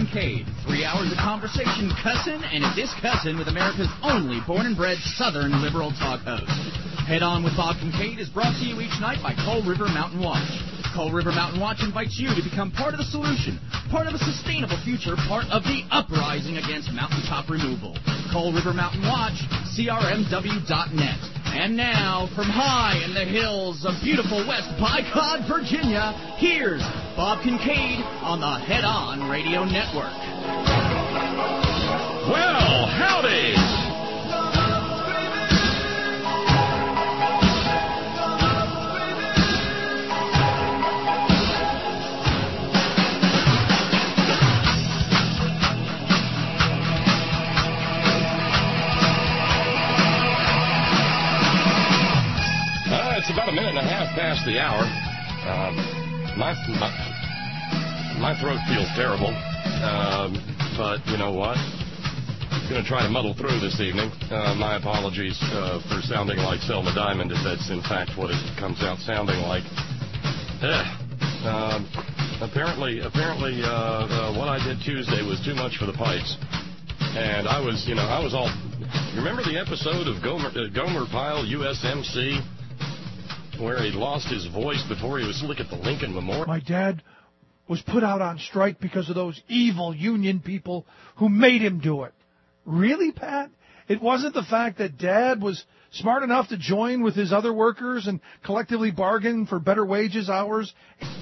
Kincaid. 3 hours of conversation cussing, and it is cussing with America's only born and bred Southern liberal talk host. Head On with Bob Kincaid is brought to you each night by Coal River Mountain Watch. Coal River Mountain Watch invites you to become part of the solution, part of a sustainable future, part of the uprising against mountaintop removal. Coal River Mountain Watch, crmw.net. And now, from high in the hills of beautiful West Bicod, Virginia, here's Bob Kincaid on the Head On Radio Network. Well, howdy! It's about a minute and a half past the hour. My throat feels terrible, but you know what? I'm going to try to muddle through this evening. My apologies for sounding like Selma Diamond, if that's in fact what it comes out sounding like. Apparently, what I did Tuesday was too much for the pipes, and I was all. Remember the episode of Gomer Pyle, USMC? Where he lost his voice before he was look at the Lincoln Memorial. My dad was put out on strike because of those evil union people who made him do it. Really, Pat? It wasn't the fact that Dad was smart enough to join with his other workers and collectively bargain for better wages, hours.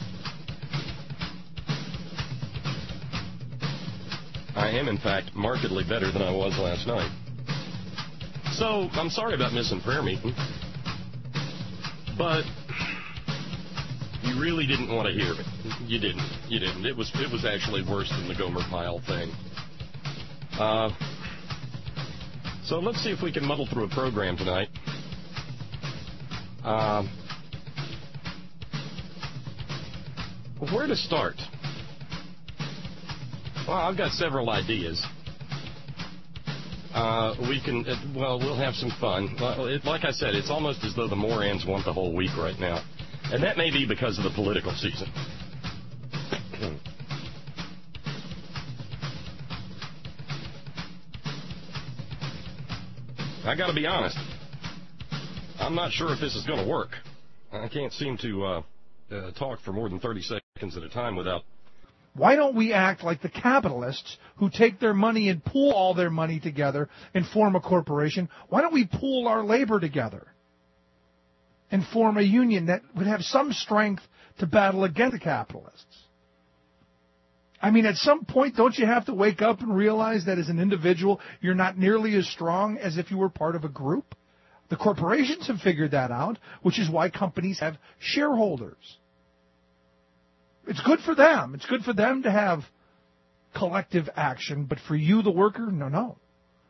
I am, in fact, markedly better than I was last night. So, I'm sorry about missing prayer meeting. But you really didn't want to hear it. You didn't. It was actually worse than the Gomer Pyle thing. So let's see if we can muddle through a program tonight. Where to start? Well, I've got several ideas. We'll have some fun. Like I said, it's almost as though the Morans want the whole week right now. And that may be because of the political season. I gotta be honest. I'm not sure if this is gonna work. I can't seem to talk for more than 30 seconds at a time without... Why don't we act like the capitalists who take their money and pool all their money together and form a corporation? Why don't we pool our labor together and form a union that would have some strength to battle against the capitalists? I mean, at some point, don't you have to wake up and realize that as an individual, you're not nearly as strong as if you were part of a group? The corporations have figured that out, which is why companies have shareholders. It's good for them. It's good for them to have collective action, but for you, the worker, no.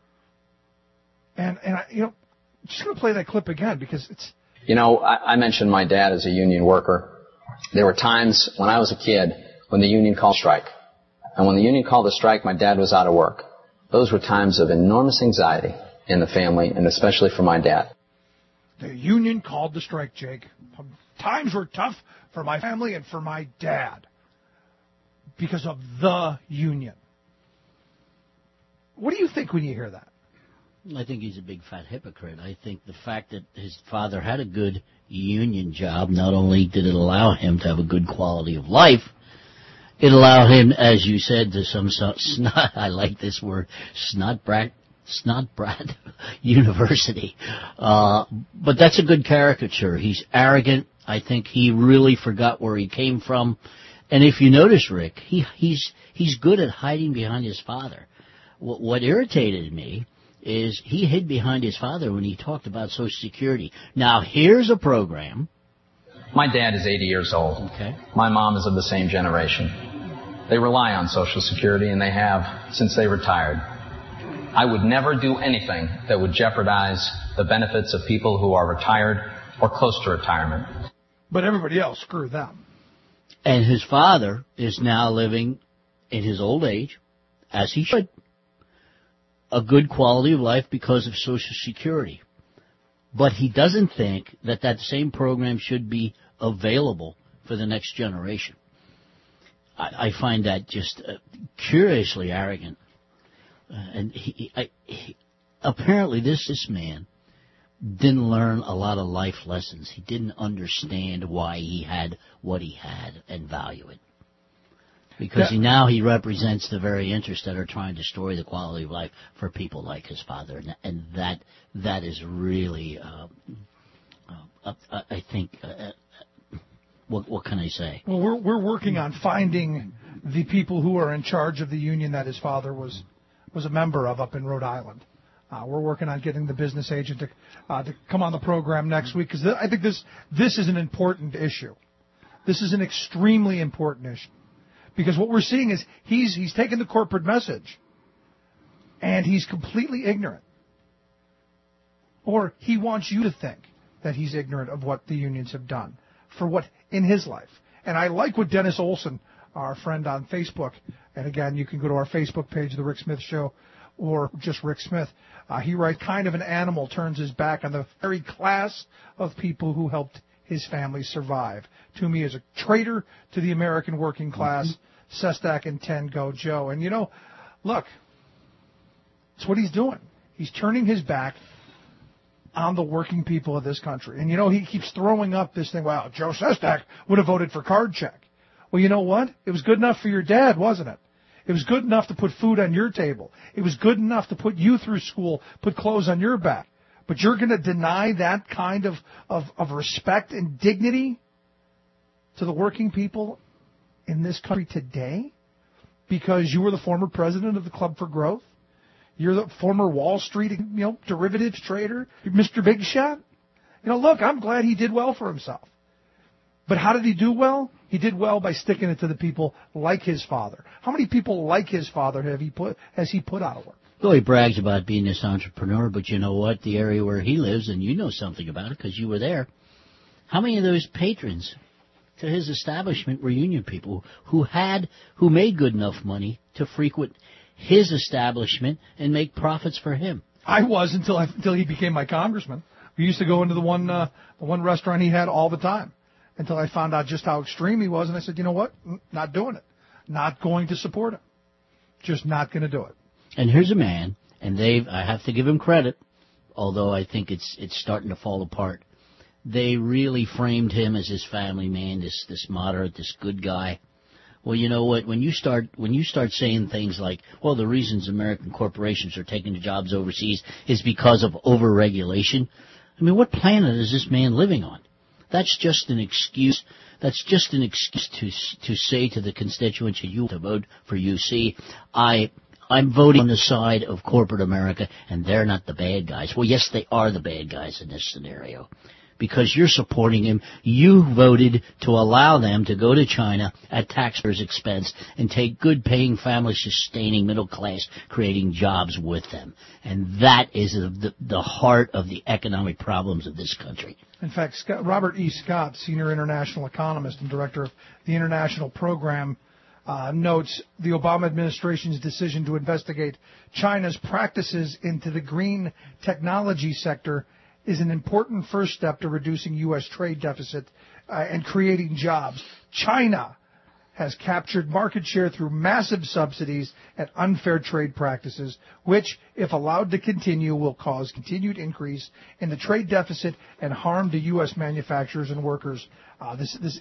And I'm just going to play that clip again because it's... I mentioned my dad as a union worker. There were times when I was a kid when the union called strike. And when the union called a strike, my dad was out of work. Those were times of enormous anxiety in the family, and especially for my dad. The union called the strike, Jake. Times were tough for my family and for my dad because of the union. What do you think when you hear that? I think he's a big fat hypocrite. I think the fact that his father had a good union job, not only did it allow him to have a good quality of life, it allowed him, as you said, to some snot, I like this word, snot brat university. But that's a good caricature. He's arrogant. I think he really forgot where he came from. And if you notice, Rick, he's good at hiding behind his father. What irritated me is he hid behind his father when he talked about Social Security. Now, here's a program. My dad is 80 years old. Okay. My mom is of the same generation. They rely on Social Security, and they have since they retired. I would never do anything that would jeopardize the benefits of people who are retired or close to retirement. But everybody else, screw them. And his father is now living in his old age, as he should, a good quality of life because of Social Security. But he doesn't think that same program should be available for the next generation. I find that just curiously arrogant. And apparently this man didn't learn a lot of life lessons. He didn't understand why he had what he had and value it. Because now he represents the very interests that are trying to destroy the quality of life for people like his father. And that is really, I think, what can I say? Well, we're working on finding the people who are in charge of the union that his father was a member of up in Rhode Island. We're working on getting the business agent to come on the program next week, because I think this is an important issue. This is an extremely important issue, because what we're seeing is he's taken the corporate message and he's completely ignorant, or he wants you to think that he's ignorant of what the unions have done for what in his life. And I like what Dennis Olson, our friend on Facebook, and again, you can go to our Facebook page, The Rick Smith Show, or just Rick Smith. He writes, kind of an animal turns his back on the very class of people who helped his family survive. To me, as a traitor to the American working class, Sestak and 10 Go Joe. And, look, it's what he's doing. He's turning his back on the working people of this country. And, he keeps throwing up this thing, wow, Joe Sestak would have voted for card check. Well, you know what? It was good enough for your dad, wasn't it? It was good enough to put food on your table. It was good enough to put you through school, put clothes on your back. But you're going to deny that kind of respect and dignity to the working people in this country today because you were the former president of the Club for Growth? You're the former Wall Street, derivatives trader, Mr. Big Shot? Look, I'm glad he did well for himself. But how did he do well? He did well by sticking it to the people like his father. How many people like his father has he put out of work? Well, he brags about being this entrepreneur, but you know what? The area where he lives, and you know something about it because you were there, how many of those patrons to his establishment were union people who made good enough money to frequent his establishment and make profits for him? I was until he became my congressman. We used to go into the one restaurant he had all the time, until I found out just how extreme he was, and I said, you know what? Not doing it. Not going to support him. Just not going to do it. And here's a man, and I have to give him credit, although I think it's starting to fall apart. They really framed him as this family man, this moderate, this good guy. Well, you know what? When you start saying things like, well, the reasons American corporations are taking the jobs overseas is because of overregulation. I mean, what planet is this man living on? That's just an excuse. That's just an excuse to say to the constituents you to vote for UC, I'm voting on the side of corporate America, and they're not the bad guys. Well, yes, they are the bad guys in this scenario. Because you're supporting him, you voted to allow them to go to China at taxpayers' expense and take good-paying, family-sustaining middle class, creating jobs with them. And that is the heart of the economic problems of this country. In fact, Robert E. Scott, senior international economist and director of the International Program, notes the Obama administration's decision to investigate China's practices into the green technology sector is an important first step to reducing U.S. trade deficit and creating jobs. China has captured market share through massive subsidies and unfair trade practices, which, if allowed to continue, will cause continued increase in the trade deficit and harm to U.S. manufacturers and workers. The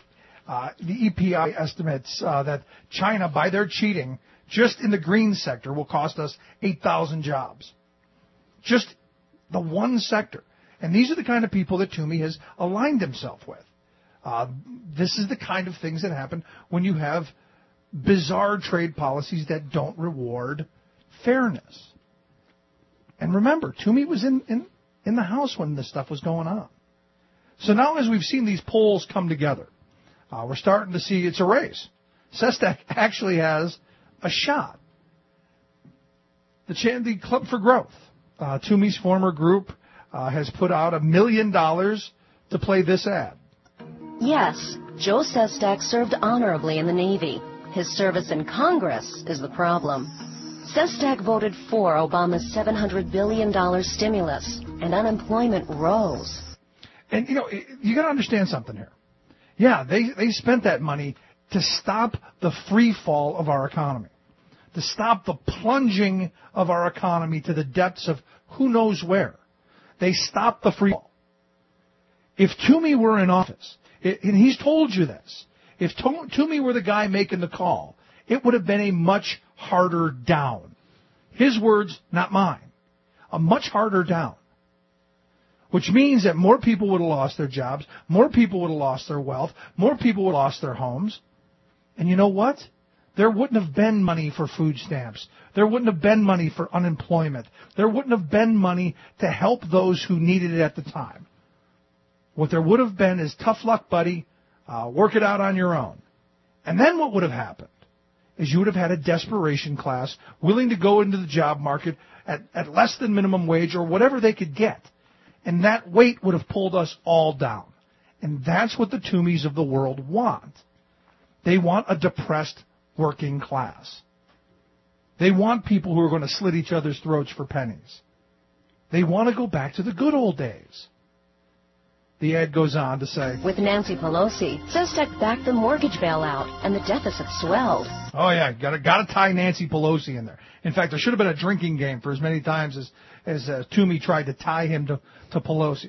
EPI estimates that China, by their cheating, just in the green sector, will cost us 8,000 jobs. Just the one sector. And these are the kind of people that Toomey has aligned himself with. This is the kind of things that happen when you have bizarre trade policies that don't reward fairness. And remember, Toomey was in the House when this stuff was going on. So now as we've seen these polls come together, we're starting to see it's a race. Sestak actually has a shot. The Club for Growth, Toomey's former group, has put out $1 million to play this ad. Yes, Joe Sestak served honorably in the Navy. His service in Congress is the problem. Sestak voted for Obama's $700 billion stimulus, and unemployment rose. And, you got to understand something here. Yeah, they spent that money to stop the free fall of our economy, to stop the plunging of our economy to the depths of who knows where. They stopped the free fall. If Toomey were in office, and he's told you this, if Toomey were the guy making the call, it would have been a much harder down. His words, not mine. A much harder down. Which means that more people would have lost their jobs, more people would have lost their wealth, more people would have lost their homes. And you know what? There wouldn't have been money for food stamps. There wouldn't have been money for unemployment. There wouldn't have been money to help those who needed it at the time. What there would have been is tough luck, buddy. Work it out on your own. And then what would have happened is you would have had a desperation class willing to go into the job market at less than minimum wage or whatever they could get. And that weight would have pulled us all down. And that's what the Toomeys of the world want. They want a depressed working class. They want people who are going to slit each other's throats for pennies. They want to go back to the good old days. The ad goes on to say, with Nancy Pelosi, Sestak backed the mortgage bailout, and the deficit swelled. Oh, yeah, gotta tie Nancy Pelosi in there. In fact, there should have been a drinking game for as many times as Toomey tried to tie him to Pelosi.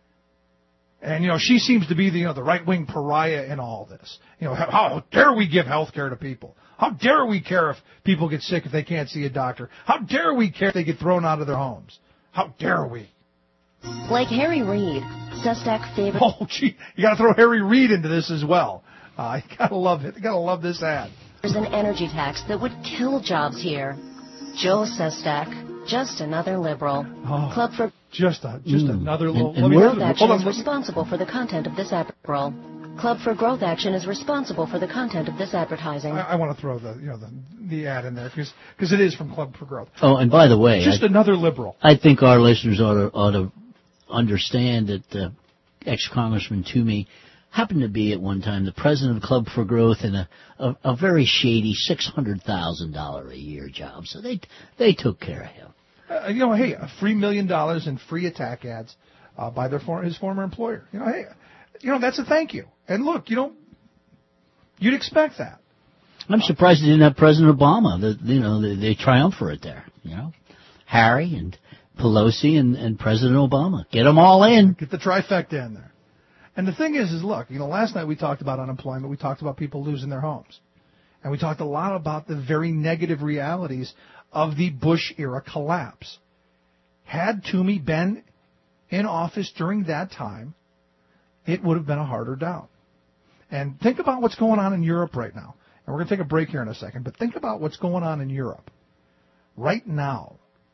And, she seems to be the right-wing pariah in all this. How dare we give health care to people? How dare we care if people get sick if they can't see a doctor? How dare we care if they get thrown out of their homes? How dare we? Like Harry Reid, Sestak favored... Oh, gee, you got to throw Harry Reid into this as well. You got to love it. You got to love this ad. There's an energy tax that would kill jobs here. Joe Sestak, just another liberal. Oh, Club for... Just another little... Growth Action is responsible for the content of this advertising. Club for Growth Action is responsible for the content of this advertising. I want to throw the ad in there because it is from Club for Growth. Oh, and by the way, just another liberal. I think our listeners ought to understand that ex-Congressman Toomey happened to be at one time the president of Club for Growth in a very shady $600,000 a year job. So they took care of him. Hey, a free $1 million in free attack ads by his former employer. That's a thank you. And look, you'd expect that. I'm surprised they didn't have President Obama. The triumvirate there. Harry and Pelosi and President Obama. Get them all in. Get the trifecta in there. And the thing is look, last night we talked about unemployment. We talked about people losing their homes. And we talked a lot about the very negative realities of the Bush-era collapse. Had Toomey been in office during that time, it would have been a harder down. And think about what's going on in Europe right now. And we're going to take a break here in a second, but think about what's going on in Europe. Right now,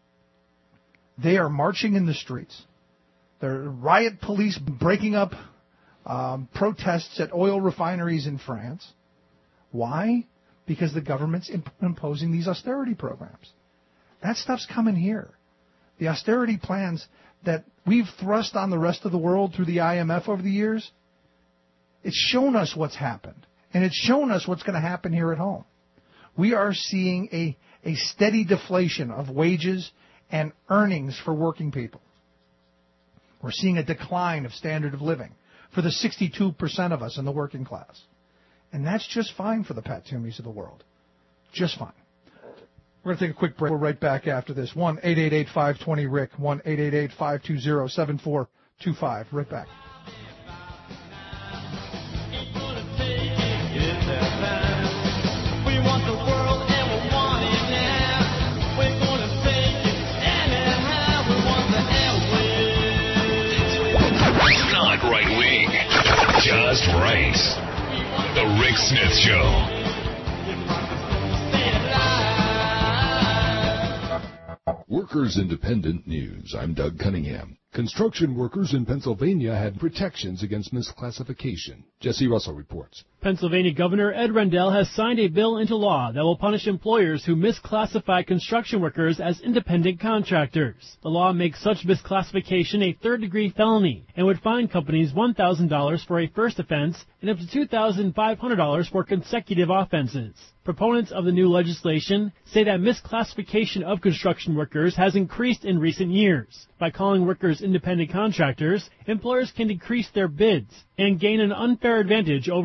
they are marching in the streets. There are riot police breaking up protests at oil refineries in France. Why? Because the government's imposing these austerity programs. That stuff's coming here. The austerity plans that we've thrust on the rest of the world through the IMF over the years, it's shown us what's happened. And it's shown us what's going to happen here at home. We are seeing a steady deflation of wages and earnings for working people. We're seeing a decline of standard of living for the 62% of us in the working class. And that's just fine for the Pat Toomeys of the world. Just fine. We're going to take a quick break. We're right back after this. 1-888-520-RICK. 1-888-520-7425. Right back. Not right wing, just right. The Rick Smith Show. Workers Independent News. I'm Doug Cunningham. Construction workers in Pennsylvania had protections against misclassification. Jesse Russell reports. Pennsylvania Governor Ed Rendell has signed a bill into law that will punish employers who misclassify construction workers as independent contractors. The law makes such misclassification a third-degree felony and would fine companies $1,000 for a first offense and up to $2,500 for consecutive offenses. Proponents of the new legislation say that misclassification of construction workers has increased in recent years. By calling workers independent contractors, employers can decrease their bids and gain an unfair advantage over employers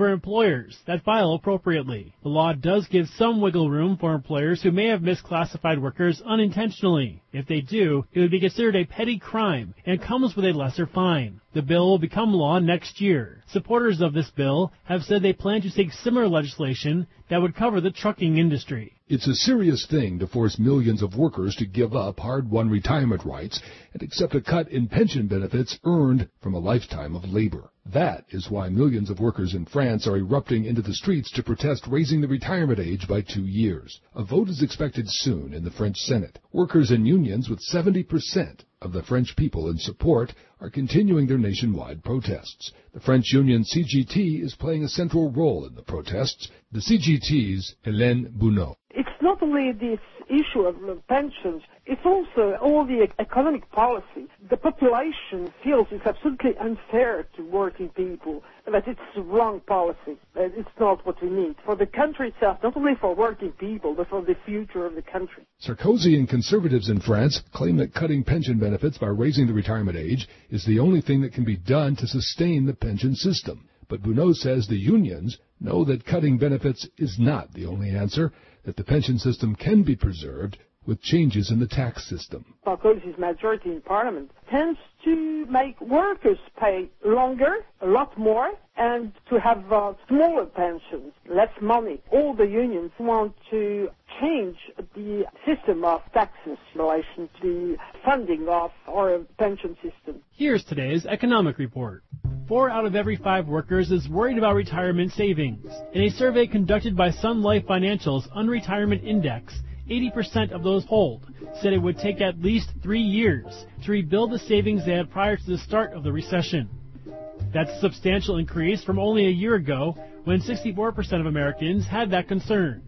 employers that file appropriately. The law does give some wiggle room for employers who may have misclassified workers unintentionally. If they do, it would be considered a petty crime and comes with a lesser fine. The bill will become law next year. Supporters of this bill have said they plan to seek similar legislation that would cover the trucking industry. It's a serious thing to force millions of workers to give up hard-won retirement rights and accept a cut in pension benefits earned from a lifetime of labor. That is why millions of workers in France are erupting into the streets to protest raising the retirement age by 2 years. A vote is expected soon in the French Senate. Workers and unions with 70% of the French people in support are continuing their nationwide protests. The French union CGT is playing a central role in the protests. The CGT's Hélène Bounot. It's not only this issue of pensions, it's also all the economic policy. The population feels it's absolutely unfair to working people, and that it's the wrong policy. It's not what we need for the country itself, not only for working people, but for the future of the country. Sarkozy and conservatives in France claim that cutting pension benefits by raising the retirement age is the only thing that can be done to sustain the pension system. But Bounot says the unions know that cutting benefits is not the only answer, that the pension system can be preserved with changes in the tax system. Sarkozy's majority in Parliament tends to make workers pay longer, a lot more, and to have smaller pensions, less money. All the unions want to change the system of taxes in relation to the funding of our pension system. Here's today's economic report. 4 out of every 5 workers is worried about retirement savings. In a survey conducted by Sun Life Financial's Unretirement Index, 80% of those polled said it would take at least 3 years to rebuild the savings they had prior to the start of the recession. That's a substantial increase from only a year ago, when 64% of Americans had that concern.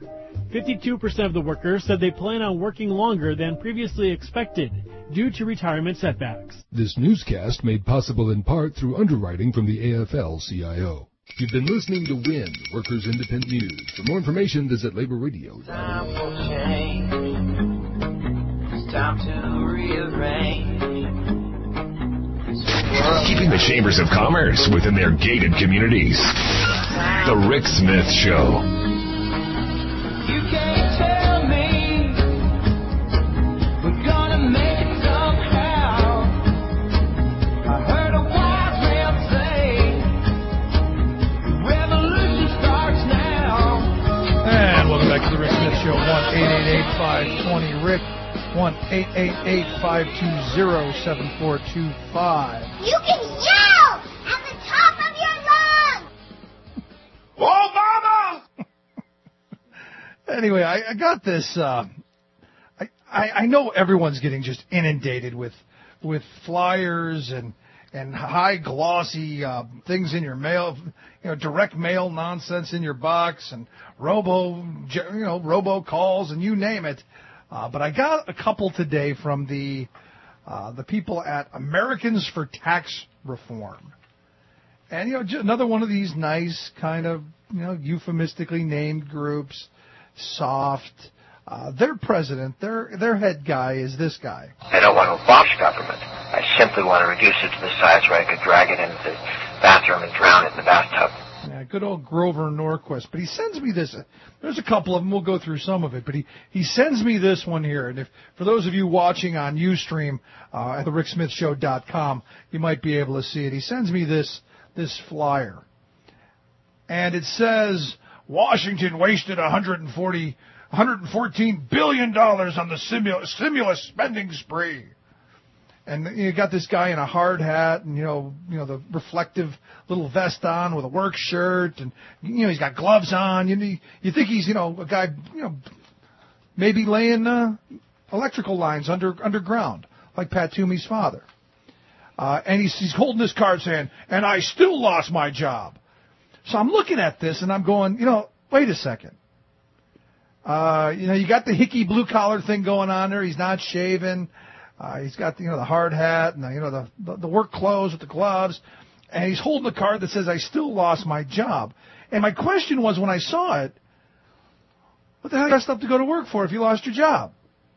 52% of the workers said they plan on working longer than previously expected due to retirement setbacks. This newscast made possible in part through underwriting from the AFL-CIO. You've been listening to WIN, Workers Independent News. For more information, visit laborradio.org. Time for change. It's time to rearrange. Keeping the chambers of commerce within their gated communities. The Rick Smith Show. You can't tell me we're gonna make it somehow. I heard a wise man say the revolution starts now. And welcome back to the Rick Smith Show. 1-888-520-RICK. 1-888-520-7425. You can yell at the top of your lungs! Obama! Anyway, I got this. I know everyone's getting just inundated with flyers and high glossy things in your mail, direct mail nonsense in your box and robo calls and you name it. But I got a couple today from the people at Americans for Tax Reform. And, just another one of these nice kind of, euphemistically named groups, soft. Their president, their head guy is this guy. I don't want to abolish government. I simply want to reduce it to the size where I could drag it into the bathroom and drown it in the bathtub. Yeah, good old Grover Norquist. But he sends me this. There's a couple of them. We'll go through some of it. But he sends me this one here. And for those of you watching on Ustream at thericksmithshow.com, you might be able to see it. He sends me this flyer. And it says, Washington wasted $114 billion on the stimulus spending spree. And you got this guy in a hard hat and, the reflective little vest on with a work shirt and, he's got gloves on. You think he's, a guy, maybe laying electrical lines underground like Pat Toomey's father. And he's holding this card saying, and I still lost my job. So I'm looking at this and I'm going, wait a second. You got the hickey blue collar thing going on there. He's not shaven. He's got the hard hat and the work clothes with the gloves, and he's holding a card that says I still lost my job. And my question was when I saw it, what the hell you got stuff to go to work for if you lost your job?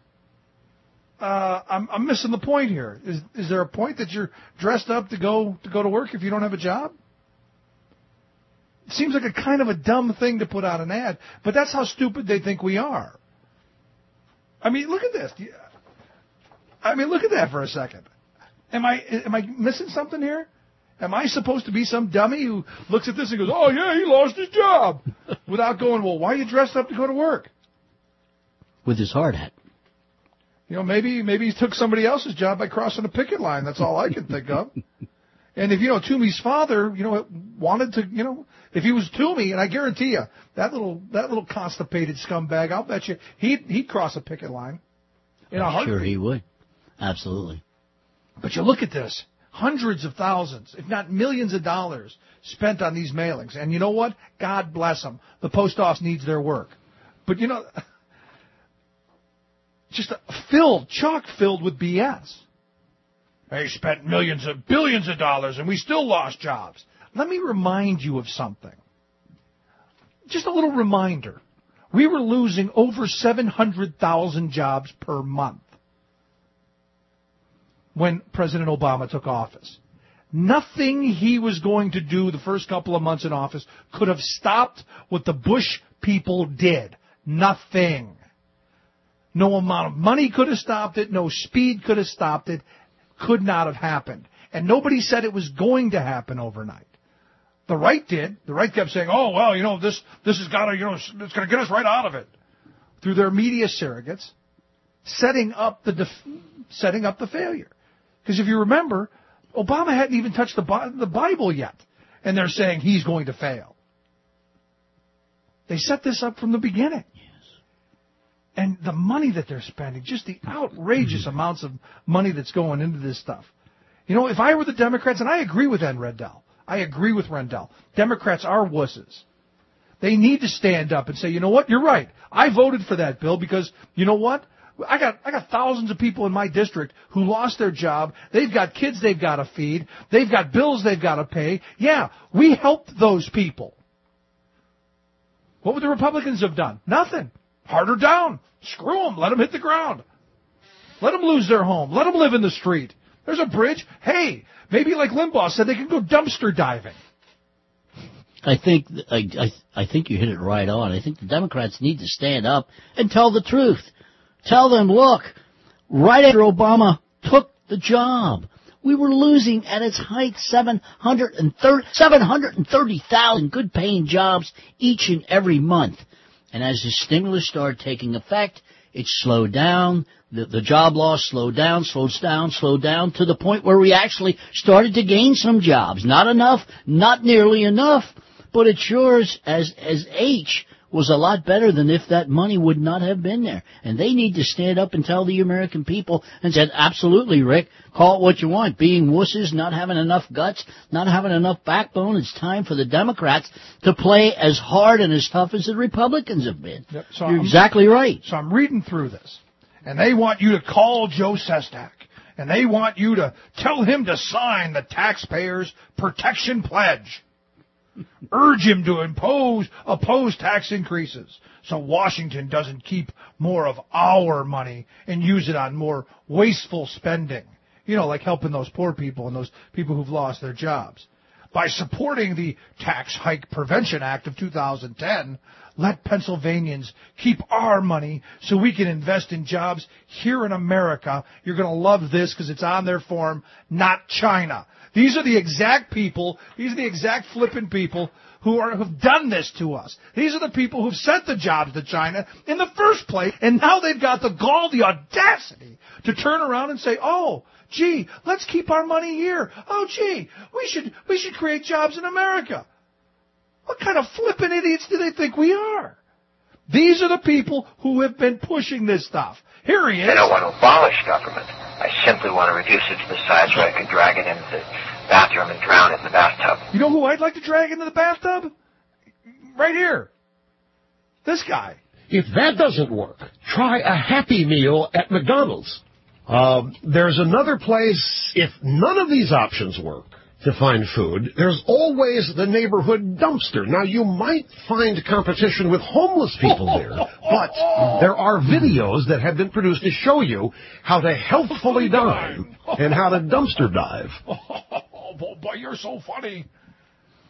I'm missing the point here. Is there a point that you're dressed up to go to work if you don't have a job? seems like a kind of a dumb thing to put on an ad, but that's how stupid they think we are. I mean, look at this. I mean, look at that for a second. Am I missing something here? Am I supposed to be some dummy who looks at this and goes, oh, yeah, he lost his job, without going, well, why are you dressed up to go to work? With his hard hat. You know, maybe he took somebody else's job by crossing a picket line. That's all I can think of. And if, Toomey's father, wanted to, if he was Toomey, and I guarantee you, that little constipated scumbag, I'll bet you, he'd cross a picket line in a heartbeat. Sure he would. Absolutely. But you look at this. Hundreds of thousands, if not millions of dollars spent on these mailings. And you know what? God bless them. The post office needs their work. But, just chock-filled with BS. They spent billions of dollars, and we still lost jobs. Let me remind you of something. Just a little reminder. We were losing over 700,000 jobs per month when President Obama took office. Nothing he was going to do the first couple of months in office could have stopped what the Bush people did. Nothing. No amount of money could have stopped it. No speed could have stopped it. Could not have happened. And nobody said it was going to happen overnight. The right did. The right kept saying, oh, well, this has got to, it's going to get us right out of it. Through their media surrogates, setting up the failure. Because if you remember, Obama hadn't even touched the Bible yet. And they're saying he's going to fail. They set this up from the beginning. Yes. And the money that they're spending, just the outrageous amounts of money that's going into this stuff. If I were the Democrats, and I agree with Rendell. I agree with Rendell. Democrats are wusses. They need to stand up and say, you know what, you're right. I voted for that bill because, you know what? I got thousands of people in my district who lost their job. They've got kids they've got to feed. They've got bills they've got to pay. Yeah, we helped those people. What would the Republicans have done? Nothing. Harder down. Screw them. Let them hit the ground. Let them lose their home. Let them live in the street. There's a bridge. Hey, maybe like Limbaugh said, they can go dumpster diving. I think you hit it right on. I think the Democrats need to stand up and tell the truth. Tell them, look, right after Obama took the job, we were losing at its height 730,000 good-paying jobs each and every month. And as the stimulus started taking effect, it slowed down. The job loss slowed down to the point where we actually started to gain some jobs. Not enough, not nearly enough, but it sure as H was a lot better than if that money would not have been there. And they need to stand up and tell the American people and said, absolutely, Rick, call it what you want. Being wusses, not having enough guts, not having enough backbone. It's time for the Democrats to play as hard and as tough as the Republicans have been. Yep, You're exactly right. So I'm reading through this, and they want you to call Joe Sestak, and they want you to tell him to sign the Taxpayers Protection Pledge. Urge him to oppose tax increases so Washington doesn't keep more of our money and use it on more wasteful spending. Like helping those poor people and those people who've lost their jobs. By supporting the Tax Hike Prevention Act of 2010, let Pennsylvanians keep our money so we can invest in jobs here in America. You're going to love this because it's on their form, not China. These are the exact people, flippin' people who've done this to us. These are the people who've sent the jobs to China in the first place, and now they've got the gall, the audacity to turn around and say, oh, gee, let's keep our money here. Oh, gee, we should create jobs in America. What kind of flippin' idiots do they think we are? These are the people who have been pushing this stuff. Here he is. I don't want to abolish government. I simply want to reduce it to the size where I can drag it into the bathroom and drown it in the bathtub. You know who I'd like to drag into the bathtub? Right here. This guy. If that doesn't work, try a Happy Meal at McDonald's. There's another place, if none of these options work to find food, there's always the neighborhood dumpster. Now, you might find competition with homeless people there, but there are videos that have been produced to show you how to healthfully dine and how to dumpster dive. Oh, boy, you're so funny.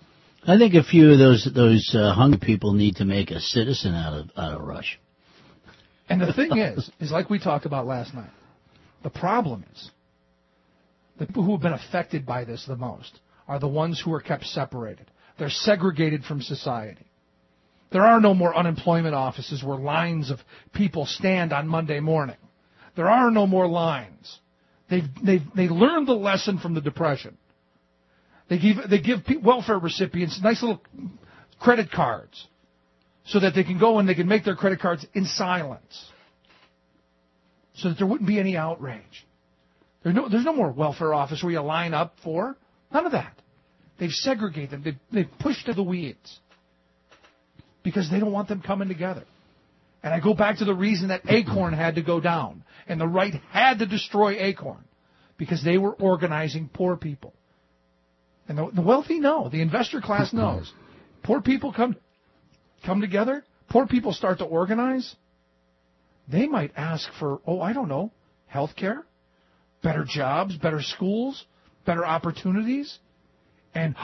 I think a few of those hungry people need to make a citizen out of Rush. And the thing is like we talked about last night, the problem is the people who have been affected by this the most are the ones who are kept separated. They're segregated from society. There are no more unemployment offices where lines of people stand on Monday morning. There are no more lines. They learned the lesson from the Depression. They give welfare recipients nice little credit cards so that they can go and they can make their credit cards in silence, so that there wouldn't be any outrage. There's no more welfare office where you line up for. None of that. They've segregated them. They've pushed to the weeds because they don't want them coming together. And I go back to the reason that Acorn had to go down and the right had to destroy Acorn, because they were organizing poor people. And the wealthy know. The investor class knows. Poor people come together. Poor people start to organize. They might ask for, I don't know, health care, better jobs, better schools, better opportunities, and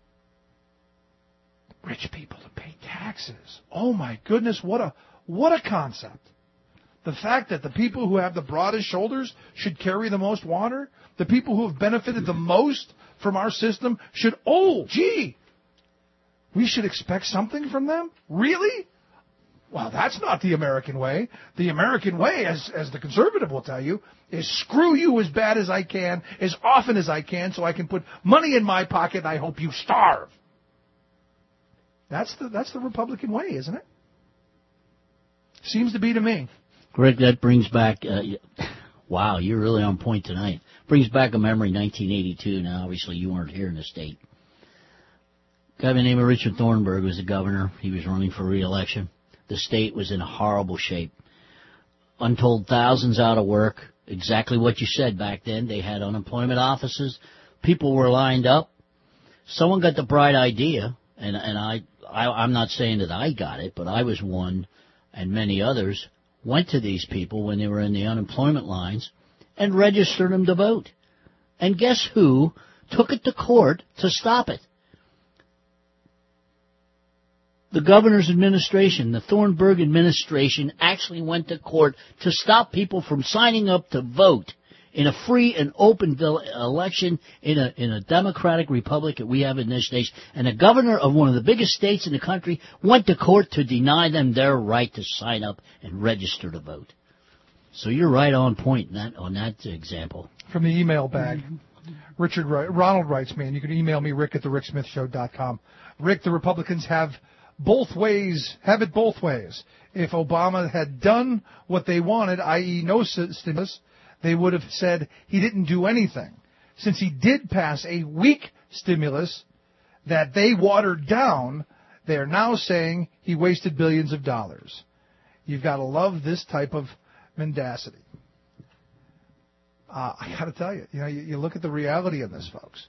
rich people to pay taxes. Oh my goodness, what a concept. The fact that the people who have the broadest shoulders should carry the most water, the people who have benefited the most from our system should, we should expect something from them? Really? Well, that's not the American way. The American way, as the conservative will tell you, is screw you as bad as I can, as often as I can, so I can put money in my pocket and I hope you starve. That's the Republican way, isn't it? Seems to be to me. Greg, that brings back, wow, you're really on point tonight. Brings back a memory, 1982. Now, obviously, you weren't here in the state. A guy by the name of Richard Thornburgh was the governor. He was running for re-election. The state was in horrible shape. Untold thousands out of work. Exactly what you said back then. They had unemployment offices. People were lined up. Someone got the bright idea, and I'm not saying that I got it, but I was one, and many others went to these people when they were in the unemployment lines and registered them to vote. And guess who took it to court to stop it? The governor's administration, the Thornburgh administration, actually went to court to stop people from signing up to vote in a free and open election in a democratic republic that we have in this nation. And the governor of one of the biggest states in the country went to court to deny them their right to sign up and register to vote. So you're right on point on that example. From the email bag, Ronald writes me, and you can email me, rick@thericksmithshow.com. Rick, the Republicans have it both ways. If Obama had done what they wanted, i.e. no stimulus, they would have said he didn't do anything. Since he did pass a weak stimulus that they watered down, they are now saying he wasted billions of dollars. You've got to love this type of mendacity. I got to tell you, you look at the reality of this, folks.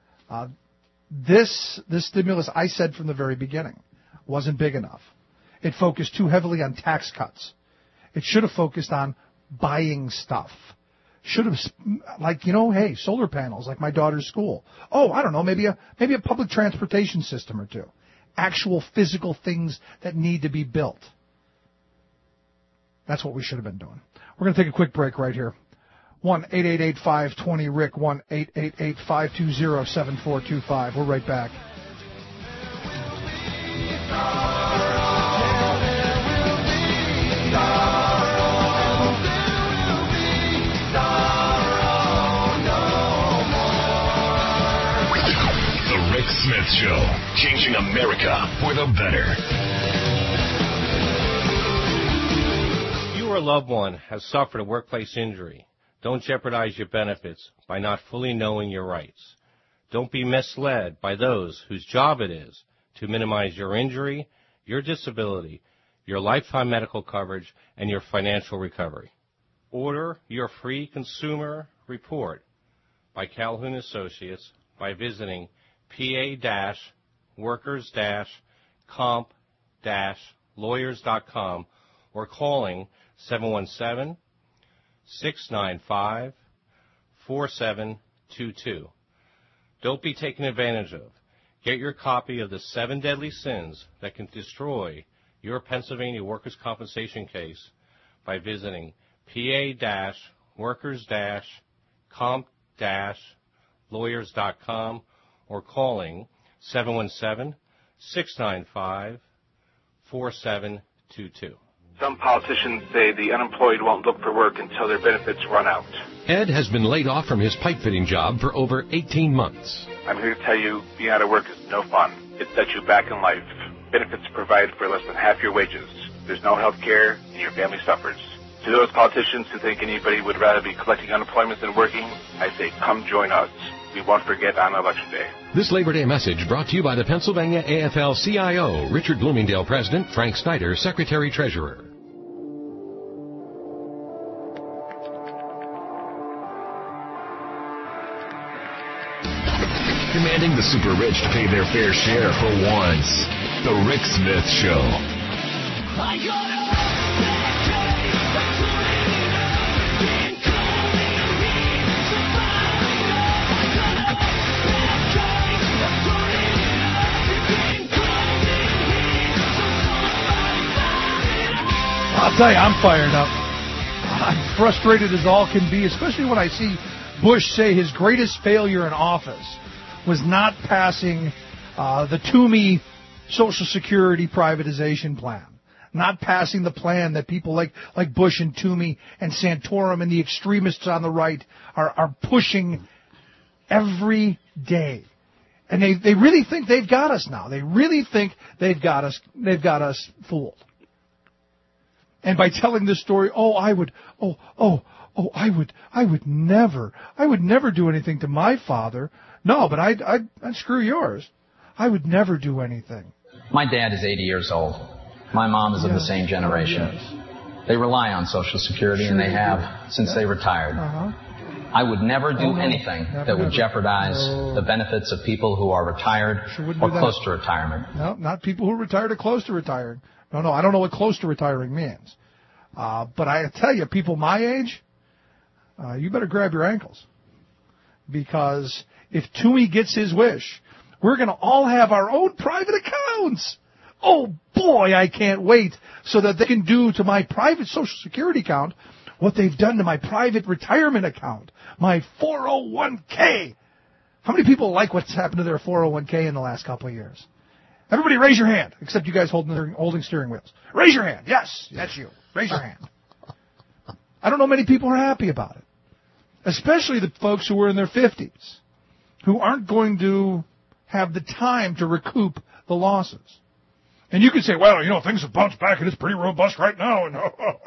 This stimulus, I said from the very beginning, wasn't big enough. It focused too heavily on tax cuts. It should have focused on buying stuff. Should have, hey, solar panels, like my daughter's school. I don't know, maybe a public transportation system or two. Actual physical things that need to be built. That's what we should have been doing. We're going to take a quick break right here. 1-888-520-RICK, 1-888-520-7425. We're right back. The Rick Smith Show, changing America for the better. You or a loved one has suffered a workplace injury. Don't jeopardize your benefits by not fully knowing your rights. Don't be misled by those whose job it is to minimize your injury, your disability, your lifetime medical coverage, and your financial recovery. Order your free consumer report by Calhoun Associates by visiting pa-workers-comp-lawyers.com or calling 717-695-4722. Don't be taken advantage of. Get your copy of the 7 Deadly Sins that can destroy your Pennsylvania workers' compensation case by visiting pa-workers-comp-lawyers.com or calling 717-695-4722. Some politicians say the unemployed won't look for work until their benefits run out. Ed has been laid off from his pipe fitting job for over 18 months. I'm here to tell you, being out of work is no fun. It sets you back in life. Benefits provided for less than half your wages. There's no health care, and your family suffers. To those politicians who think anybody would rather be collecting unemployment than working, I say come join us. We won't forget on Election Day. This Labor Day message brought to you by the Pennsylvania AFL-CIO, Richard Bloomingdale President, Frank Snyder, Secretary-Treasurer. Demanding the super rich to pay their fair share for once. The Rick Smith Show. I'll tell you, I'm fired up. I'm frustrated as all can be, especially when I see Bush say his greatest failure in office was not passing the Toomey Social Security privatization plan, not passing the plan that people like Bush and Toomey and Santorum and the extremists on the right are pushing every day. And they really think they've got us now. They really think they've got us fooled. And by telling this story, I would never do anything to my father. No, but I'd screw yours. I would never do anything. My dad is 80 years old. My mom is of the same generation. Yes. They rely on Social Security, and they have since they retired. I would never do anything that would jeopardize the benefits of people who are retired or close to retirement. No, not people who are retired or close to retiring. No, I don't know what close to retiring means. But I tell you, people my age, you better grab your ankles. Because if Toomey gets his wish, we're going to all have our own private accounts. Oh, boy, I can't wait so that they can do to my private Social Security account what they've done to my private retirement account, my 401k. How many people like what's happened to their 401k in the last couple of years? Everybody raise your hand, except you guys holding steering wheels. Raise your hand. Yes, that's you. Raise your hand. I don't know many people are happy about it, especially the folks who are in their 50s, who aren't going to have the time to recoup the losses. And you can say, well, things have bounced back and it's pretty robust right now. And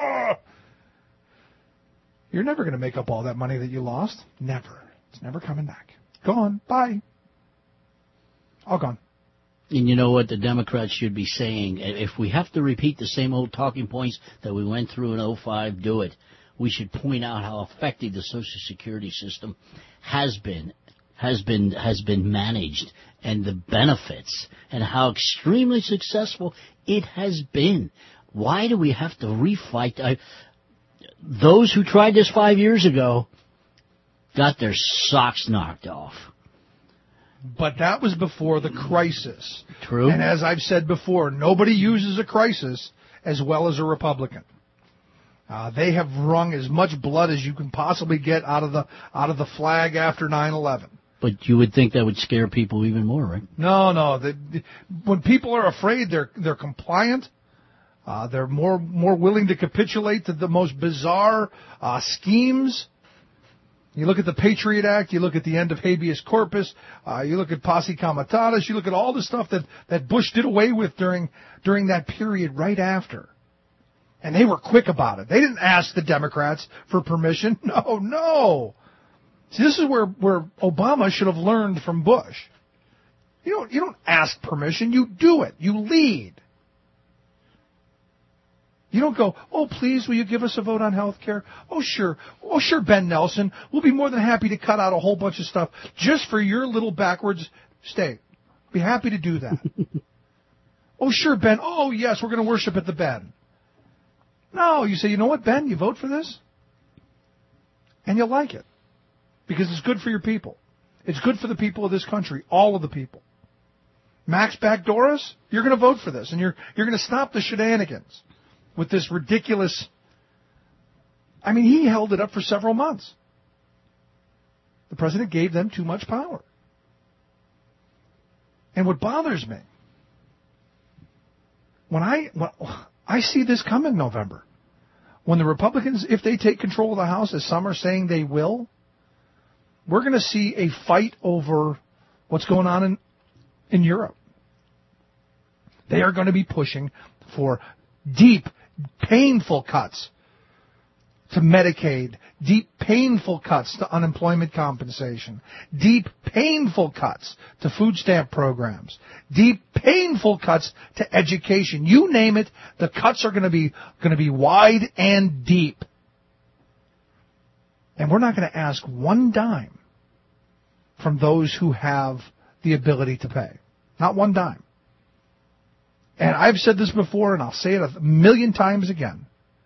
you're never going to make up all that money that you lost. Never. It's never coming back. Gone. Bye. All gone. And you know what the Democrats should be saying? If we have to repeat the same old talking points that we went through in 2005, do it. We should point out how effective the Social Security system has been managed, and the benefits, and how extremely successful it has been. Why do we have to refight? Those who tried this 5 years ago got their socks knocked off. But that was before the crisis. True. And as I've said before, nobody uses a crisis as well as a Republican. They have wrung as much blood as you can possibly get out of the flag after 9/11. But you would think that would scare people even more, right? No. When people are afraid, they're compliant. They're more willing to capitulate to the most bizarre schemes. You look at the Patriot Act, you look at the end of habeas corpus, you look at posse comitatus, you look at all the stuff that Bush did away with during that period right after. And they were quick about it. They didn't ask the Democrats for permission. No. See, this is where Obama should have learned from Bush. You don't ask permission, you do it. You lead. You don't go, oh, please, will you give us a vote on health care? Oh, sure, Ben Nelson. We'll be more than happy to cut out a whole bunch of stuff just for your little backwards state. Be happy to do that. Oh, sure, Ben. Oh, yes, we're going to worship at the Ben. No, you say, you know what, Ben? You vote for this, and you'll like it because it's good for your people. It's good for the people of this country, all of the people. Max backdoor us, you're going to vote for this, and you're going to stop the shenanigans with this ridiculous. I mean, he held it up for several months. The president gave them too much power. And what bothers me, when I see this come in November, when the Republicans, if they take control of the House, as some are saying they will, we're going to see a fight over what's going on in Europe. They are going to be pushing for deep, painful cuts to Medicaid, deep, painful cuts to unemployment compensation, deep, painful cuts to food stamp programs, deep, painful cuts to education. You name it, the cuts are going to be wide and deep. And we're not going to ask one dime from those who have the ability to pay. Not one dime. And I've said this before, and I'll say it a million times again.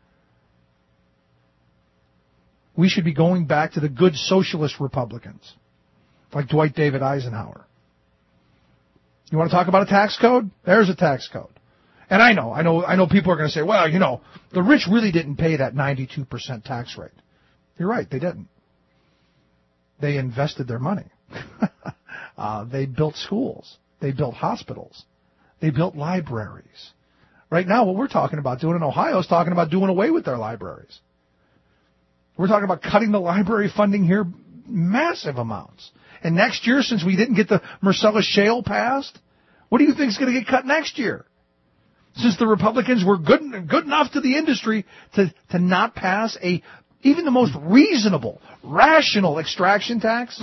We should be going back to the good socialist Republicans, like Dwight David Eisenhower. You want to talk about a tax code? There's a tax code. And I know people are going to say, well, the rich really didn't pay that 92% tax rate. You're right, they didn't. They invested their money. They built schools. They built hospitals. They built libraries. Right now, what we're talking about doing in Ohio is talking about doing away with their libraries. We're talking about cutting the library funding here massive amounts. And next year, since we didn't get the Marcellus Shale passed, what do you think is going to get cut next year? Since the Republicans were good enough to the industry to not pass even the most reasonable, rational extraction tax?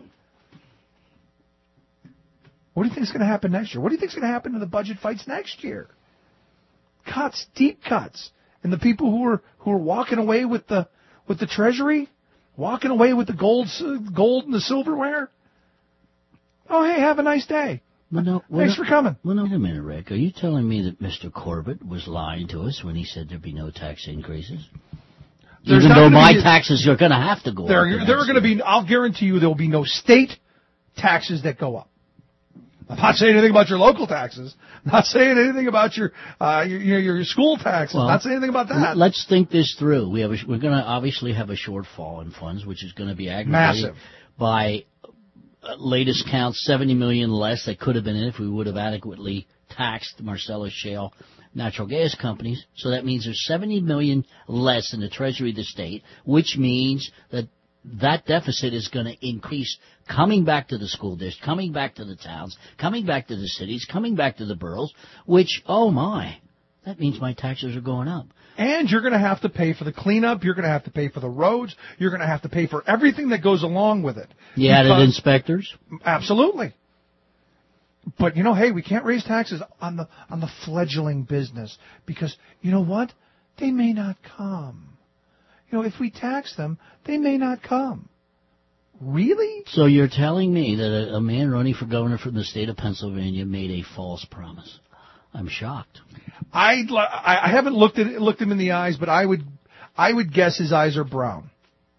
What do you think is going to happen next year? What do you think is going to happen to the budget fights next year? Cuts, deep cuts. And the people who are walking away with the Treasury, walking away with the gold and the silverware. Oh, hey, have a nice day. Thanks for coming. Well, no, wait a minute, Rick. Are you telling me that Mr. Corbett was lying to us when he said there'd be no tax increases? Even though my taxes are going to have to go up. There are going to be, I'll guarantee you there will be no state taxes that go up. I'm not saying anything about your local taxes. I'm not saying anything about your school taxes. Well, not saying anything about that. Let's think this through. We're going to obviously have a shortfall in funds, which is going to be aggravated by latest count 70 million less that could have been in if we would have adequately taxed Marcellus Shale natural gas companies. So that means there's 70 million less in the Treasury of the state, which means that deficit is going to increase coming back to the school district, coming back to the towns, coming back to the cities, coming back to the boroughs, which, oh my, that means my taxes are going up. And you're going to have to pay for the cleanup. You're going to have to pay for the roads. You're going to have to pay for everything that goes along with it. You added inspectors? Absolutely. But, hey, we can't raise taxes on the fledgling business because, you know what? They may not come. If we tax them, they may not come. Really? So you're telling me that a man running for governor from the state of Pennsylvania made a false promise? I'm shocked. I haven't looked him in the eyes, but I would guess his eyes are brown.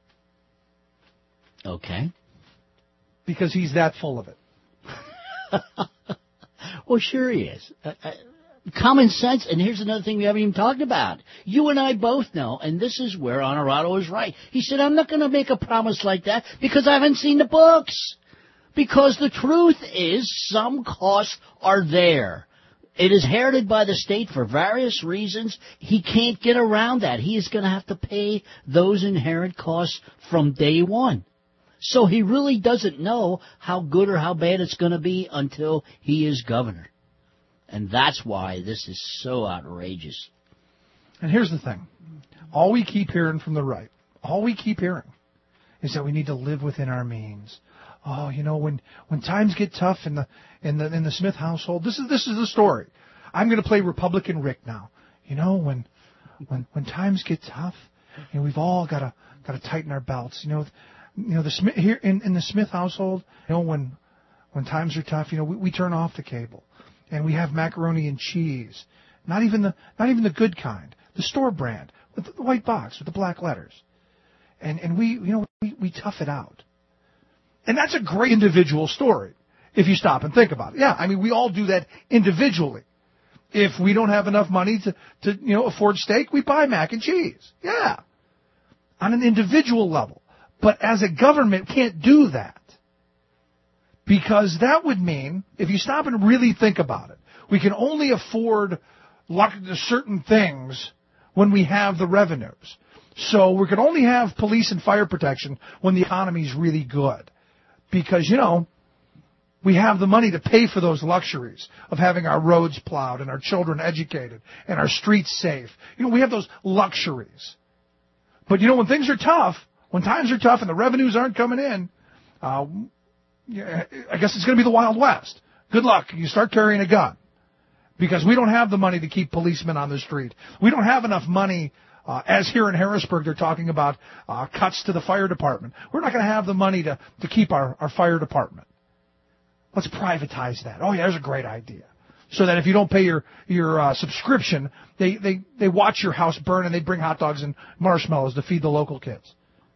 Okay. Because he's that full of it. Well, sure he is. Common sense, and here's another thing we haven't even talked about. You and I both know, and this is where Honorado is right. He said, I'm not going to make a promise like that because I haven't seen the books. Because the truth is some costs are there. It is inherited by the state for various reasons. He can't get around that. He is going to have to pay those inherent costs from day one. So he really doesn't know how good or how bad it's going to be until he is governor. And that's why this is so outrageous. And here's the thing. All we keep hearing from the right, all we keep hearing is that we need to live within our means. Oh, when times get tough in the Smith household, this is the story. I'm going to play Republican Rick now. When times get tough, we've all got to tighten our belts. The Smith here in the Smith household, when times are tough, we turn off the cable. And we have macaroni and cheese, not even the good kind, the store brand with the white box with the black letters, and we tough it out, and that's a great individual story. if you stop and think about it. Yeah, I mean, we all do that individually. If we don't have enough money to afford steak, we buy mac and cheese. Yeah. On an individual level. But as a government, we can't do that. Because that would mean, if you stop and really think about it, we can only afford certain things when we have the revenues. So we can only have police and fire protection when the economy is really good. Because, we have the money to pay for those luxuries of having our roads plowed and our children educated and our streets safe. We have those luxuries. But, when things are tough, when times are tough and the revenues aren't coming in, I guess it's going to be the Wild West. Good luck. You start carrying a gun. Because we don't have the money to keep policemen on the street. We don't have enough money, as here in Harrisburg they're talking about cuts to the fire department. We're not going to have the money to keep our fire department. Let's privatize that. Oh, yeah, there's a great idea. So that if you don't pay your subscription, they watch your house burn and they bring hot dogs and marshmallows to feed the local kids.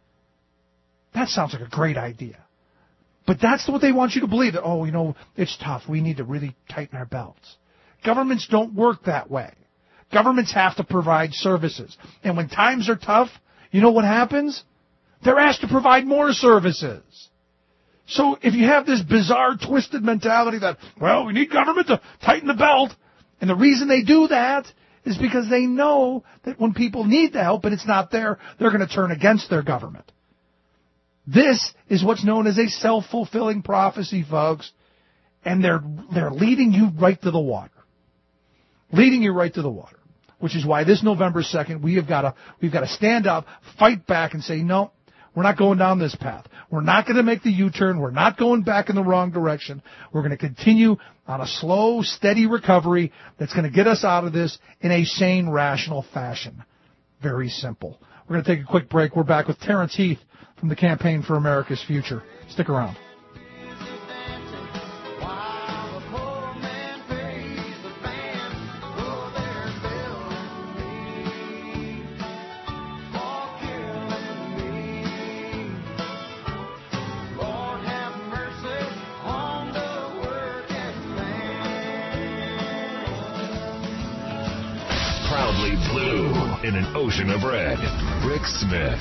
That sounds like a great idea. But that's what they want you to believe, that, it's tough. We need to really tighten our belts. Governments don't work that way. Governments have to provide services. And when times are tough, you know what happens? They're asked to provide more services. So if you have this bizarre, twisted mentality that, we need government to tighten the belt, and the reason they do that is because they know that when people need the help and it's not there, they're going to turn against their government. This is what's known as a self-fulfilling prophecy, folks, and they're leading you right to the water. Leading you right to the water, which is why this November 2nd, we've got to stand up, fight back, and say, no, we're not going down this path. We're not going to make the U-turn. We're not going back in the wrong direction. We're going to continue on a slow, steady recovery that's going to get us out of this in a sane, rational fashion. Very simple. We're going to take a quick break. We're back with Terrence Heath from the Campaign for America's Future. Stick around. In an ocean of red, Rick Smith.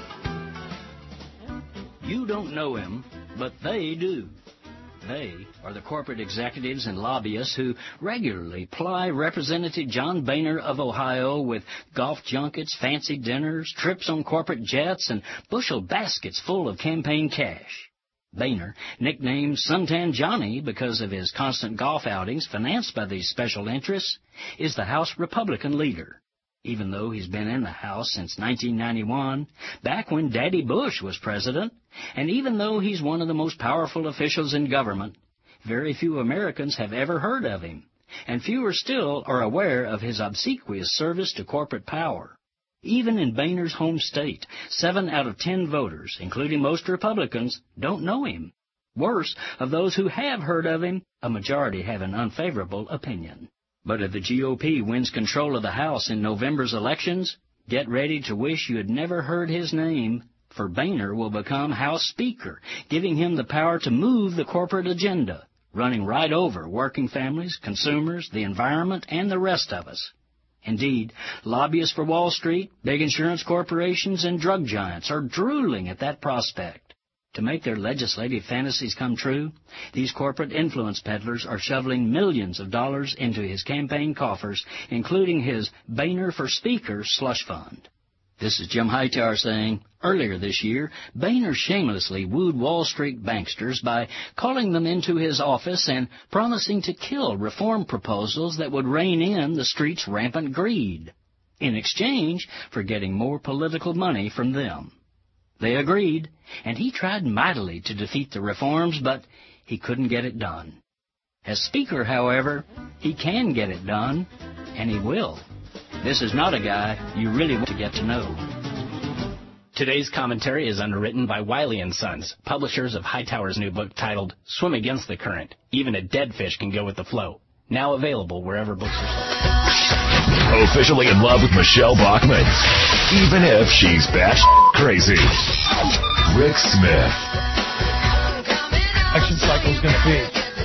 You don't know him, but they do. They are the corporate executives and lobbyists who regularly ply Representative John Boehner of Ohio with golf junkets, fancy dinners, trips on corporate jets, and bushel baskets full of campaign cash. Boehner, nicknamed Suntan Johnny because of his constant golf outings financed by these special interests, is the House Republican leader. Even though he's been in the House since 1991, back when Daddy Bush was president, and even though he's one of the most powerful officials in government, very few Americans have ever heard of him, and fewer still are aware of his obsequious service to corporate power. Even in Boehner's home state, 7 out of 10 voters, including most Republicans, don't know him. Worse, of those who have heard of him, a majority have an unfavorable opinion. But if the GOP wins control of the House in November's elections, get ready to wish you had never heard his name, for Boehner will become House Speaker, giving him the power to move the corporate agenda, running right over working families, consumers, the environment, and the rest of us. Indeed, lobbyists for Wall Street, big insurance corporations, and drug giants are drooling at that prospect. To make their legislative fantasies come true, these corporate influence peddlers are shoveling millions of dollars into his campaign coffers, including his Boehner for Speaker slush fund. This is Jim Hightower saying, earlier this year, Boehner shamelessly wooed Wall Street banksters by calling them into his office and promising to kill reform proposals that would rein in the street's rampant greed, in exchange for getting more political money from them. They agreed, and he tried mightily to defeat the reforms, but he couldn't get it done. As Speaker, however, he can get it done, and he will. This is not a guy you really want to get to know. Today's commentary is underwritten by Wiley & Sons, publishers of Hightower's new book titled Swim Against the Current. Even a dead fish can go with the flow. Now available wherever books are sold. Officially in love with Michelle Bachmann, even if she's batshit crazy. Rick Smith. Election cycle is going to be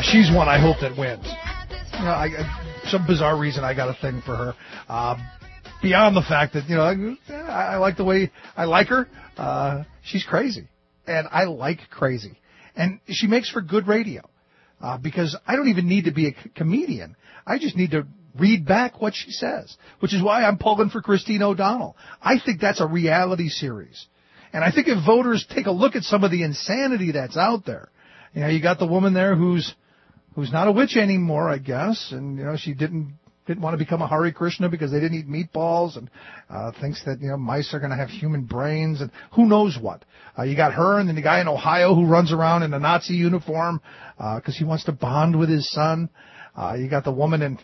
she's one I hope that wins. You know, some bizarre reason I got a thing for her. Beyond the fact that, you know, I like the way I like her. She's crazy. And I like crazy. And she makes for good radio. Because I don't even need to be a comedian. I just need to read back what she says, which is why I'm pulling for Christine O'Donnell. I think that's a reality series. And I think if voters take a look at some of the insanity that's out there, you know, you got the woman there who's not a witch anymore, I guess, and, you know, she didn't want to become a Hare Krishna because they didn't eat meatballs, and thinks that, you know, mice are going to have human brains, and who knows what. You got her, and then the guy in Ohio who runs around in a Nazi uniform because he wants to bond with his son. You got the woman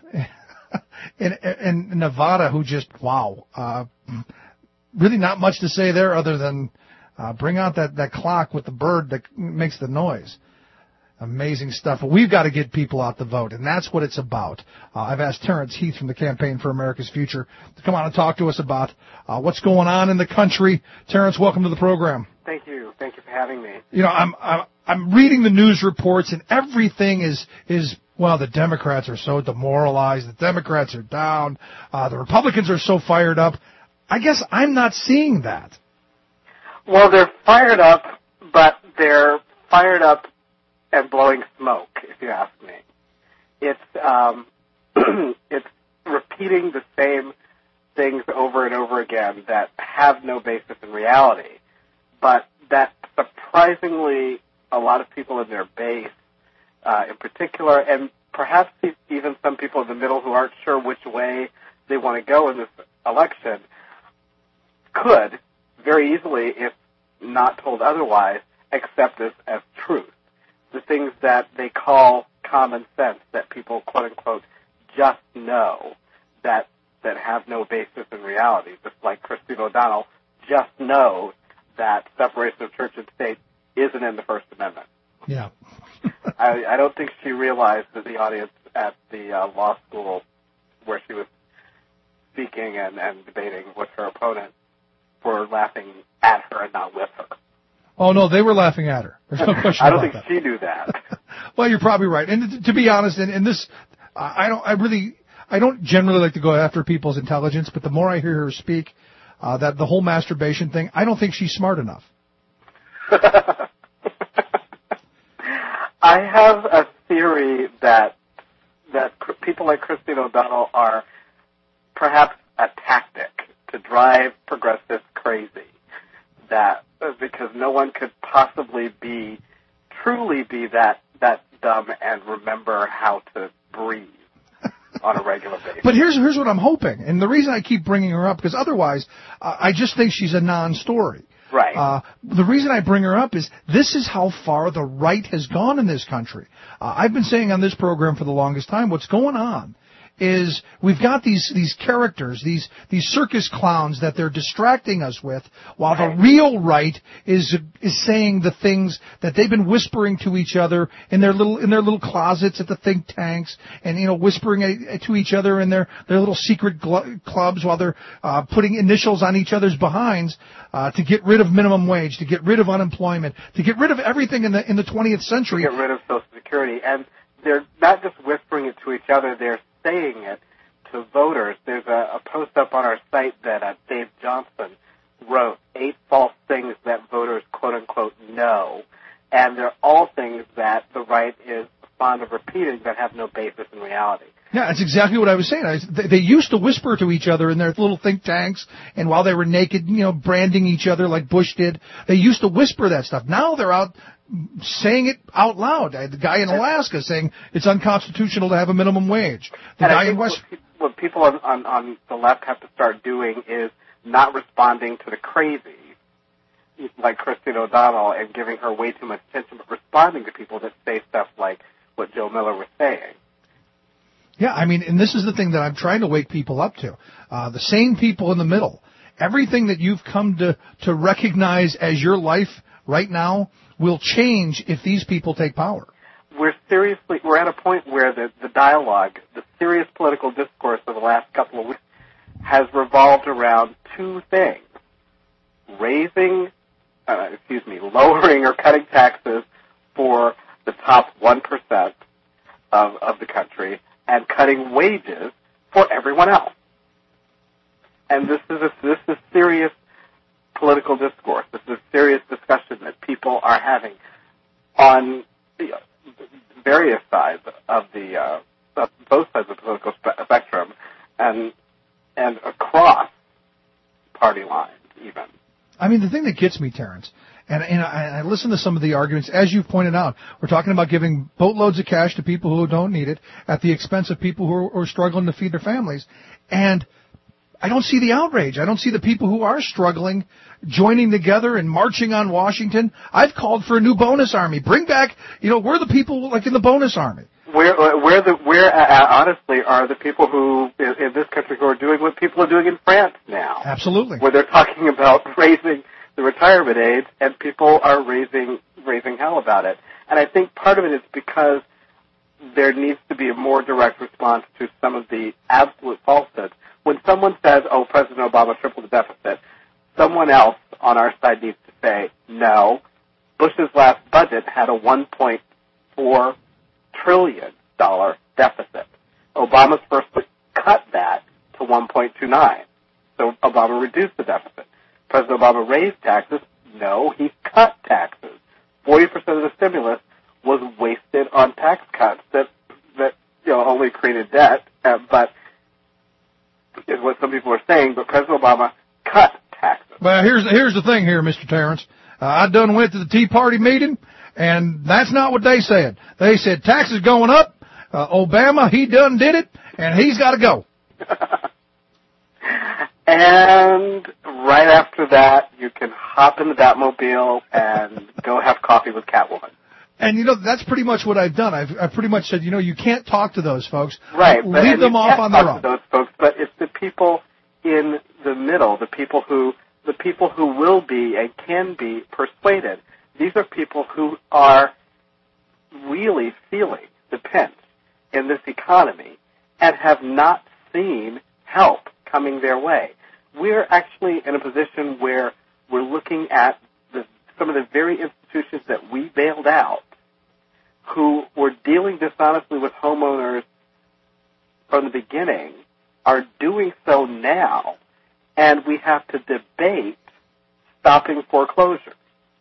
in Nevada who just, wow. Really not much to say there other than bring out that clock with the bird that makes the noise. Amazing stuff. But we've got to get people out to vote, and that's what it's about. I've asked Terrence Heath from the Campaign for America's Future to come on and talk to us about what's going on in the country. Terrence, welcome to the program. Thank you. Thank you for having me. You know, I'm reading the news reports, and everything is well, the Democrats are so demoralized. The Democrats are down. The Republicans are so fired up. I guess I'm not seeing that. Well, they're fired up, but they're fired up and blowing smoke, if you ask me. It's it's repeating the same things over and over again that have no basis in reality, but that surprisingly a lot of people in their base, in particular, and perhaps even some people in the middle who aren't sure which way they want to go in this election, could very easily, if not told otherwise, accept this as truth. The things that they call common sense, that people, quote-unquote, just know, that have no basis in reality, just like Christine O'Donnell just knows that separation of church and state isn't in the First Amendment. Yeah. I don't think she realized that the audience at the law school where she was speaking and debating with her opponent were laughing at her and not with her. Oh, no, they were laughing at her. There's no question I don't about think that. she knew that. Well, you're probably right. And to be honest, in this, I don't generally like to go after people's intelligence, but the more I hear her speak, that the whole masturbation thing, I don't think she's smart enough. I have a theory that people like Christine O'Donnell are perhaps a tactic to drive progressives crazy. That because no one could possibly truly be that dumb and remember how to breathe on a regular basis. But here's what I'm hoping, and the reason I keep bringing her up, because otherwise I just think she's a non-story. Right. The reason I bring her up is this is how far the right has gone in this country. I've been saying on this program for the longest time, what's going on is we've got these characters, these circus clowns that they're distracting us with, while the real right is saying the things that they've been whispering to each other in their little closets at the think tanks, and, you know, whispering to each other in their little secret clubs while they're putting initials on each other's behinds to get rid of minimum wage, to get rid of unemployment, to get rid of everything in the 20th century. To get rid of Social Security, and they're not just whispering it to each other; they're saying it to voters. There's a post up on our site that Dave Johnson wrote, 8 false things that voters, quote-unquote, know. And they're all things that the right is fond of repeating that have no basis in reality. Yeah, that's exactly what I was saying. They used to whisper to each other in their little think tanks, and while they were naked, you know, branding each other like Bush did, they used to whisper that stuff. Now they're out saying it out loud. The guy in Alaska saying it's unconstitutional to have a minimum wage. The guy in West. What people on the left have to start doing is not responding to the crazy, like Christine O'Donnell, and giving her way too much attention, but responding to people that say stuff like what Joe Miller was saying. Yeah, I mean, and this is the thing that I'm trying to wake people up to. The sane people in the middle. Everything that you've come to recognize as your life right now will change if these people take power. We're at a point where the dialogue, the serious political discourse of the last couple of weeks has revolved around 2 things. Lowering or cutting taxes for the top 1%, of the country and cutting wages for everyone else. And this is serious political discourse. This is a serious discussion that people are having on the various sides of both sides of the political spectrum and across party lines even. I mean, the thing that gets me, Terrence, and I listen to some of the arguments, as you've pointed out, we're talking about giving boatloads of cash to people who don't need it at the expense of people who are struggling to feed their families. And I don't see the outrage. I don't see the people who are struggling joining together and marching on Washington. I've called for a new bonus army. Bring back, we're the people like in the bonus army. Where honestly are the people who in this country who are doing what people are doing in France now? Absolutely. Where they're talking about raising the retirement age, and people are raising hell about it. And I think part of it is because there needs to be a more direct response to some of the absolute falsehoods. When someone says, "Oh, President Obama tripled the deficit," someone else on our side needs to say, "No, Bush's last budget had a $1.4 trillion deficit. Obama's first cut that to 1.29. So Obama reduced the deficit. President Obama raised taxes. No, he cut taxes. 40% of the stimulus was wasted on tax cuts that only created debt, but is what some people are saying. But President Obama cut taxes. Well, here's the thing here, Mr. Terrence. I done went to the Tea Party meeting, and that's not what they said. They said taxes going up. Obama, he done did it, and he's got to go. And right after that, you can hop in the Batmobile and go have coffee with Catwoman. And, that's pretty much what I've done. I've pretty much said, you can't talk to those folks. Right. Leave them off on their own. Those folks, but it's the people in the middle, the people who will be and can be persuaded. These are people who are really feeling the pinch in this economy and have not seen help coming their way. We're actually in a position where we're looking at some of the very institutions that we bailed out, who were dealing dishonestly with homeowners from the beginning, are doing so now, and we have to debate stopping foreclosure.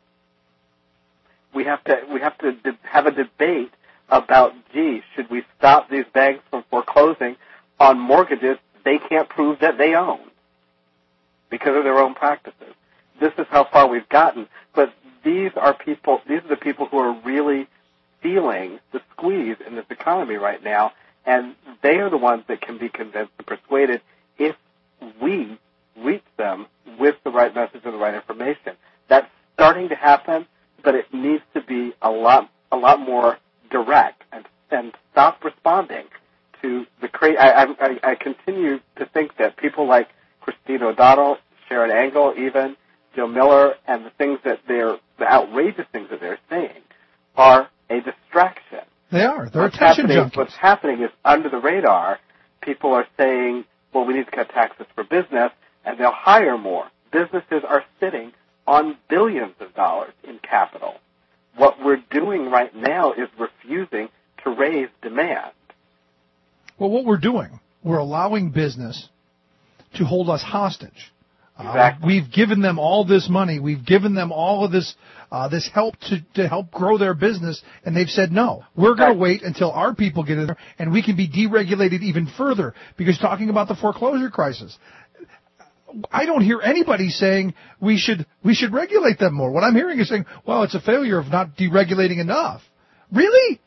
We have to have a debate about, should we stop these banks from foreclosing on mortgages they can't prove that they own because of their own practices? This is how far we've gotten. But these are the people who are really feeling the squeeze in this economy right now, and they are the ones that can be convinced and persuaded if we reach them with the right message and the right information. That's starting to happen, but it needs to be a lot more direct and stop responding to the I continue to think that people like Christine O'Donnell, Sharon Angle, even Joe Miller, and the outrageous things that they're saying are a distraction. They are. They're attention junkies. What's happening is under the radar, people are saying, well, we need to cut taxes for business, and they'll hire more. Businesses are sitting on billions of dollars in capital. What we're doing right now is refusing to raise demand. Well, what we're doing, we're allowing business to hold us hostage. Exactly. We've given them all this money. We've given them all of this help to help grow their business, and they've said no. We're going to wait until our people get in there, and we can be deregulated even further. Because talking about the foreclosure crisis, I don't hear anybody saying we should regulate them more. What I'm hearing is saying, well, it's a failure of not deregulating enough. Really?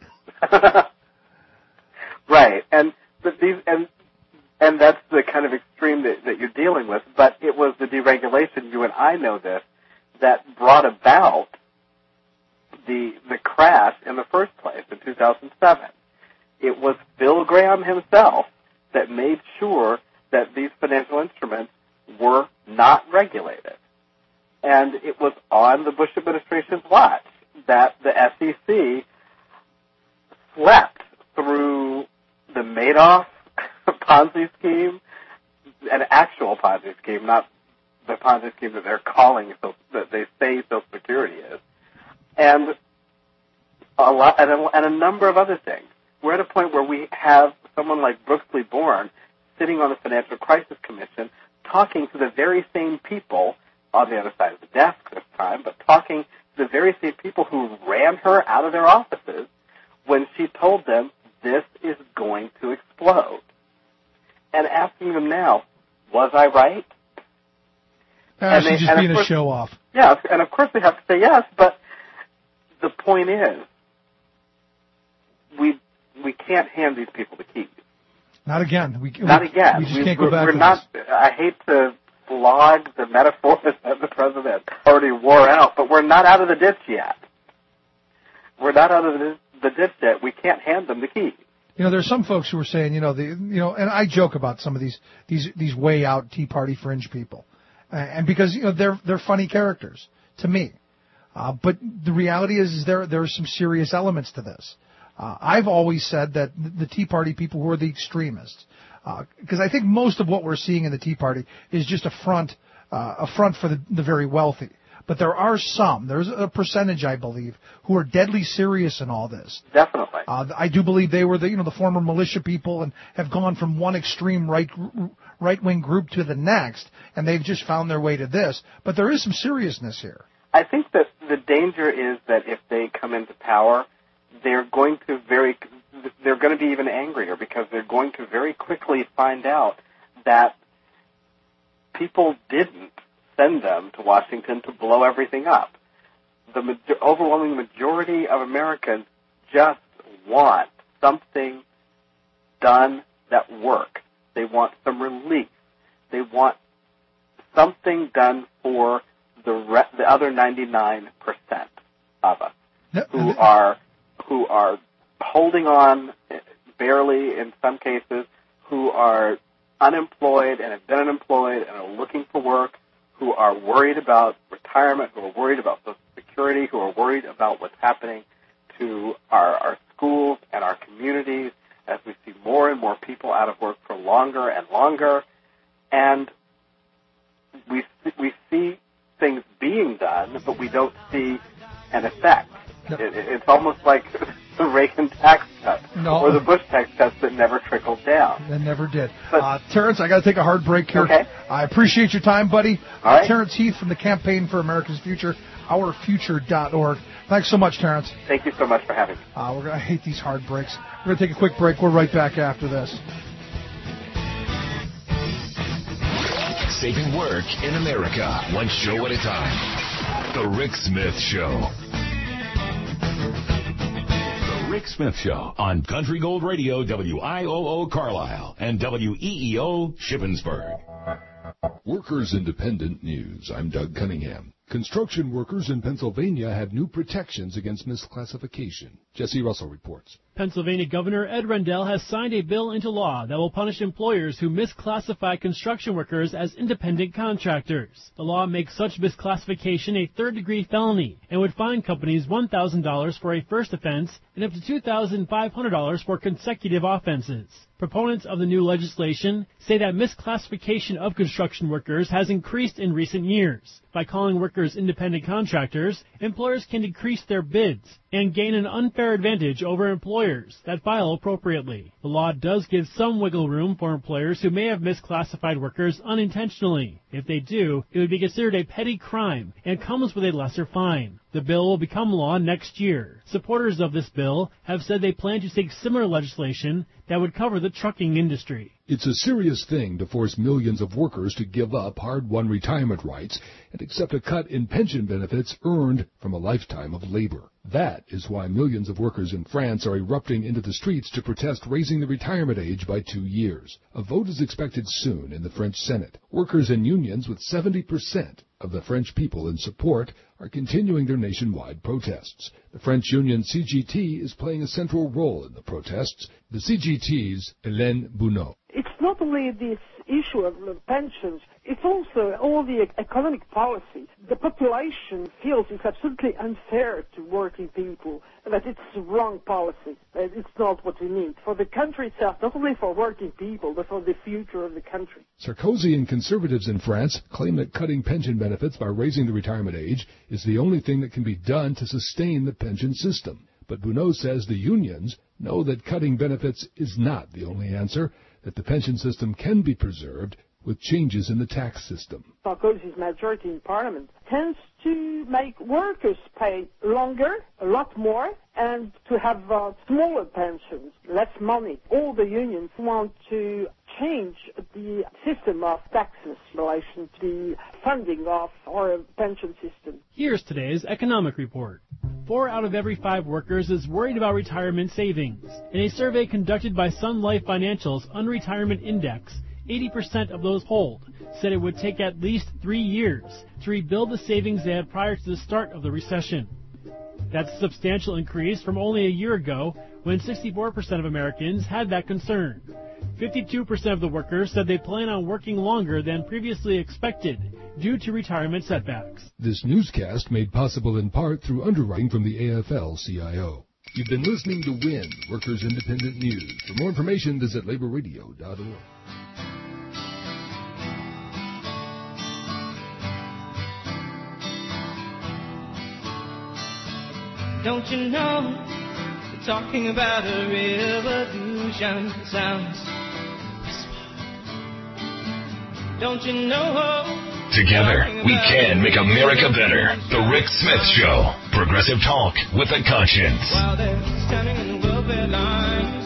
Right, and that's the kind of extreme that you're dealing with. But it was the deregulation, you and I know this, that brought about the crash in the first place in 2007. It was Bill Graham himself that made sure that these financial instruments were not regulated. And it was on the Bush administration's watch that the SEC slept through the Madoff Ponzi scheme, an actual Ponzi scheme, not the Ponzi scheme that they're calling, that they say Social Security is, and a number of other things. We're at a point where we have someone like Brooksley Born sitting on the Financial Crisis Commission talking to the very same people on the other side of the desk this time, but talking to the very same people who ran her out of their offices when she told them this is going to explode. And asking them now, was I right? She's just being a show-off. Yeah, and of course they have to say yes, but the point is, we can't hand these people the keys. Not again. Not again. We just can't go back. We're not. I hate to flog the metaphor that the president already wore out, but we're not out of the ditch yet. We're not out of the ditch yet. We can't hand them the keys. You know, there's some folks who are saying, and I joke about some of these way out Tea Party fringe people, and because they're funny characters to me, but the reality is there are some serious elements to this. I've always said that the Tea Party people who are the extremists, because I think most of what we're seeing in the Tea Party is just a front for the very wealthy. But there's a percentage, I believe, who are deadly serious in all this. Definitely. I do believe they were the former militia people and have gone from one extreme right-wing group to the next, and they've just found their way to this. But there is some seriousness here. I think that the danger is that if they come into power, they're going to be even angrier because they're going to very quickly find out that people didn't send them to Washington to blow everything up. The overwhelming majority of Americans just want something done that works. They want some relief. They want something done for the other 99% of us who are holding on barely in some cases, who are unemployed and have been unemployed and are looking for work, who are worried about retirement, who are worried about Social Security, who are worried about what's happening to our schools and our communities as we see more and more people out of work for longer and longer. And we see things being done, but we don't see an effect. It's almost like the Reagan tax cut or the Bush tax cuts that never trickled down. That never did. Terrence, I got to take a hard break here. Okay. I appreciate your time, buddy. All right. Terrence Heath from the Campaign for America's Future, ourfuture.org. Thanks so much, Terrence. Thank you so much for having me. I hate these hard breaks. We're going to take a quick break. We're right back after this. Saving work in America, one show at a time. The Rick Smith Show. The Rick Smith Show on Country Gold Radio, WIOO Carlisle, and WEEO Shippensburg. Workers Independent News. I'm Doug Cunningham. Construction workers in Pennsylvania have new protections against misclassification. Jesse Russell reports. Pennsylvania Governor Ed Rendell has signed a bill into law that will punish employers who misclassify construction workers as independent contractors. The law makes such misclassification a third-degree felony and would fine companies $1,000 for a first offense and up to $2,500 for consecutive offenses. Proponents of the new legislation say that misclassification of construction workers has increased in recent years. By calling workers independent contractors, employers can decrease their bids and gain an unfair advantage over employers that file appropriately. The law does give some wiggle room for employers who may have misclassified workers unintentionally. If they do, it would be considered a petty crime and comes with a lesser fine. The bill will become law next year. Supporters of this bill have said they plan to seek similar legislation that would cover the trucking industry. It's a serious thing to force millions of workers to give up hard-won retirement rights and accept a cut in pension benefits earned from a lifetime of labor. That is why millions of workers in France are erupting into the streets to protest raising the retirement age by 2 years. A vote is expected soon in the French Senate. Workers and unions with 70% of the French people in support are continuing their nationwide protests. The French union CGT is playing a central role in the protests. The CGT's Hélène Bounot. It's not only this issue of pensions, it's also all the economic policy. The population feels it's absolutely unfair to working people, that it's the wrong policy. It's not what we need for the country itself, not only for working people, but for the future of the country. Sarkozy and conservatives in France claim that cutting pension benefits by raising the retirement age is the only thing that can be done to sustain the pension system. But Bounot says the unions know that cutting benefits is not the only answer, that the pension system can be preserved with changes in the tax system. Sarkozy's majority in Parliament tends to make workers pay longer, a lot more, and to have smaller pensions, less money. All the unions want to change the system of taxes in relation to the funding of our pension system. Here's today's economic report. 4 out of every 5 workers is worried about retirement savings. In a survey conducted by Sun Life Financial's Unretirement Index, 80% of those polled said it would take at least 3 years to rebuild the savings they had prior to the start of the recession. That's a substantial increase from only a year ago, when 64% of Americans had that concern. 52% of the workers said they plan on working longer than previously expected due to retirement setbacks. This newscast made possible in part through underwriting from the AFL-CIO. You've been listening to WIN, Workers Independent News. For more information, visit laborradio.org. Don't you know, we're talking about a revolution that sounds whisper. Don't you know, together, we can make America better. The Rick Smith Show. Progressive talk with a conscience. while they're standing in the welfare lines,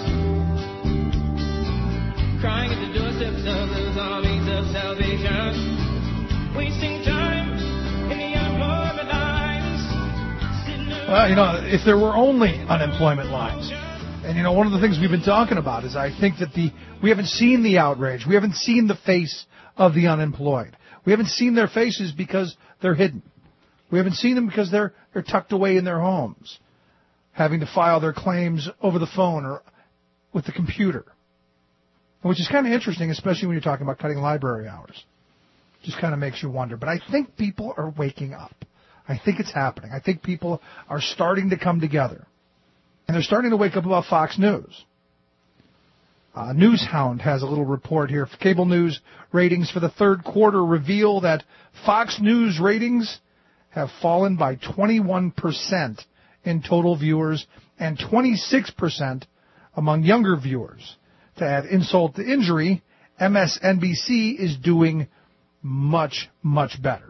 crying at the doorsteps of those armies of salvation, wasting time in the unemployment lines. Well, if there were only unemployment lines. And, one of the things we've been talking about is I think that we haven't seen the outrage. We haven't seen the face of the unemployed. We haven't seen their faces because they're hidden. We haven't seen them because they're tucked away in their homes, having to file their claims over the phone or with the computer, which is kind of interesting, especially when you're talking about cutting library hours. Just kind of makes you wonder. But I think people are waking up. I think it's happening. I think people are starting to come together. And they're starting to wake up about Fox News. Newshound has a little report here. Cable news ratings for the third quarter reveal that Fox News ratings have fallen by 21% in total viewers and 26% among younger viewers. To add insult to injury, MSNBC is doing much, much better.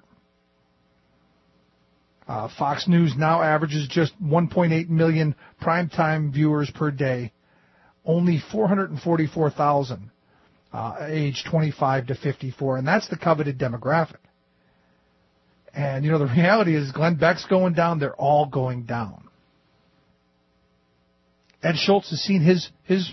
Fox News now averages just 1.8 million primetime viewers per day, only 444,000 age 25 to 54, and that's the coveted demographic. And, the reality is Glenn Beck's going down. They're all going down. Ed Schultz has seen his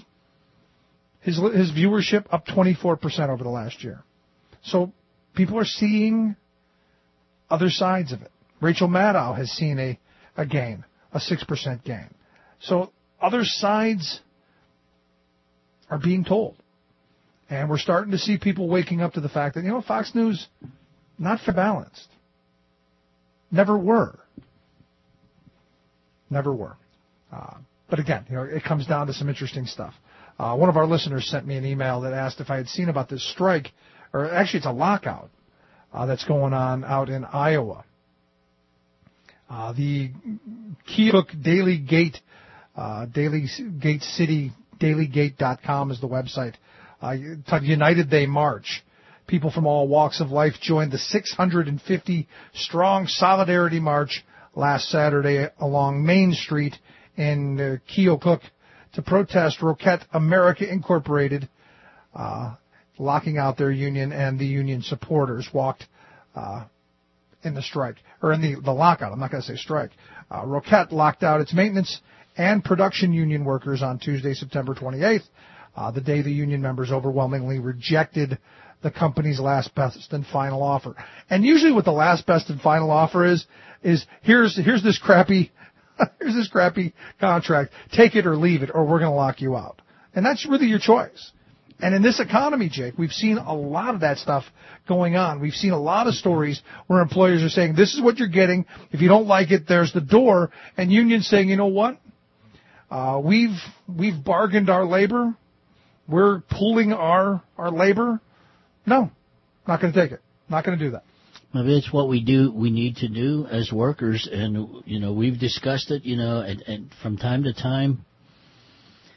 viewership up 24% over the last year. So people are seeing other sides of it. Rachel Maddow has seen a gain, a 6% gain. So other sides are being told. And we're starting to see people waking up to the fact that, Fox News, not fair balanced. Never were. Never were. But again, it comes down to some interesting stuff. One of our listeners sent me an email that asked if I had seen about this strike, or actually it's a lockout that's going on out in Iowa. The Keokuk Daily Gate, Daily Gate City, dailygate.com is the website. United They March. People from all walks of life joined the 650-strong Solidarity March last Saturday along Main Street in Keokuk to protest Roquette America Incorporated, locking out their union, and the union supporters walked in the strike, or in the lockout. I'm not going to say strike. Roquette locked out its maintenance and production union workers on Tuesday, September 28th, the day the union members overwhelmingly rejected the company's last best and final offer. And usually what the last best and final offer is here's this crappy contract. Take it or leave it, or we're going to lock you out. And that's really your choice. And in this economy, Jake, we've seen a lot of that stuff going on. We've seen a lot of stories where employers are saying, this is what you're getting. If you don't like it, there's the door. And unions saying, you know what? We've bargained our labor. We're pooling our labor. No, not going to take it. Not going to do that. Maybe it's what we need to do as workers. And, we've discussed it, and from time to time,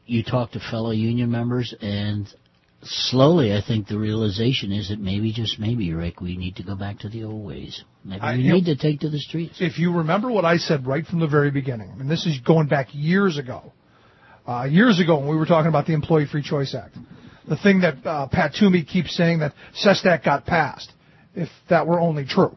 you talk to fellow union members, and slowly I think the realization is that maybe, just maybe, Rick, we need to go back to the old ways. Maybe we need to take to the streets. If you remember what I said right from the very beginning, and this is going back years ago when we were talking about the Employee Free Choice Act, the thing that Pat Toomey keeps saying that SESTAC got passed, if that were only true.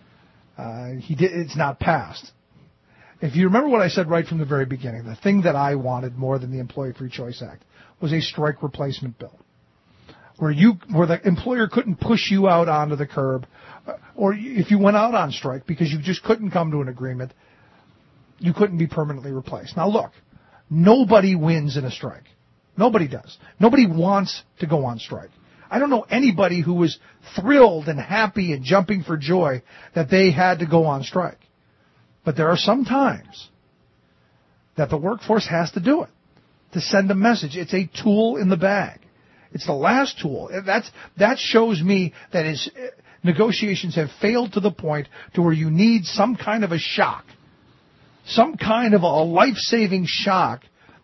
It's not passed. If you remember what I said right from the very beginning, the thing that I wanted more than the Employee Free Choice Act was a strike replacement bill, where the employer couldn't push you out onto the curb, or if you went out on strike because you just couldn't come to an agreement, you couldn't be permanently replaced. Now look, nobody wins in a strike. Nobody does. Nobody wants to go on strike. I don't know anybody who was thrilled and happy and jumping for joy that they had to go on strike. But there are some times that the workforce has to do it to send a message. It's a tool in the bag. It's the last tool. That shows me that negotiations have failed to the point to where you need some kind of a shock, some kind of a life-saving shock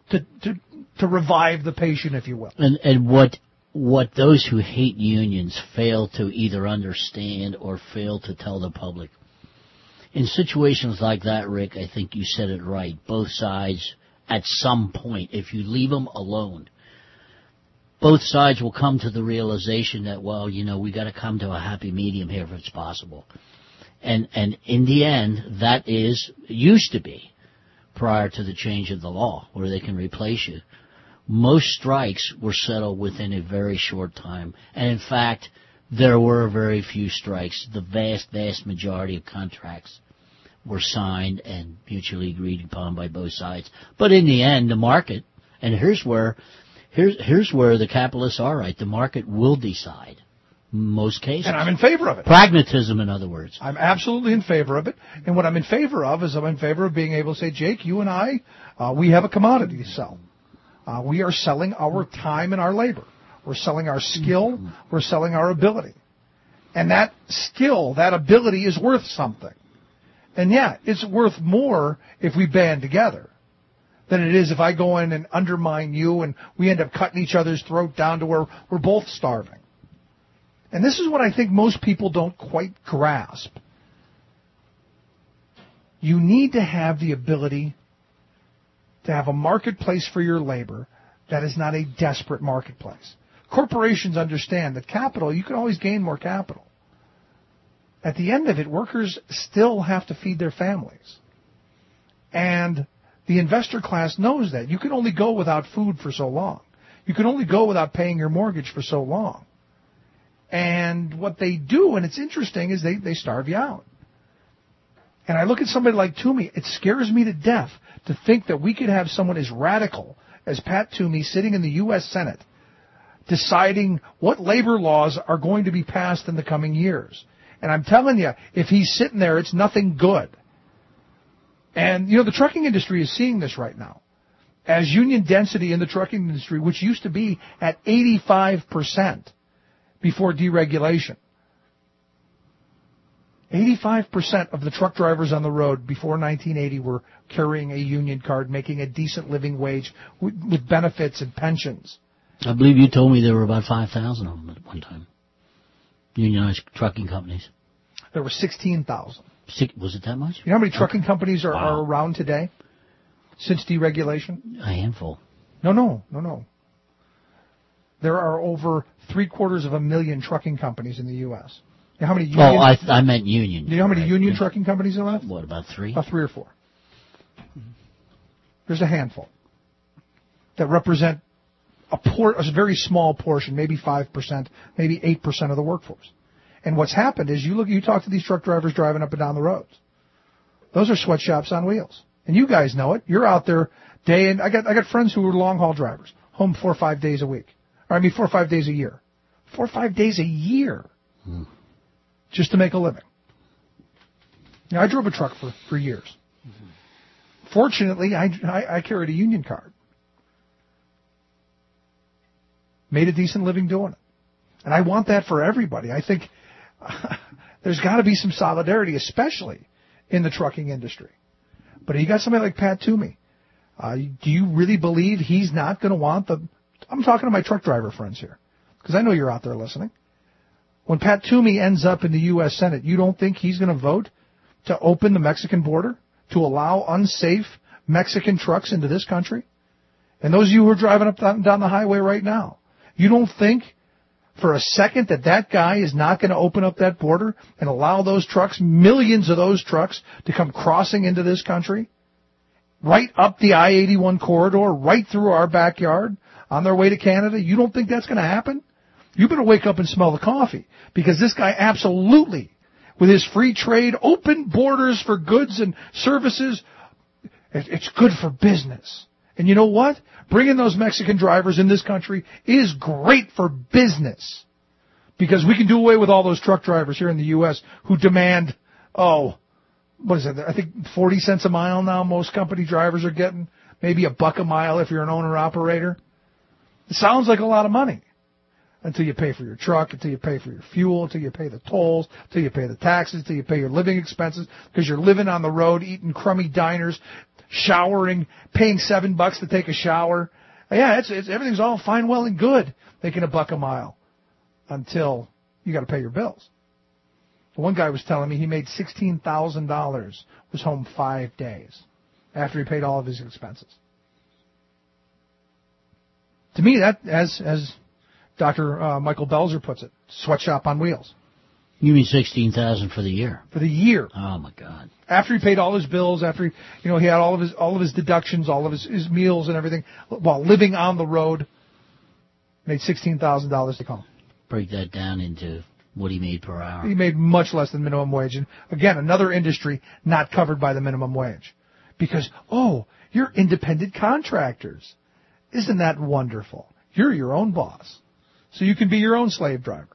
to revive the patient, if you will. And what those who hate unions fail to either understand or fail to tell the public. In situations like that, Rick, I think you said it right. Both sides, at some point, if you leave them alone, both sides will come to the realization that, well, we got to come to a happy medium here if it's possible. And in the end, that used to be, prior to the change of the law, where they can replace you. Most strikes were settled within a very short time. And in fact, there were very few strikes. The vast, vast majority of contracts were signed and mutually agreed upon by both sides. But in the end, the market, and here's where the capitalists are right, the market will decide in most cases. And I'm in favor of it. Pragmatism, in other words. I'm absolutely in favor of it. And what I'm in favor of is I'm in favor of being able to say, Jake, you and I, we have a commodity to sell. We are selling our time and our labor. We're selling our skill. We're selling our ability. And that skill, that ability is worth something. And yeah, it's worth more if we band together than it is if I go in and undermine you and we end up cutting each other's throat down to where we're both starving. And this is what I think most people don't quite grasp. You need to have the ability to have a marketplace for your labor that is not a desperate marketplace. Corporations understand that capital, you can always gain more capital. At the end of it, workers still have to feed their families. And the investor class knows that. You can only go without food for so long. You can only go without paying your mortgage for so long. And what they do, and it's interesting, is they starve you out. And I look at somebody like Toomey, it scares me to death to think that we could have someone as radical as Pat Toomey sitting in the U.S. Senate deciding what labor laws are going to be passed in the coming years. And I'm telling you, if he's sitting there, it's nothing good. And, the trucking industry is seeing this right now. As union density in the trucking industry, which used to be at 85% before deregulation. 85% of the truck drivers on the road before 1980 were carrying a union card, making a decent living wage with benefits and pensions. I believe you told me there were about 5,000 of them at one time. Unionized trucking companies. There were 16,000. Was it that much? You know how many trucking companies are around today since deregulation? A handful. No. There are over 750,000 trucking companies in the U.S. You know how many union? I meant union. Do you know how many union trucking companies are left? What, about 3? About 3 or 4. There's a handful that represent a very small portion, maybe 5%, maybe 8% of the workforce. And what's happened is you talk to these truck drivers driving up and down the roads. Those are sweatshops on wheels. And you guys know it. You're out there day in. I got friends who are long haul drivers, home 4 or 5 days a week. 4 or 5 days a year. 4 or 5 days a year. Just to make a living. Now, I drove a truck for years. Fortunately, I carried a union card. Made a decent living doing it. And I want that for everybody. I think there's got to be some solidarity, especially in the trucking industry. But you got somebody like Pat Toomey. Do you really believe he's not going to want the... I'm talking to my truck driver friends here, because I know you're out there listening. When Pat Toomey ends up in the U.S. Senate, you don't think he's going to vote to open the Mexican border, to allow unsafe Mexican trucks into this country? And those of you who are driving up down the highway right now, you don't think for a second that guy is not going to open up that border and allow those trucks, millions of those trucks, to come crossing into this country? Right up the I-81 corridor, right through our backyard, on their way to Canada? You don't think that's going to happen? You better wake up and smell the coffee, because this guy absolutely, with his free trade, open borders for goods and services, it's good for business. And you know what? Bringing those Mexican drivers in this country is great for business, because we can do away with all those truck drivers here in the U.S. who demand, what is it? I think 40 cents a mile now most company drivers are getting, maybe $1 a mile if you're an owner-operator. It sounds like a lot of money until you pay for your truck, until you pay for your fuel, until you pay the tolls, until you pay the taxes, until you pay your living expenses, because you're living on the road, eating crummy diners, showering, paying $7 to take a shower. Yeah, it's everything's all fine, well, and good, making $1 a mile, until you got to pay your bills. One guy was telling me he made $16,000, was home 5 days after he paid all of his expenses. To me, that, as Dr. Michael Belzer puts it, sweatshop on wheels. You mean $16,000 for the year? For the year. Oh my God! After he paid all his bills, after he had all of his deductions, all of his meals and everything, while living on the road, made $16,000 to come. Break that down into what he made per hour. He made much less than minimum wage, and again, another industry not covered by the minimum wage, because you're independent contractors. Isn't that wonderful? You're your own boss, so you can be your own slave driver.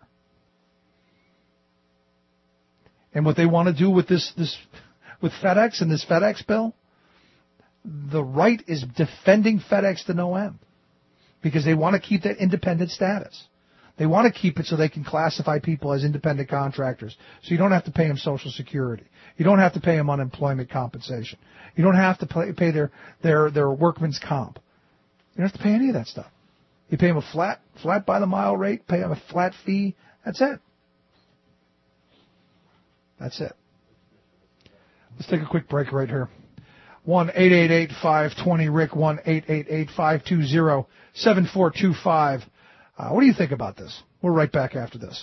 And what they want to do with this with FedEx and this FedEx bill, the right is defending FedEx to no end, because they want to keep that independent status. They want to keep it so they can classify people as independent contractors, so you don't have to pay them Social Security. You don't have to pay them unemployment compensation. You don't have to pay their workman's comp. You don't have to pay any of that stuff. You pay them a flat by the mile rate, pay them a flat fee. That's it. That's it. Let's take a quick break right here. 1-888-520-RICK, 1-888-520-7425. What do you think about this? We're right back after this.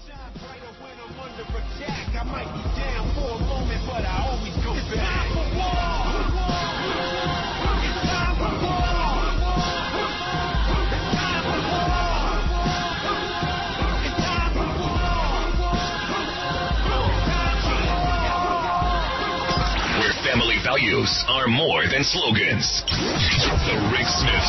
Family values are more than slogans. The Rick Smith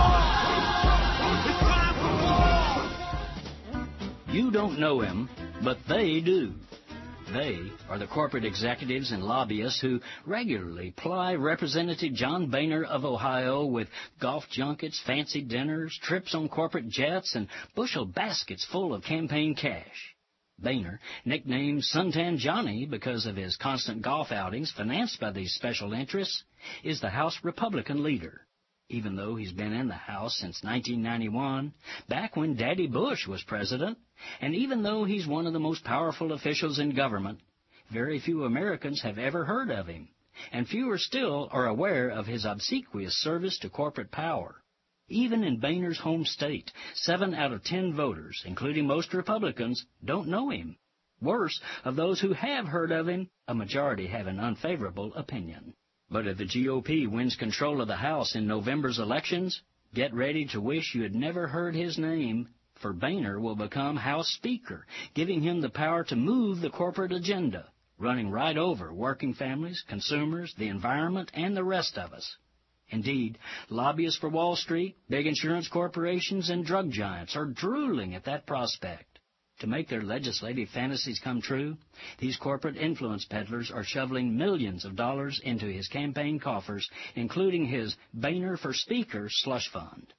Show. You don't know him, but they do. They are the corporate executives and lobbyists who regularly ply Representative John Boehner of Ohio with golf junkets, fancy dinners, trips on corporate jets, and bushel baskets full of campaign cash. Boehner, nicknamed Suntan Johnny because of his constant golf outings financed by these special interests, is the House Republican leader, even though he's been in the House since 1991, back when Daddy Bush was president, and even though he's one of the most powerful officials in government, very few Americans have ever heard of him, and fewer still are aware of his obsequious service to corporate power. Even in Boehner's home state, 7 out of 10 voters, including most Republicans, don't know him. Worse, of those who have heard of him, a majority have an unfavorable opinion. But if the GOP wins control of the House in November's elections, get ready to wish you had never heard his name, for Boehner will become House Speaker, giving him the power to move the corporate agenda, running right over working families, consumers, the environment, and the rest of us. Indeed, lobbyists for Wall Street, big insurance corporations, and drug giants are drooling at that prospect. To make their legislative fantasies come true, these corporate influence peddlers are shoveling millions of dollars into his campaign coffers, including his Boehner for Speaker slush fund.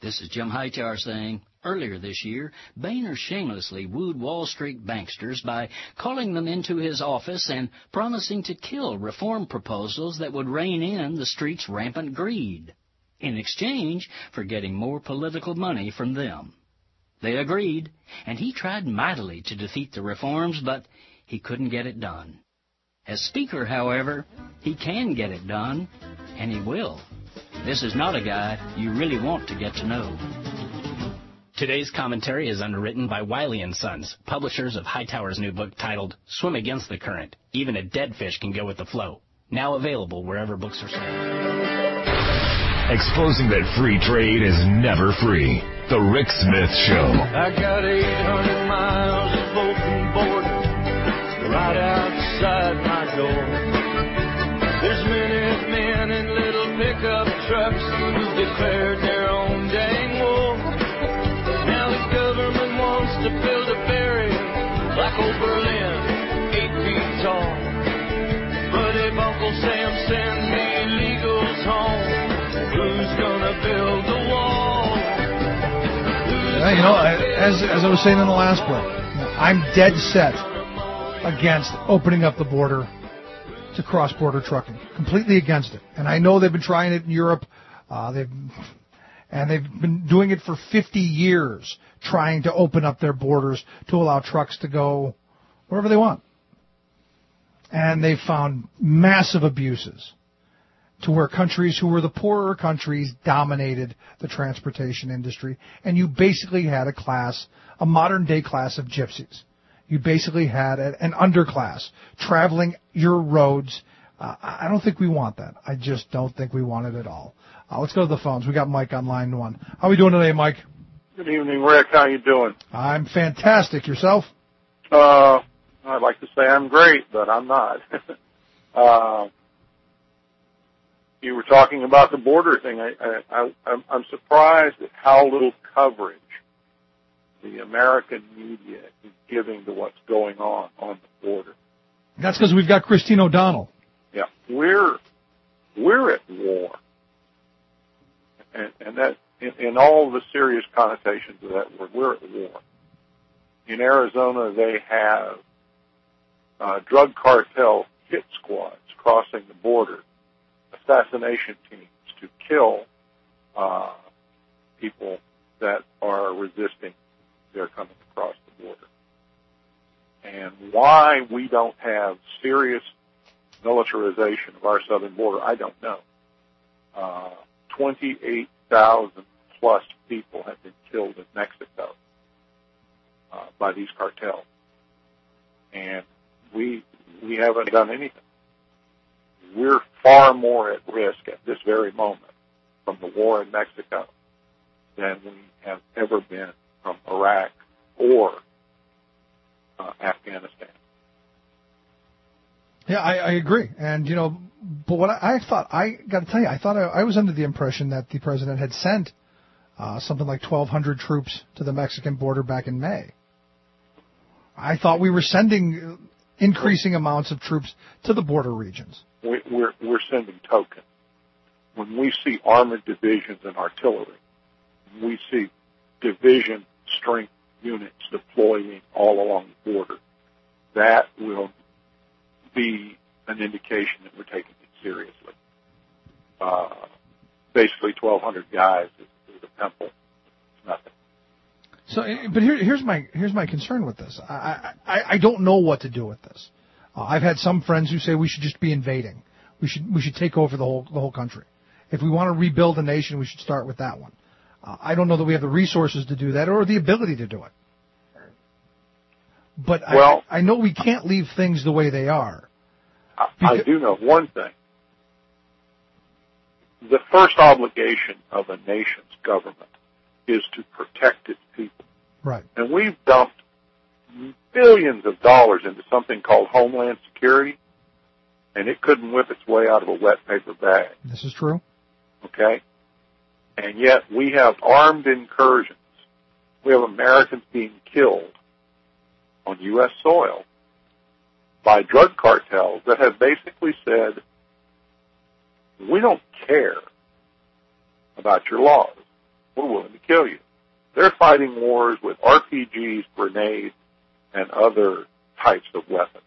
This is Jim Hightower saying, earlier this year, Boehner shamelessly wooed Wall Street banksters by calling them into his office and promising to kill reform proposals that would rein in the street's rampant greed, in exchange for getting more political money from them. They agreed, and he tried mightily to defeat the reforms, but he couldn't get it done. As Speaker, however, he can get it done, and he will. This is not a guy you really want to get to know. Today's commentary is underwritten by Wiley & Sons, publishers of Hightower's new book titled Swim Against the Current. Even a dead fish can go with the flow. Now available wherever books are sold. Exposing that free trade is never free. The Rick Smith Show. I got 800 miles of open border right outside my door. There's many men in little pickup trucks who've declared their own dang war. Now the government wants to build a barrier like old Berlin, 8 feet tall. But if Uncle Sam sends me illegals home, who's gonna build the wall? You know, as I was saying in the last break, I'm dead set against opening up the border to cross-border trucking. Completely against it. And I know they've been trying it in Europe. They've been doing it for 50 years, trying to open up their borders to allow trucks to go wherever they want. And they've found massive abuses to where countries who were the poorer countries dominated the transportation industry, and you basically had a modern-day class of gypsies. You basically had an underclass traveling your roads. I don't think we want that. I just don't think we want it at all. Let's go to the phones. We got Mike on line 1. How are we doing today, Mike? Good evening, Rick. How you doing? I'm fantastic. Yourself? I'd like to say I'm great, but I'm not. You were talking about the border thing. I'm surprised at how little coverage the American media is giving to what's going on the border. That's because we've got Christine O'Donnell. Yeah, we're at war, and that in all the serious connotations of that word, we're at war. In Arizona, they have drug cartel hit squads crossing the border, assassination teams to kill people that are resisting their coming across the border. And why we don't have serious militarization of our southern border, I don't know. 28,000 plus people have been killed in Mexico by these cartels. And we haven't done anything. We're far more at risk at this very moment from the war in Mexico than we have ever been from Iraq or Afghanistan. Yeah, I agree. And, you know, but what I thought, I got to tell you, I was under the impression that the president had sent something like 1,200 troops to the Mexican border back in May. I thought we were sending increasing amounts of troops to the border regions. We're sending tokens. When we see armored divisions and artillery, we see division strength units deploying all along the border, that will be an indication that we're taking it seriously. Basically, 1,200 guys is a pimple. It's nothing. So, but here's my concern with this. I don't know what to do with this. I've had some friends who say we should just be invading. We should take over the whole country. If we want to rebuild a nation, we should start with that one. I don't know that we have the resources to do that or the ability to do it. But I know we can't leave things the way they are. I do know one thing. The first obligation of a nation's government is to protect its people. Right. And we've dumped billions of dollars into something called Homeland Security, and it couldn't whip its way out of a wet paper bag. This is true. Okay? And yet we have armed incursions. We have Americans being killed on U.S. soil by drug cartels that have basically said, we don't care about your laws. we're willing to kill you. They're fighting wars with RPGs, grenades, and other types of weapons.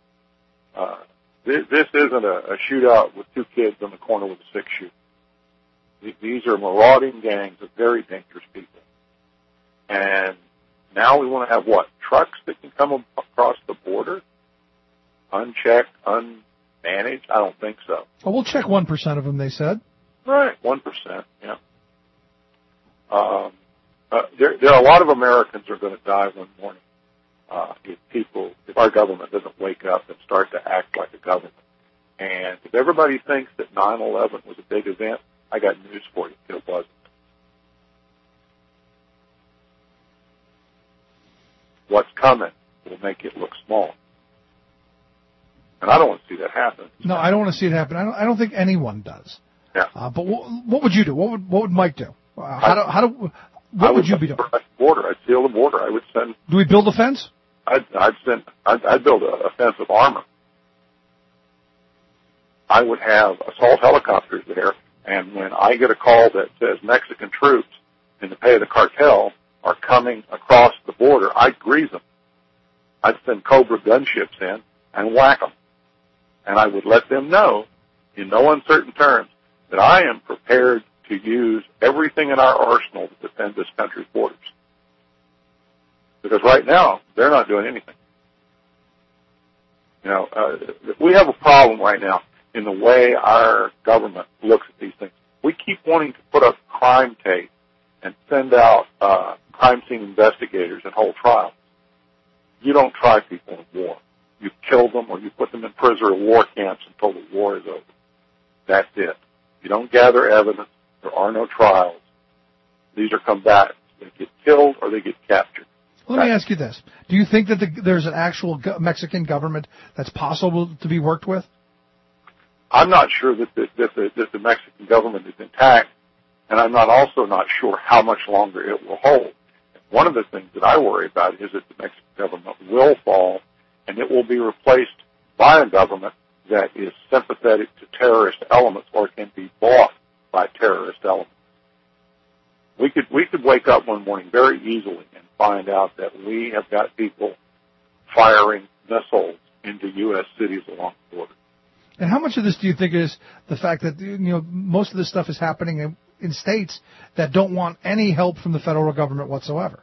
This isn't a shootout with two kids on the corner with a 6-shooter. These are marauding gangs of very dangerous people. And now we want to have what? Trucks that can come across the border? Unchecked, unmanaged? I don't think so. Well, we'll check 1% of them, they said. Right, 1%, yeah. There are a lot of Americans who are going to die one morning if our government doesn't wake up and start to act like a government. And if everybody thinks that 9/11 was a big event, I got news for you. It wasn't. What's coming will make it look small. And I don't want to see that happen. No, I don't want to see it happen. I don't think anyone does. Yeah. But what would you do? What would Mike do? What would you be doing? Border. I'd seal the border. I would send. Do we build a fence? I'd build a fence of armor. I would have assault helicopters there, and when I get a call that says Mexican troops in the pay of the cartel are coming across the border, I'd grease them. I'd send Cobra gunships in and whack them. And I would let them know, in no uncertain terms, that I am prepared to use everything in our arsenal to defend this country's borders. Because right now, they're not doing anything. We have a problem right now in the way our government looks at these things. We keep wanting to put up crime tape and send out crime scene investigators and hold trials. You don't try people in war. You kill them or you put them in prisoner of war camps until the war is over. That's it. You don't gather evidence. There are no trials. These are combatants. They get killed or they get captured. Let me ask you this. Do you think that there's an actual Mexican government that's possible to be worked with? I'm not sure that the Mexican government is intact, and I'm also not sure how much longer it will hold. One of the things that I worry about is that the Mexican government will fall, and it will be replaced by a government that is sympathetic to terrorist elements or can be bought by terrorist elements. We could wake up one morning very easily and find out that we have got people firing missiles into U.S. cities along the border. And how much of this do you think is the fact that most of this stuff is happening in states that don't want any help from the federal government whatsoever?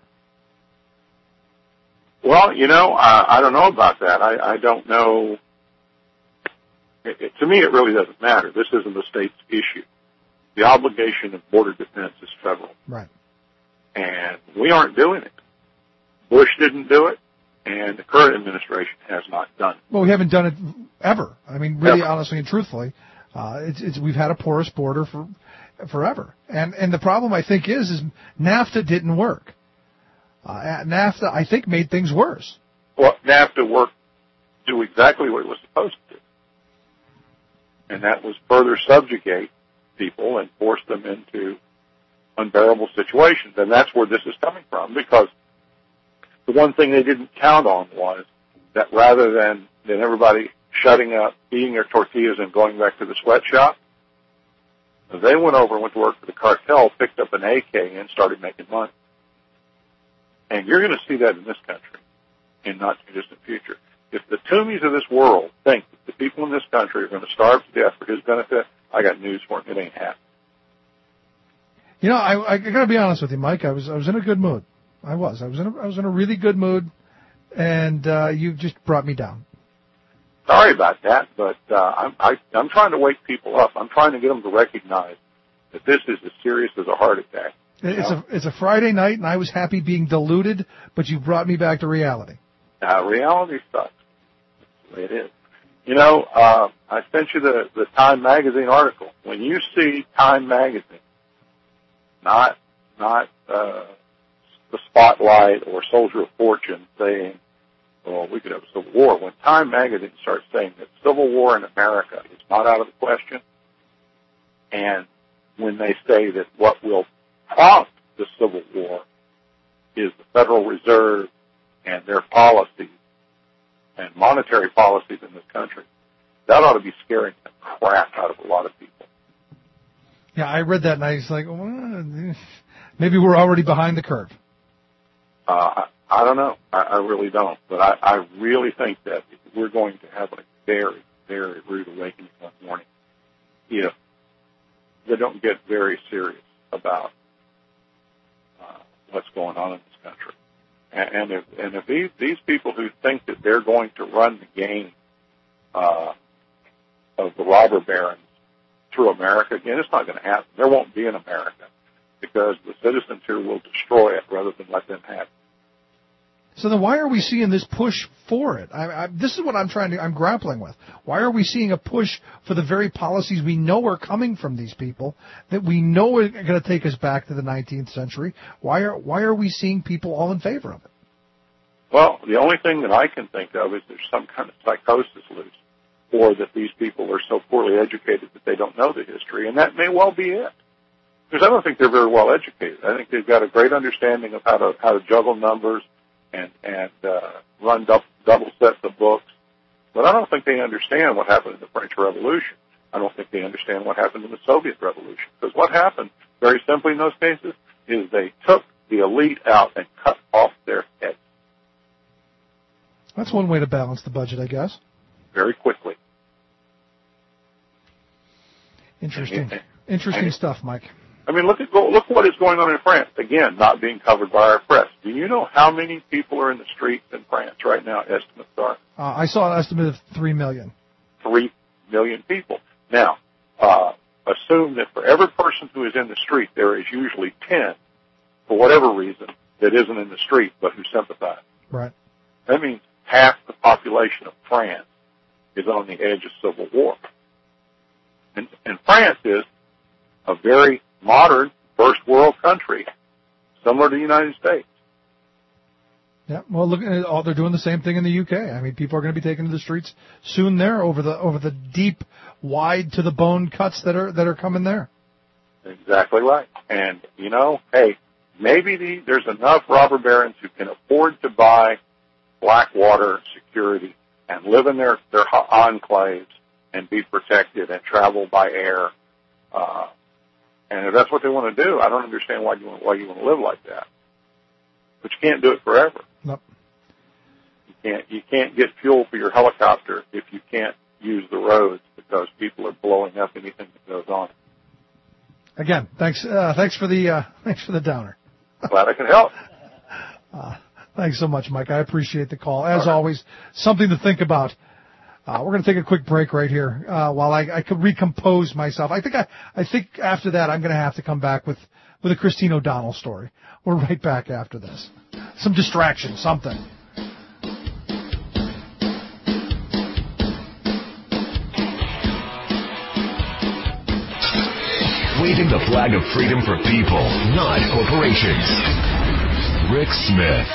Well, I don't know about that. I don't know. To me, it really doesn't matter. This isn't the state's issue. The obligation of border defense is federal. Right. And we aren't doing it. Bush didn't do it, and the current administration has not done it. Well, we haven't done it ever. I mean, really, Ever. honestly and truthfully, we've had a porous border for forever. And the problem, I think, is NAFTA didn't work. NAFTA, I think, made things worse. Well, NAFTA do exactly what it was supposed to do. And that was further subjugate people and force them into unbearable situations. And that's where this is coming from, because the one thing they didn't count on was that rather than everybody shutting up, eating their tortillas, and going back to the sweatshop, they went over and went to work for the cartel, picked up an AK, and started making money. And you're going to see that in this country in not too distant future. If the Toomeys of this world think that the people in this country are going to starve to death for his benefit, I got news for him. It ain't happening. I got to be honest with you, Mike. I was in a good mood. I was in a really good mood, and you just brought me down. Sorry about that, but I'm trying to wake people up. I'm trying to get them to recognize that this is as serious as a heart attack. It's a Friday night, and I was happy being deluded, but you brought me back to reality. Reality sucks. That's the way it is. I sent you the Time Magazine article. When you see Time Magazine, not the Spotlight or Soldier of Fortune saying, well, we could have a civil war. When Time Magazine starts saying that civil war in America is not out of the question, and when they say that what will prompt the civil war is the Federal Reserve and their policies and monetary policies in this country, that ought to be scaring the crap out of a lot of people. Yeah, I read that and I was like, well, Maybe we're already behind the curve. I don't know. I really don't. But I really think that we're going to have a very, very rude awakening one morning if they don't get very serious about what's going on in this country. And if these people who think that they're going to run the game of the robber barons through America, again, it's not going to happen. There won't be an America because the citizens here will destroy it rather than let them have it. So then why are we seeing this push for it? This is what I'm grappling with. Why are we seeing a push for the very policies we know are coming from these people that we know are going to take us back to the 19th century? Why are we seeing people all in favor of it? Well, the only thing that I can think of is there's some kind of psychosis loose, or that these people are so poorly educated that they don't know the history, and that may well be it. Because I don't think they're very well educated. I think they've got a great understanding of how to juggle numbers and run double sets of books. But I don't think they understand what happened in the French Revolution. I don't think they understand what happened in the Soviet Revolution. Because what happened, very simply in those cases, is they took the elite out and cut off their heads. That's one way to balance the budget, I guess. Very quickly. Interesting stuff, Mike. I mean, look what is going on in France. Again, not being covered by our press. Do you know how many people are in the streets in France right now? Estimates are. I saw an estimate of 3 million. 3 million people. Now, assume that for every person who is in the street, there is usually 10, for whatever reason, that isn't in the street but who sympathize. Right. That means half the population of France is on the edge of civil war. And France is a very modern first world country, similar to the United States. Yeah, well, look, they're doing the same thing in the UK. I mean, people are going to be taken to the streets soon there over the deep, wide to the bone cuts that are coming there. Exactly right. And hey, maybe there's enough robber barons who can afford to buy Blackwater security and live in their enclaves and be protected and travel by air. And if that's what they want to do, I don't understand why you want to live like that. But you can't do it forever. Nope. You can't get fuel for your helicopter if you can't use the roads because people are blowing up anything that goes on. Again, thanks for the downer. Glad I could help. Thanks so much, Mike. I appreciate the call. As always, something to think about. We're going to take a quick break right here while I could recompose myself. I think after that I'm going to have to come back with a Christine O'Donnell story. We're right back after this. Some distraction, something. Waving the flag of freedom for people, not corporations. Rick Smith.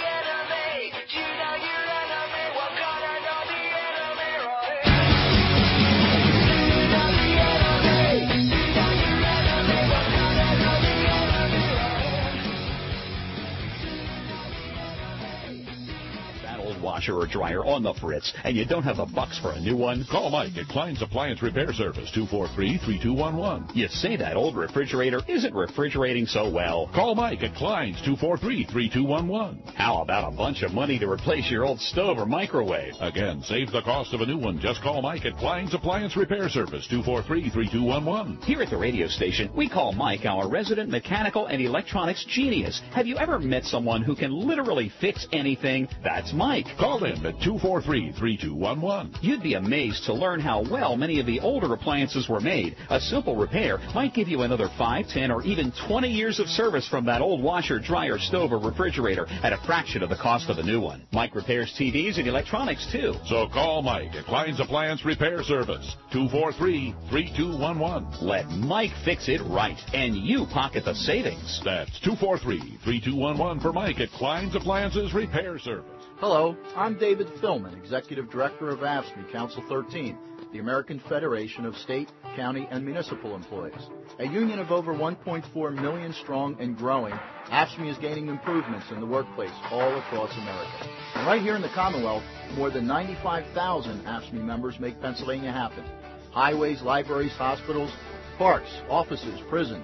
Washer or dryer on the fritz, and you don't have the bucks for a new one? Call Mike at Klein's Appliance Repair Service, 243-3211. You say that old refrigerator isn't refrigerating so well. Call Mike at Klein's, 243-3211. How about a bunch of money to replace your old stove or microwave? Again, save the cost of a new one. Just call Mike at Klein's Appliance Repair Service, 243-3211. Here at the radio station, we call Mike our resident mechanical and electronics genius. Have you ever met someone who can literally fix anything? That's Mike. Call him at 243-3211. You'd be amazed to learn how well many of the older appliances were made. A simple repair might give you another 5, 10, or even 20 years of service from that old washer, dryer, stove, or refrigerator at a fraction of the cost of a new one. Mike repairs TVs and electronics, too. So call Mike at Klein's Appliance Repair Service, 243-3211. Let Mike fix it right, and you pocket the savings. That's 243-3211 for Mike at Klein's Appliances Repair Service. Hello, I'm David Philman, Executive Director of AFSCME Council 13, the American Federation of State, County, and Municipal Employees. A union of over 1.4 million strong and growing, AFSCME is gaining improvements in the workplace all across America. And right here in the Commonwealth, more than 95,000 AFSCME members make Pennsylvania happen. Highways, libraries, hospitals, parks, offices, prisons.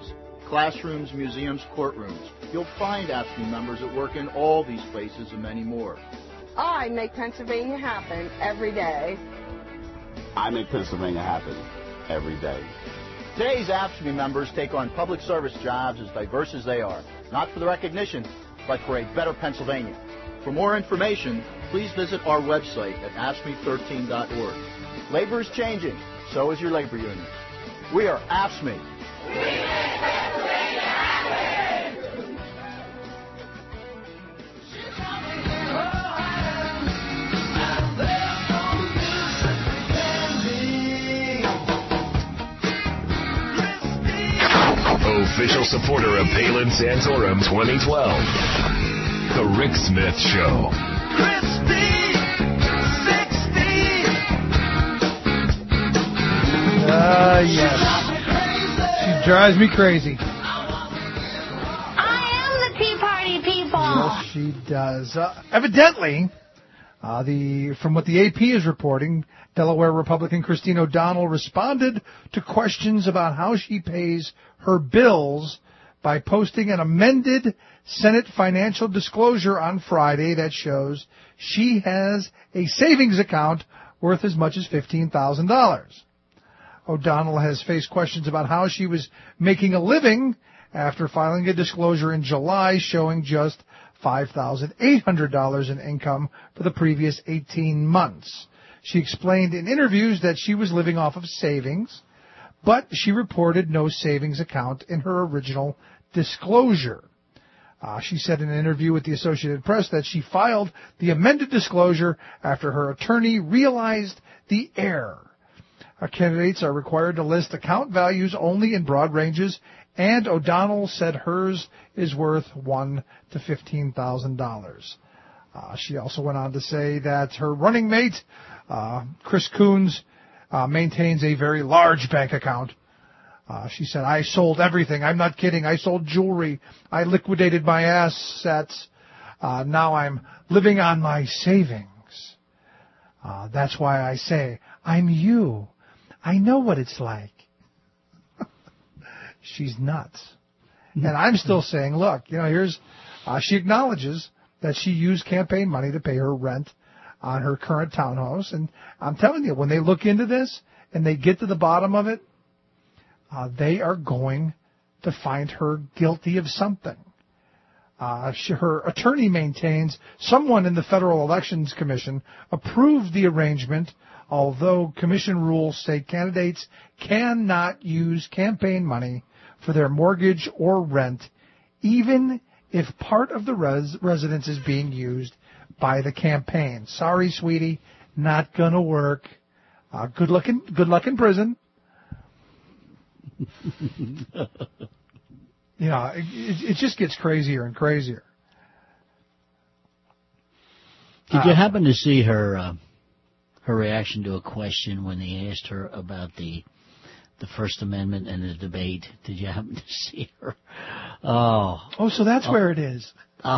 classrooms, museums, courtrooms. You'll find AFSCME members that work in all these places and many more. I make Pennsylvania happen every day. I make Pennsylvania happen every day. Today's AFSCME members take on public service jobs as diverse as they are, not for the recognition, but for a better Pennsylvania. For more information, please visit our website at AFSCME13.org. Labor is changing, so is your labor union. We are AFSCME. Official supporter of Palin Santorum 2012. The Rick Smith Show. Yes. She drives me crazy. I am the Tea Party people. Yes, she does. Evidently, from what the AP is reporting, Delaware Republican Christine O'Donnell responded to questions about how she pays her bills by posting an amended Senate financial disclosure on Friday that shows she has a savings account worth as much as $15,000. O'Donnell has faced questions about how she was making a living after filing a disclosure in July showing just $5,800 in income for the previous 18 months. She explained in interviews that she was living off of savings, but she reported no savings account in her original disclosure. She said in an interview with the Associated Press that she filed the amended disclosure after her attorney realized the error. Candidates are required to list account values only in broad ranges, and O'Donnell said hers is worth $1,000 to $15,000. She also went on to say that her running mate, Chris Coons, maintains a very large bank account. She said, I sold everything. I'm not kidding. I sold jewelry. I liquidated my assets. Now I'm living on my savings. That's why I say, I'm you. I know what it's like. She's nuts. And I'm still saying, look, here's, she acknowledges that she used campaign money to pay her rent on her current townhouse. And I'm telling you, when they look into this and they get to the bottom of it, they are going to find her guilty of something. Her attorney maintains someone in the Federal Elections Commission approved the arrangement, although commission rules say candidates cannot use campaign money for their mortgage or rent, even if part of the residence is being used by the campaign. Sorry, sweetie, not gonna work. Good luck in prison. It just gets crazier and crazier. Did you happen to see her reaction to a question when they asked her about the First Amendment and the debate? Did you happen to see her? Oh, so that's where it is.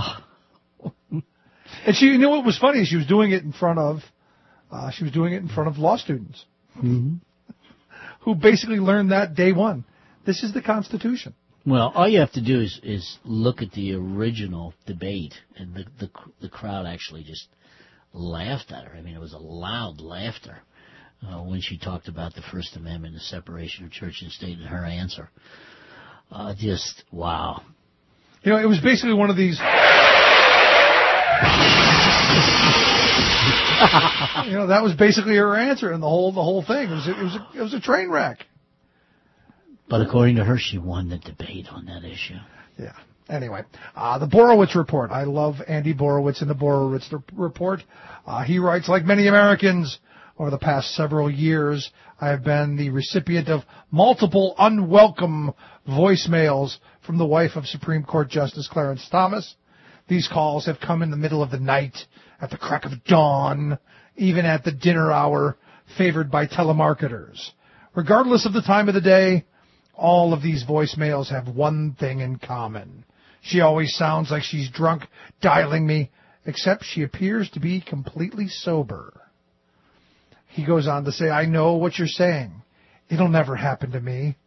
And she, what was funny is she was doing it in front of law students who basically learned that day one. This is the Constitution. Well, all you have to do is look at the original debate, and the crowd actually just laughed at her. I mean, it was a loud laughter when she talked about the First Amendment, the separation of church and state, and her answer. Just, wow. It was basically one of these... that was basically her answer, and the whole thing. It was a train wreck. But according to her, she won the debate on that issue. Yeah. Anyway, the Borowitz Report. I love Andy Borowitz in the Borowitz Report. He writes, like many Americans, over the past several years, I have been the recipient of multiple unwelcome voicemails from the wife of Supreme Court Justice Clarence Thomas. These calls have come in the middle of the night, at the crack of dawn, even at the dinner hour, favored by telemarketers. Regardless of the time of the day, all of these voicemails have one thing in common. She always sounds like she's drunk dialing me, except she appears to be completely sober. He goes on to say, I know what you're saying. It'll never happen to me.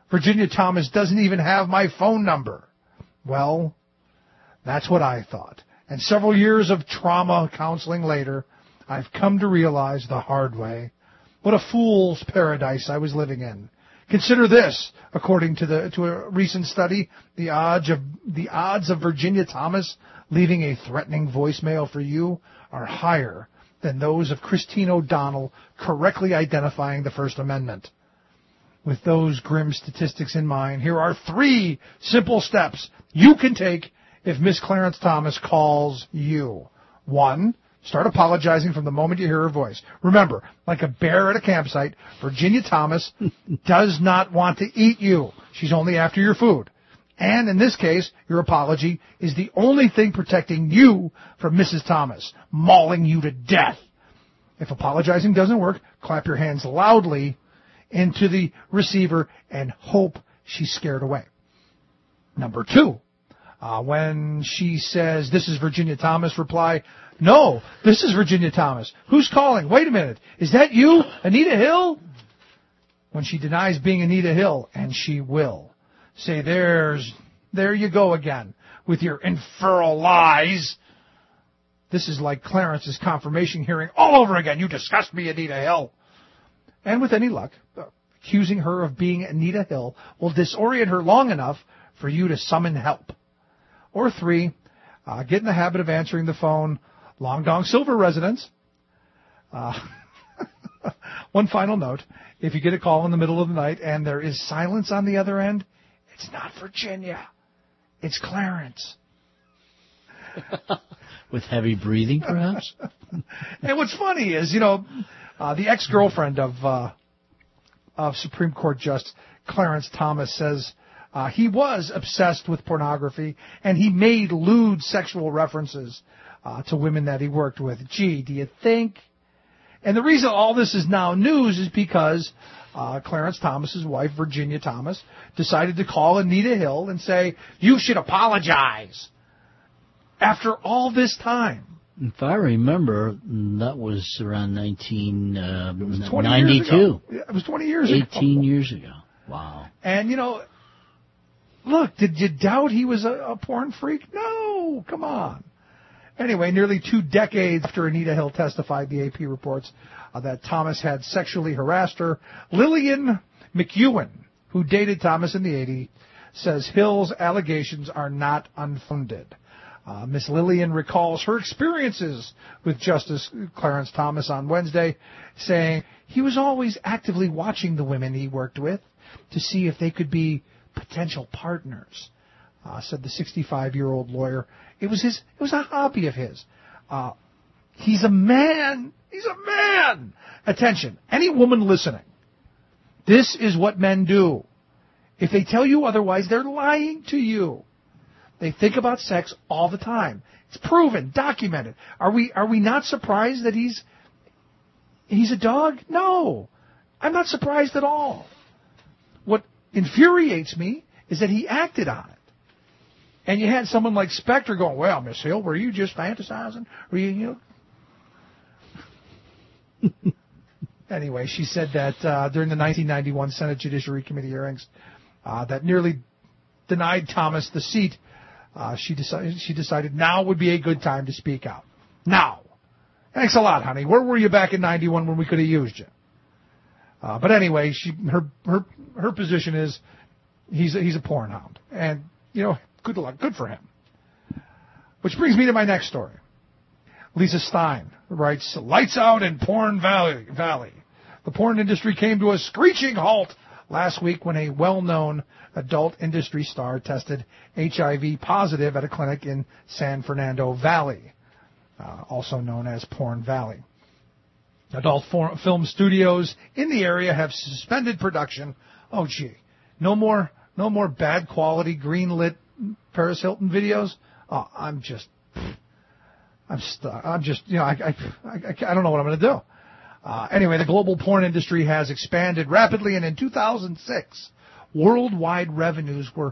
Virginia Thomas doesn't even have my phone number. Well, that's what I thought. And several years of trauma counseling later, I've come to realize the hard way what a fool's paradise I was living in. Consider this, according to a recent study, the odds of Virginia Thomas leaving a threatening voicemail for you are higher than those of Christine O'Donnell correctly identifying the First Amendment. With those grim statistics in mind, here are 3 simple steps you can take if Miss Clarence Thomas calls you. 1, start apologizing from the moment you hear her voice. Remember, like a bear at a campsite, Virginia Thomas does not want to eat you. She's only after your food. And in this case, your apology is the only thing protecting you from Mrs. Thomas mauling you to death. If apologizing doesn't work, clap your hands loudly into the receiver and hope she's scared away. Number 2, when she says, "This is Virginia Thomas," reply, "No, this is Virginia Thomas. Who's calling? Wait a minute. Is that you, Anita Hill?" When she denies being Anita Hill, and she will, say, there you go again with your infernal lies. This is like Clarence's confirmation hearing all over again. You disgust me, Anita Hill. And with any luck, accusing her of being Anita Hill will disorient her long enough for you to summon help. Or 3, get in the habit of answering the phone. Long Dong Silver residents. One final note. If you get a call in the middle of the night and there is silence on the other end, it's not Virginia. It's Clarence. With heavy breathing, perhaps? And what's funny is, the ex-girlfriend of Supreme Court Justice Clarence Thomas says he was obsessed with pornography and he made lewd sexual references to women that he worked with. Gee, do you think? And the reason all this is now news is because Clarence Thomas's wife, Virginia Thomas, decided to call Anita Hill and say, "You should apologize." After all this time. If I remember, that was around 1992. It was 20 years ago. 18 years ago. Wow. And, look, did you doubt he was a porn freak? No, come on. Anyway, nearly 2 decades after Anita Hill testified, the AP reports that Thomas had sexually harassed her. Lillian McEwen, who dated Thomas in the 80s, says Hill's allegations are not unfounded. Miss Lillian recalls her experiences with Justice Clarence Thomas on Wednesday, saying he was always actively watching the women he worked with to see if they could be potential partners, said the 65-year-old lawyer. It was a hobby of his. He's a man. He's a man. Attention, any woman listening. This is what men do. If they tell you otherwise, they're lying to you. They think about sex all the time. It's proven, documented. Are we not surprised that he's a dog? No. I'm not surprised at all. What infuriates me is that he acted on it. And you had someone like Specter going, "Well, Miss Hill, were you just fantasizing? Were you Anyway, she said that during the 1991 Senate Judiciary Committee hearings that nearly denied Thomas the seat, she decided now would be a good time to speak out. Now. Thanks a lot, honey. Where were you back in 91 when we could have used you? But anyway, her position is he's a porn hound. And, good luck. Good for him. Which brings me to my next story. Lisa Stein writes, "Lights out in Porn Valley. The porn industry came to a screeching halt last week when a well-known adult industry star tested HIV positive at a clinic in San Fernando Valley, also known as Porn Valley. Adult film studios in the area have suspended production. Oh, gee. No more bad quality green-lit Paris Hilton videos? Oh, I don't know what I'm going to do. Anyway, the global porn industry has expanded rapidly, and in 2006, worldwide revenues were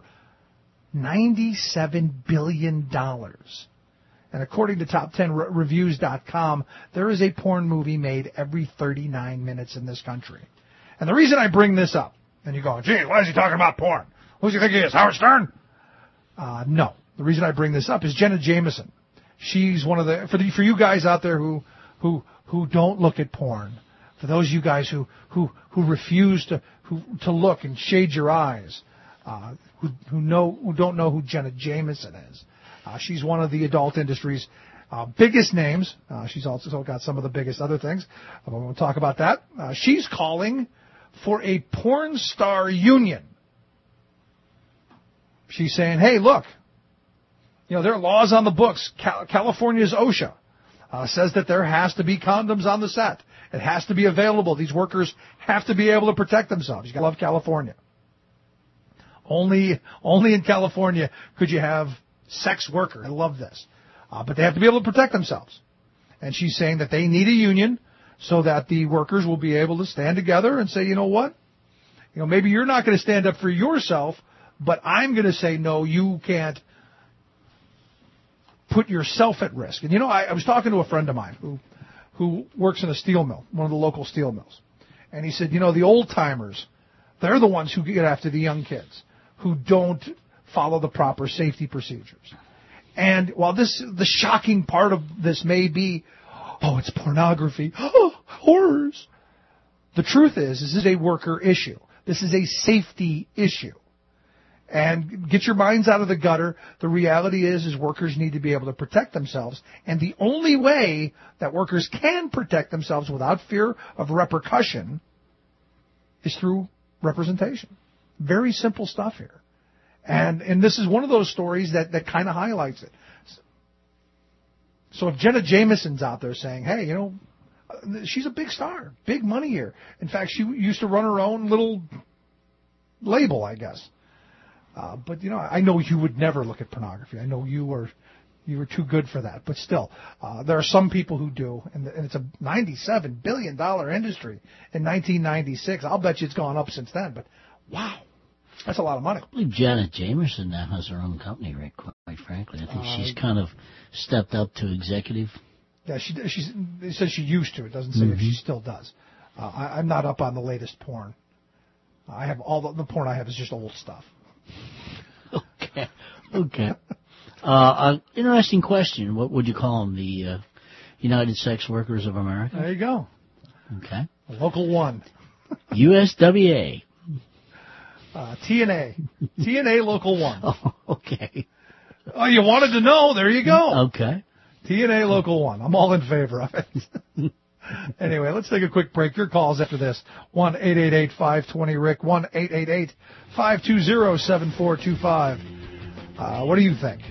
$97 billion. And according to Top10Reviews.com, there is a porn movie made every 39 minutes in this country. And the reason I bring this up And you go, gee, why is he talking about porn? Who does he think he is, Howard Stern? No. The reason I bring this up is Jenna Jameson. She's one of the, for you guys out there who don't look at porn, for those of you guys who refuse to look and shade your eyes, who don't know who Jenna Jameson is. She's one of the adult industry's biggest names. She's also got some of the biggest other things. We'll talk about that. She's calling for a porn star union. She's saying, hey, look, there are laws on the books. California's OSHA says that there has to be condoms on the set. It has to be available. These workers have to be able to protect themselves. You gotta love California. Only in California could you have sex workers. I love this. But they have to be able to protect themselves. And she's saying that they need a union so that the workers will be able to stand together and say, you know what? Maybe you're not going to stand up for yourself, but I'm going to say, no, you can't put yourself at risk. And I was talking to a friend of mine who works in a steel mill, one of the local steel mills. And he said, the old timers, they're the ones who get after the young kids who don't follow the proper safety procedures. And while the shocking part of this may be, oh, it's pornography, horrors. The truth is, this is a worker issue. This is a safety issue. And get your minds out of the gutter. The reality is workers need to be able to protect themselves. And the only way that workers can protect themselves without fear of repercussion is through representation. Very simple stuff here. And this is one of those stories that kind of highlights it. So if Jenna Jameson's out there saying, hey, she's a big star, big money here. In fact, she used to run her own little label, I guess. But I know you would never look at pornography. I know you were too good for that. But still, there are some people who do, and it's a $97 billion industry in 1996. I'll bet you it's gone up since then. But wow, that's a lot of money. I believe Janet Jamerson now has her own company, Rick. Quite frankly, I think she's kind of stepped up to executive. Yeah, it says she used to. It doesn't say if she still does. I'm not up on the latest porn. I have all the porn I have is just old stuff. Okay. An interesting question. What would you call them? The United Sex Workers of America? There you go. Okay. Local 1. USWA. TNA. TNA Local 1. Oh, okay. Oh, you wanted to know? There you go. Okay. TNA Local 1. I'm all in favor of it. Anyway, let's take a quick break. Your calls after this. 1-888-520-RICK. 1-888-520-7425. What do you think?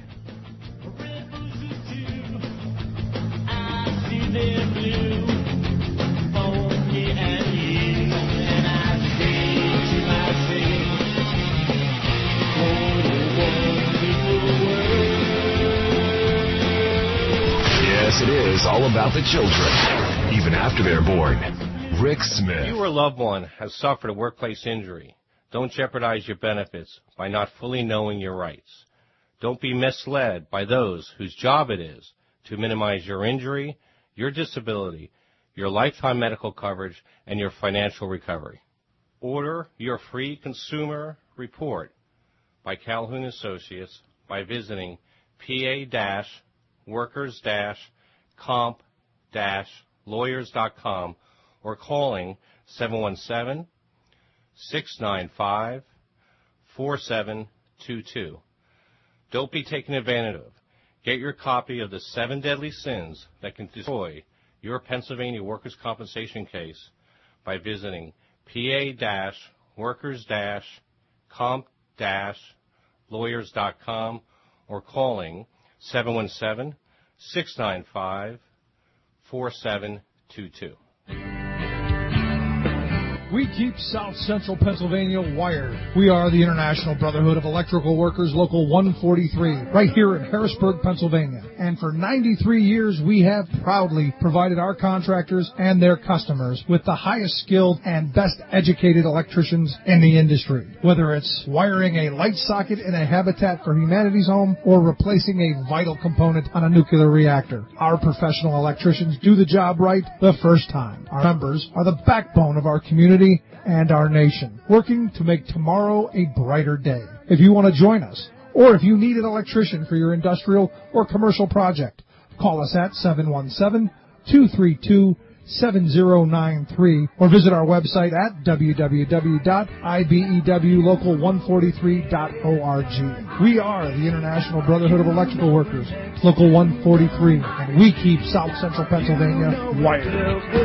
Yes, it is all about the children, even after they're born. Rick Smith. If you or a loved one has suffered a workplace injury, don't jeopardize your benefits by not fully knowing your rights. Don't be misled by those whose job it is to minimize your injury, your disability, your lifetime medical coverage, and your financial recovery. Order your free consumer report by Calhoun Associates by visiting pa-workers-comp-lawyers.com or calling 717-695-4722. Don't be taken advantage of. Get your copy of the 7 Deadly Sins that can destroy your Pennsylvania workers' compensation case by visiting pa-workers-comp-lawyers.com or calling 717-695-4722. We keep South Central Pennsylvania wired. We are the International Brotherhood of Electrical Workers, Local 143, right here in Harrisburg, Pennsylvania. And for 93 years, we have proudly provided our contractors and their customers with the highest skilled and best educated electricians in the industry. Whether it's wiring a light socket in a Habitat for Humanity's home or replacing a vital component on a nuclear reactor, our professional electricians do the job right the first time. Our members are the backbone of our community community and our nation, working to make tomorrow a brighter day. If you want to join us, or if you need an electrician for your industrial or commercial project, call us at 717-232-7093 or visit our website at www.ibewlocal143.org. We are the International Brotherhood of Electrical Workers, Local 143, and we keep South Central Pennsylvania wired.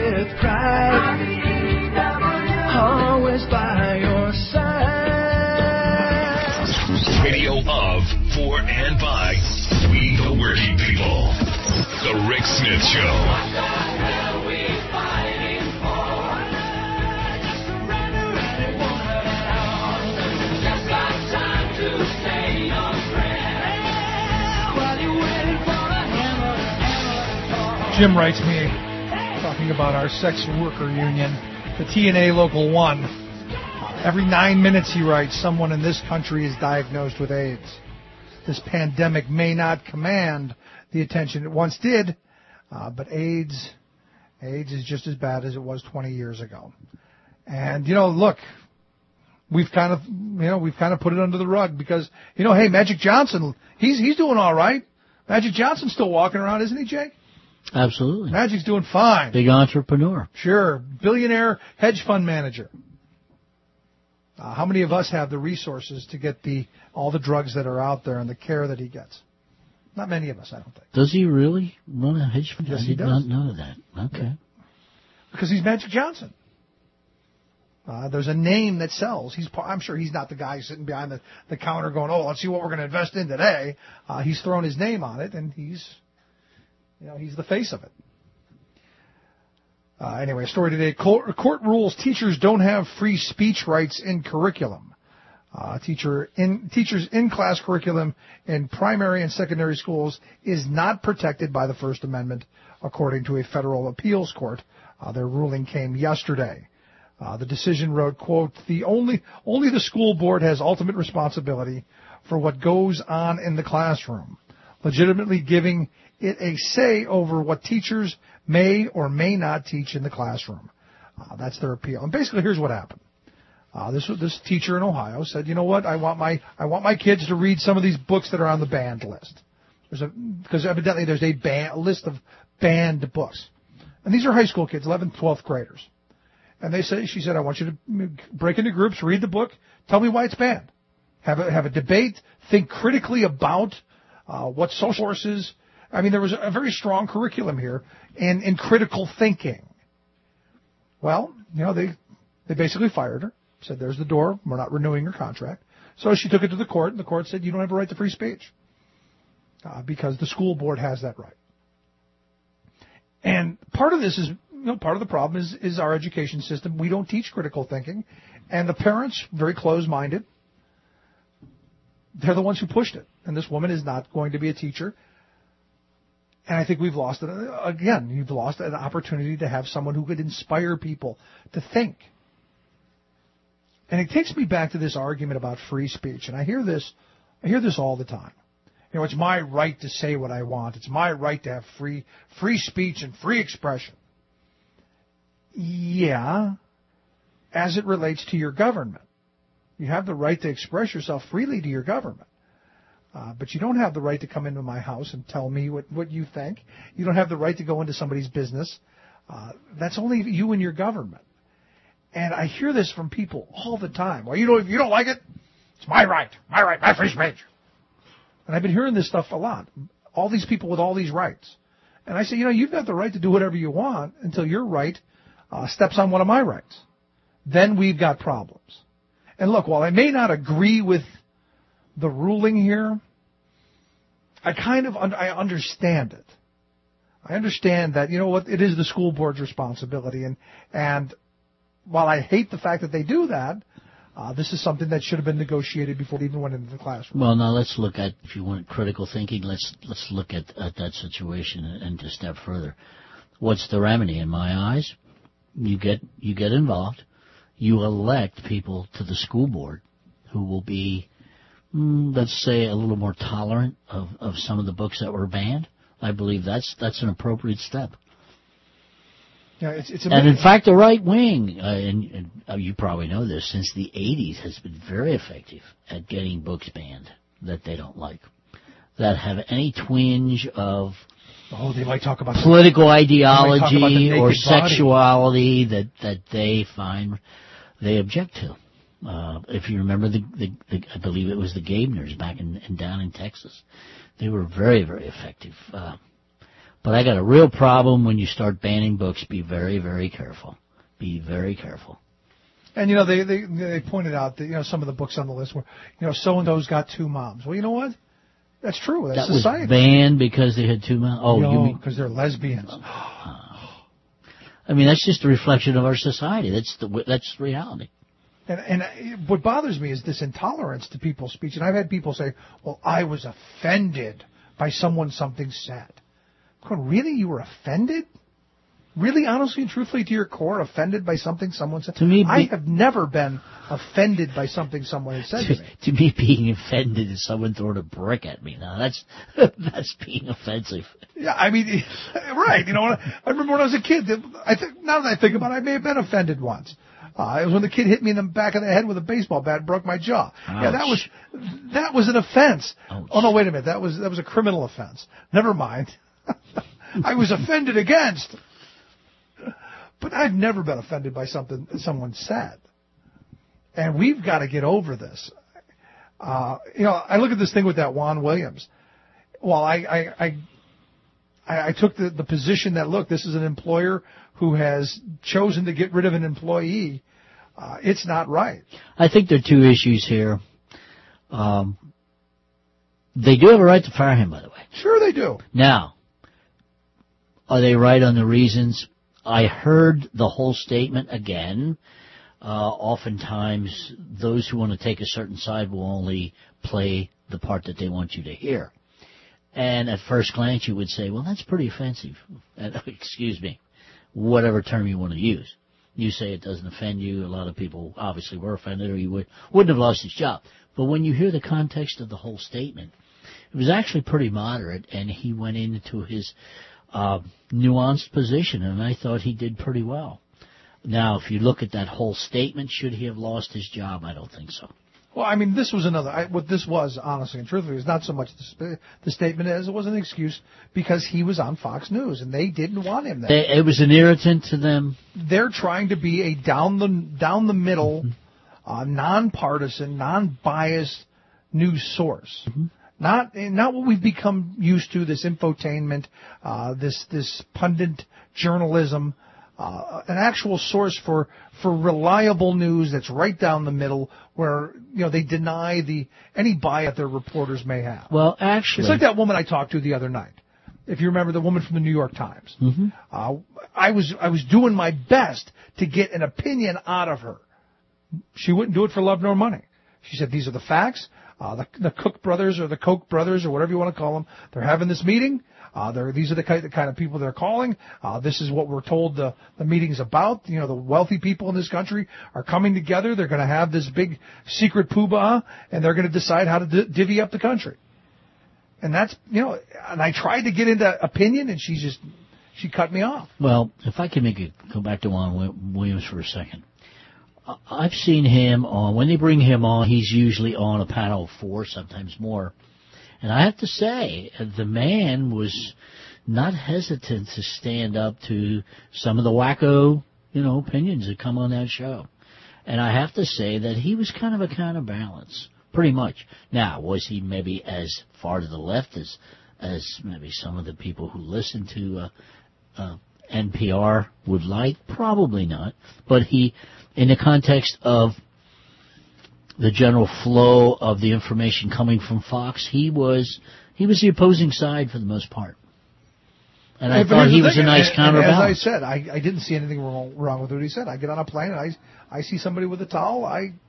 Always by your side. Radio of, for, and by we the working people. The Rick Smith Show. What the hell we fighting for? Just surrender and it won't hurt at all. Just got time to say your prayer while you're waiting for the hammer. Jim writes me talking about our sex worker union, the TNA Local 1. Every 9 minutes, he writes, someone in this country is diagnosed with AIDS. This pandemic may not command the attention it once did, but AIDS is just as bad as it was 20 years ago. And, look, we've kind of put it under the rug because, hey, Magic Johnson, he's doing all right. Magic Johnson's still walking around, isn't he, Jake? Absolutely. Magic's doing fine. Big entrepreneur. Sure. Billionaire hedge fund manager. How many of us have the resources to get all the drugs that are out there and the care that he gets? Not many of us, I don't think. Does he really run a hedge fund? Yes, I did not know that. Okay. Because he's Magic Johnson. There's a name that sells. I'm sure he's not the guy sitting behind the counter going, oh, let's see what we're going to invest in today. He's thrown his name on it, and he's the face of it. Anyway, a story today. Court rules teachers don't have free speech rights in curriculum. Teachers in-class curriculum in primary and secondary schools is not protected by the First Amendment, according to a federal appeals court. Their ruling came yesterday. The decision wrote, quote, only the school board has ultimate responsibility for what goes on in the classroom, legitimately giving it a say over what teachers may or may not teach in the classroom. That's their appeal. And basically, here's what happened. This teacher in Ohio said, you know what? I want my kids to read some of these books that are on the banned list. Because evidently there's a list of banned books. And these are high school kids, 11th, 12th graders. And she said, I want you to break into groups, read the book, tell me why it's banned. Have a debate, think critically about what social sources. I mean, there was a very strong curriculum here in critical thinking. Well, they basically fired her, said, there's the door, we're not renewing your contract. So she took it to the court, and the court said, you don't have a right to free speech because the school board has that right. And part of this is, part of the problem is our education system. We don't teach critical thinking, and the parents, very closed-minded, they're the ones who pushed it. And this woman is not going to be a teacher. And I think we've lost it. Again, you've lost an opportunity to have someone who could inspire people to think. And it takes me back to this argument about free speech. And I hear this all the time. It's my right to say what I want. It's my right to have free speech and free expression. Yeah, as it relates to your government. You have the right to express yourself freely to your government. But you don't have the right to come into my house and tell me what you think. You don't have the right to go into somebody's business. That's only you and your government. And I hear this from people all the time. Well, if you don't like it, it's my right, my free speech. And I've been hearing this stuff a lot. All these people with all these rights. And I say, you've got the right to do whatever you want until your right steps on one of my rights. Then we've got problems. And look, while I may not agree with the ruling here, I understand it. I understand that, it is the school board's responsibility. And while I hate the fact that they do that, this is something that should have been negotiated before it even went into the classroom. Well, now let's look at, if you want critical thinking, let's look at that situation and a step further. What's the remedy? In my eyes, you get involved. You elect people to the school board who will be, let's say, a little more tolerant of some of the books that were banned. I believe that's an appropriate step. Yeah, it's and amazing. in fact, the right wing, and you probably know this, since the 80s has been very effective at getting books banned that they don't like, that have any twinge of they might talk about political ideology or body. sexuality that they find they object to. If you remember I believe it was the Gabners back down in Texas, they were very, very effective. But I got a real problem when you start banning books. Be very, very careful. Be very careful. And they pointed out that some of the books on the list were so and so's got 2 moms. Well, you know what? That's true. That's that society. Was banned because they had 2 moms. Oh, no, you mean because they're lesbians? I mean, that's just a reflection of our society. That's reality. And what bothers me is this intolerance to people's speech. And I've had people say, "Well, I was offended by something said." Really, you were offended? Really, honestly and truthfully, to your core, offended by something someone said? To me, I have never been offended by something someone has said to me. To me, being offended is someone throwing a brick at me. Now, that's being offensive. Yeah, I mean, right. I remember when I was a kid. Now that I think about it, I may have been offended once. It was when the kid hit me in the back of the head with a baseball bat and broke my jaw. Ouch. Yeah, that was an offense. Ouch. Oh no, wait a minute. That was a criminal offense. Never mind. I was offended against. But I've never been offended by something someone said. And we've got to get over this. I look at this thing with that Juan Williams. Well, I took the position that, look, this is an employer who has chosen to get rid of an employee. It's not right. I think there are 2 issues here. They do have a right to fire him, by the way. Sure they do. Now, are they right on the reasons? I heard the whole statement again. Oftentimes, those who want to take a certain side will only play the part that they want you to hear. And at first glance, you would say, well, that's pretty offensive. Excuse me, whatever term you want to use. You say it doesn't offend you. A lot of people obviously were offended, or you wouldn't have lost his job. But when you hear the context of the whole statement, it was actually pretty moderate, and he went into his nuanced position, and I thought he did pretty well. Now, if you look at that whole statement, should he have lost his job? I don't think so. Well, I mean, this was what this was, honestly and truthfully, is not so much the statement as it was an excuse because he was on Fox News, and they didn't want him there. It was an irritant to them. They're trying to be a down the middle, nonpartisan, non-biased news source. Mm-hmm. Not what we've become used to, this infotainment, this pundit journalism, an actual source for reliable news that's right down the middle, where they deny any bias their reporters may have. Well, actually, it's like that woman I talked to the other night. If you remember, the woman from the New York Times. Mm-hmm. I was doing my best to get an opinion out of her. She wouldn't do it for love nor money. She said, "These are the facts. The Cook brothers or the Koch brothers or whatever you want to call them, they're having this meeting. These are the kind of people they're calling. This is what we're told the meeting's about. The wealthy people in this country are coming together. They're going to have this big secret poobah, and they're going to decide how to divvy up the country." And that's, and I tried to get into opinion, and she cut me off. Well, if I can go back to Juan Williams for a second. I've seen him when they bring him on, he's usually on a panel of 4, sometimes more. And I have to say, the man was not hesitant to stand up to some of the wacko, opinions that come on that show. And I have to say that he was kind of a counterbalance, pretty much. Now, was he maybe as far to the left as maybe some of the people who listen to NPR would like? Probably not. But in the context of the general flow of the information coming from Fox, he was the opposing side for the most part. And I thought he was a nice counterbalance. As I said, I didn't see anything wrong with what he said. I get on a plane and I see somebody with a towel,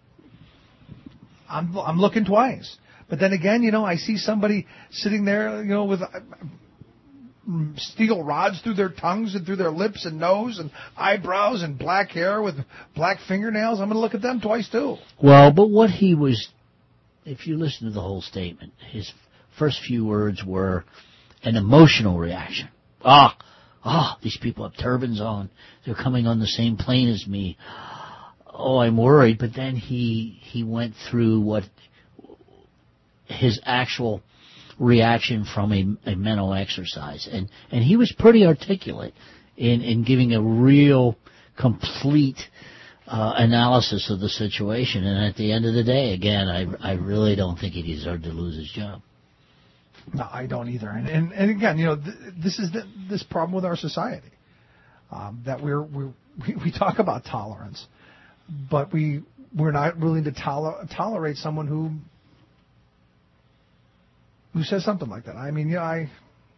I'm looking twice. But then again, I see somebody sitting there, with steel rods through their tongues and through their lips and nose and eyebrows and black hair with black fingernails. I'm going to look at them twice too. Well, but what he was, if you listen to the whole statement, his first few words were an emotional reaction. these people have turbans on. They're coming on the same plane as me. Oh, I'm worried. But then he went through what his actual reaction from a mental exercise. And he was pretty articulate in giving a real complete analysis of the situation. And at the end of the day, again, I really don't think he deserved to lose his job. No, I don't either. And again, this is this problem with our society, that we talk about tolerance, but we're not willing to tolerate someone who says something like that. I mean, I'm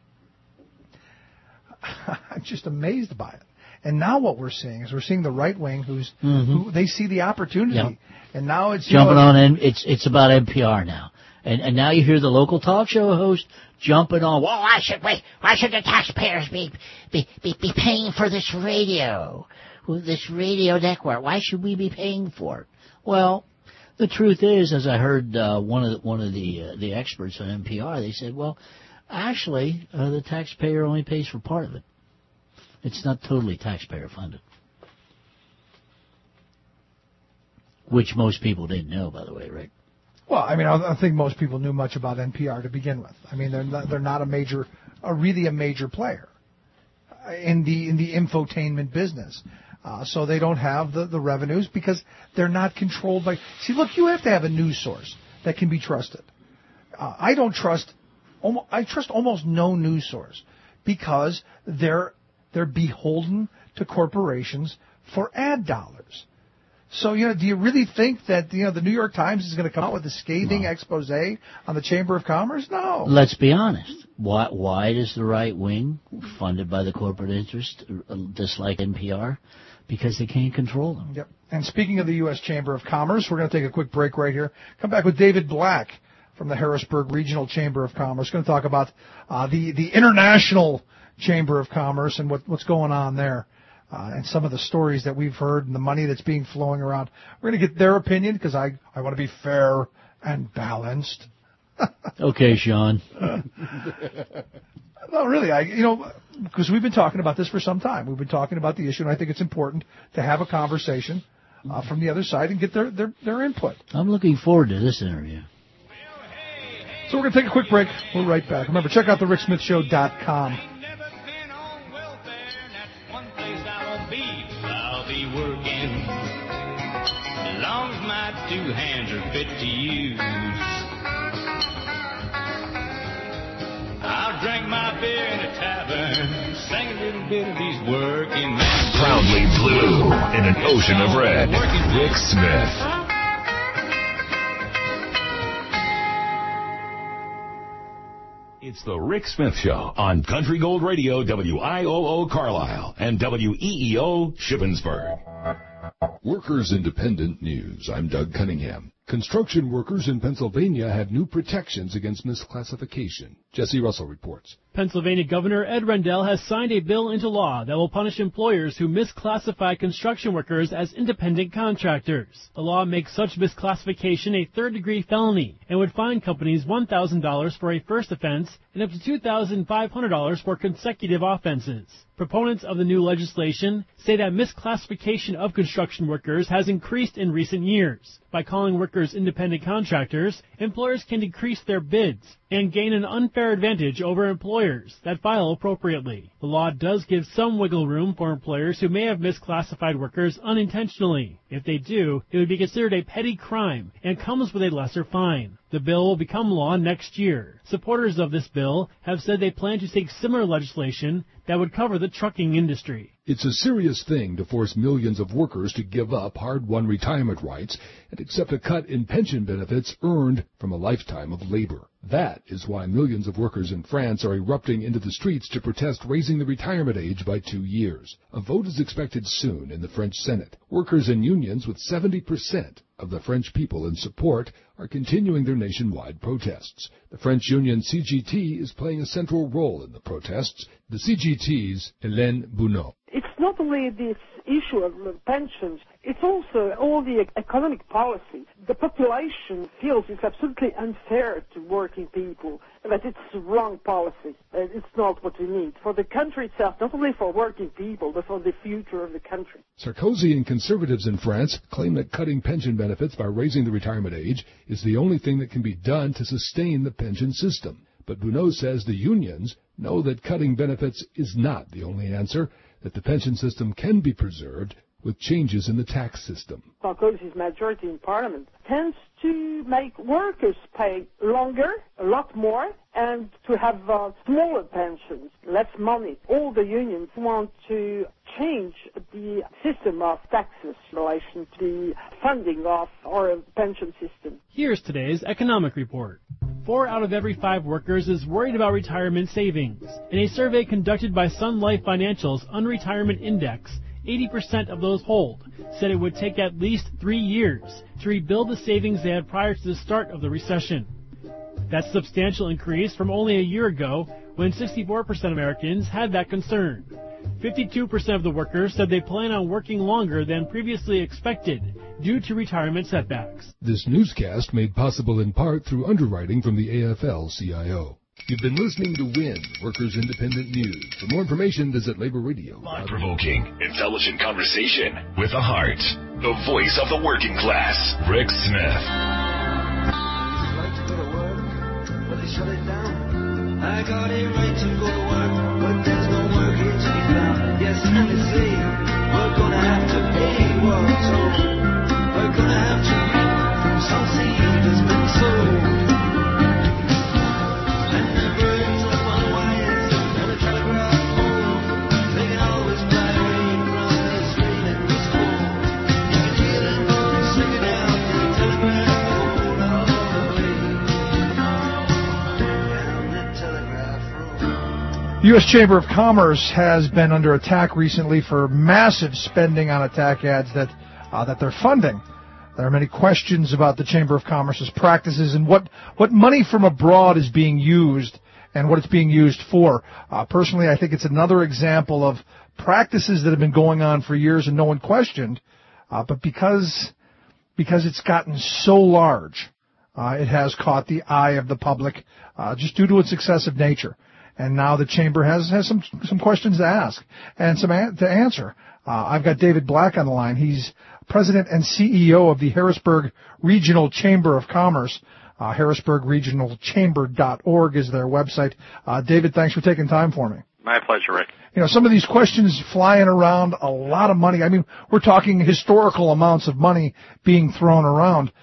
just amazed by it. And now what we're seeing is the right wing who they see the opportunity, and now it's jumping on. And it's about NPR now. And now you hear the local talk show host jumping on. Well, why should the taxpayers be paying for this radio network? Why should we be paying for it? Well, the truth is, as I heard one of the experts on NPR, they said, well, actually, the taxpayer only pays for part of it. It's not totally taxpayer funded, which most people didn't know, by the way, Rick. Well, I mean, I think most people knew much about NPR to begin with. I mean, they're not really a major player in the infotainment business. So they don't have the revenues because they're not controlled by. See, look, you have to have a news source that can be trusted. I trust almost no news source because they're beholden to corporations for ad dollars. So, do you really think that, the New York Times is going to come out with a scathing expose on the Chamber of Commerce? No. Let's be honest. Why does the right wing, funded by the corporate interest, dislike NPR? Because they can't control them. Yep. And speaking of the U.S. Chamber of Commerce, we're going to take a quick break right here. Come back with David Black from the Harrisburg Regional Chamber of Commerce. Going to talk about the International Chamber of Commerce and what's going on there. And some of the stories that we've heard and the money that's being flowing around. We're going to get their opinion because I want to be fair and balanced. Okay, Sean. No, really, because we've been talking about this for some time. We've been talking about the issue, and I think it's important to have a conversation from the other side and get their input. I'm looking forward to this interview. So we're going to take a quick break. We're right back. Remember, check out thericksmithshow.com. Two hands are fit to use. I'll drink my beer in a tavern, sing a little bit of these working men. Proudly blue in an ocean of red. Rick Smith. It's the Rick Smith Show on Country Gold Radio, WIOO Carlisle, and WEEO Shippensburg. Workers Independent News. I'm Doug Cunningham. Construction workers in Pennsylvania have new protections against misclassification. Jesse Russell reports. Pennsylvania Governor Ed Rendell has signed a bill into law that will punish employers who misclassify construction workers as independent contractors. The law makes such misclassification a third-degree felony and would fine companies $1,000 for a first offense and up to $2,500 for consecutive offenses. Proponents of the new legislation say that misclassification of construction workers has increased in recent years. By calling workers independent contractors, employers can decrease their bids and gain an unfair advantage over employers that file appropriately. The law does give some wiggle room for employers who may have misclassified workers unintentionally. If they do, it would be considered a petty crime and comes with a lesser fine. The bill will become law next year. Supporters of this bill have said they plan to seek similar legislation that would cover the trucking industry. It's a serious thing to force millions of workers to give up hard-won retirement rights and accept a cut in pension benefits earned from a lifetime of labor. That is why millions of workers in France are erupting into the streets to protest raising the retirement age by 2 years. A vote is expected soon in the French Senate. Workers and unions with 70% of the French people in support are continuing their nationwide protests. The French union CGT is playing a central role in the protests. The CGT's Hélène Bounot. It's not only this issue of pensions, it's also all the economic policy. The population feels it's absolutely unfair to working people, that it's the wrong policy. It's not what we need for the country itself, not only for working people, but for the future of the country. Sarkozy and conservatives in France claim that cutting pension benefits by raising the retirement age is the only thing that can be done to sustain the pension system. But Bunot says the unions know that cutting benefits is not the only answer, that the pension system can be preserved with changes in the tax system. Sarkozy's majority in Parliament tends to make workers pay longer, a lot more, and to have smaller pensions, less money. All the unions want to change the system of taxes in relation to the funding of our pension system. Here's today's economic report. 4 out of every 5 workers is worried about retirement savings. In a survey conducted by Sun Life Financial's Unretirement Index, 80% of those polled said it would take at least 3 years to rebuild the savings they had prior to the start of the recession. That's a substantial increase from only a year ago when 64% of Americans had that concern. 52% of the workers said they plan on working longer than previously expected due to retirement setbacks. This newscast made possible in part through underwriting from the AFL-CIO. You've been listening to WIN, Workers Independent News. For more information, visit Labor Radio. Thought-provoking, intelligent conversation with a heart. The voice of the working class, Rick Smith. They shut it down. I got a right to go to work, but there's no work here to be found. Yes, and they say we're gonna have to pay what's owed. We're gonna have to reap from some seed that's been sold. And the birds up on wires on the telegraph pole, they can always fly away from this rain and this cold. You can hear them singing out the telegraph pole all the way. The U.S. Chamber of Commerce has been under attack recently for massive spending on attack ads that they're funding. There are many questions about the Chamber of Commerce's practices and what money from abroad is being used and what it's being used for. Personally, I think it's another example of practices that have been going on for years and no one questioned, but because it's gotten so large, it has caught the eye of the public just due to its excessive nature. And now the Chamber has some questions to ask and to answer. I've got David Black on the line. He's President and CEO of the Harrisburg Regional Chamber of Commerce. HarrisburgRegionalChamber.org is their website. David, thanks for taking time for me. My pleasure, Rick. You know, some of these questions flying around, a lot of money. I mean, we're talking historical amounts of money being thrown around.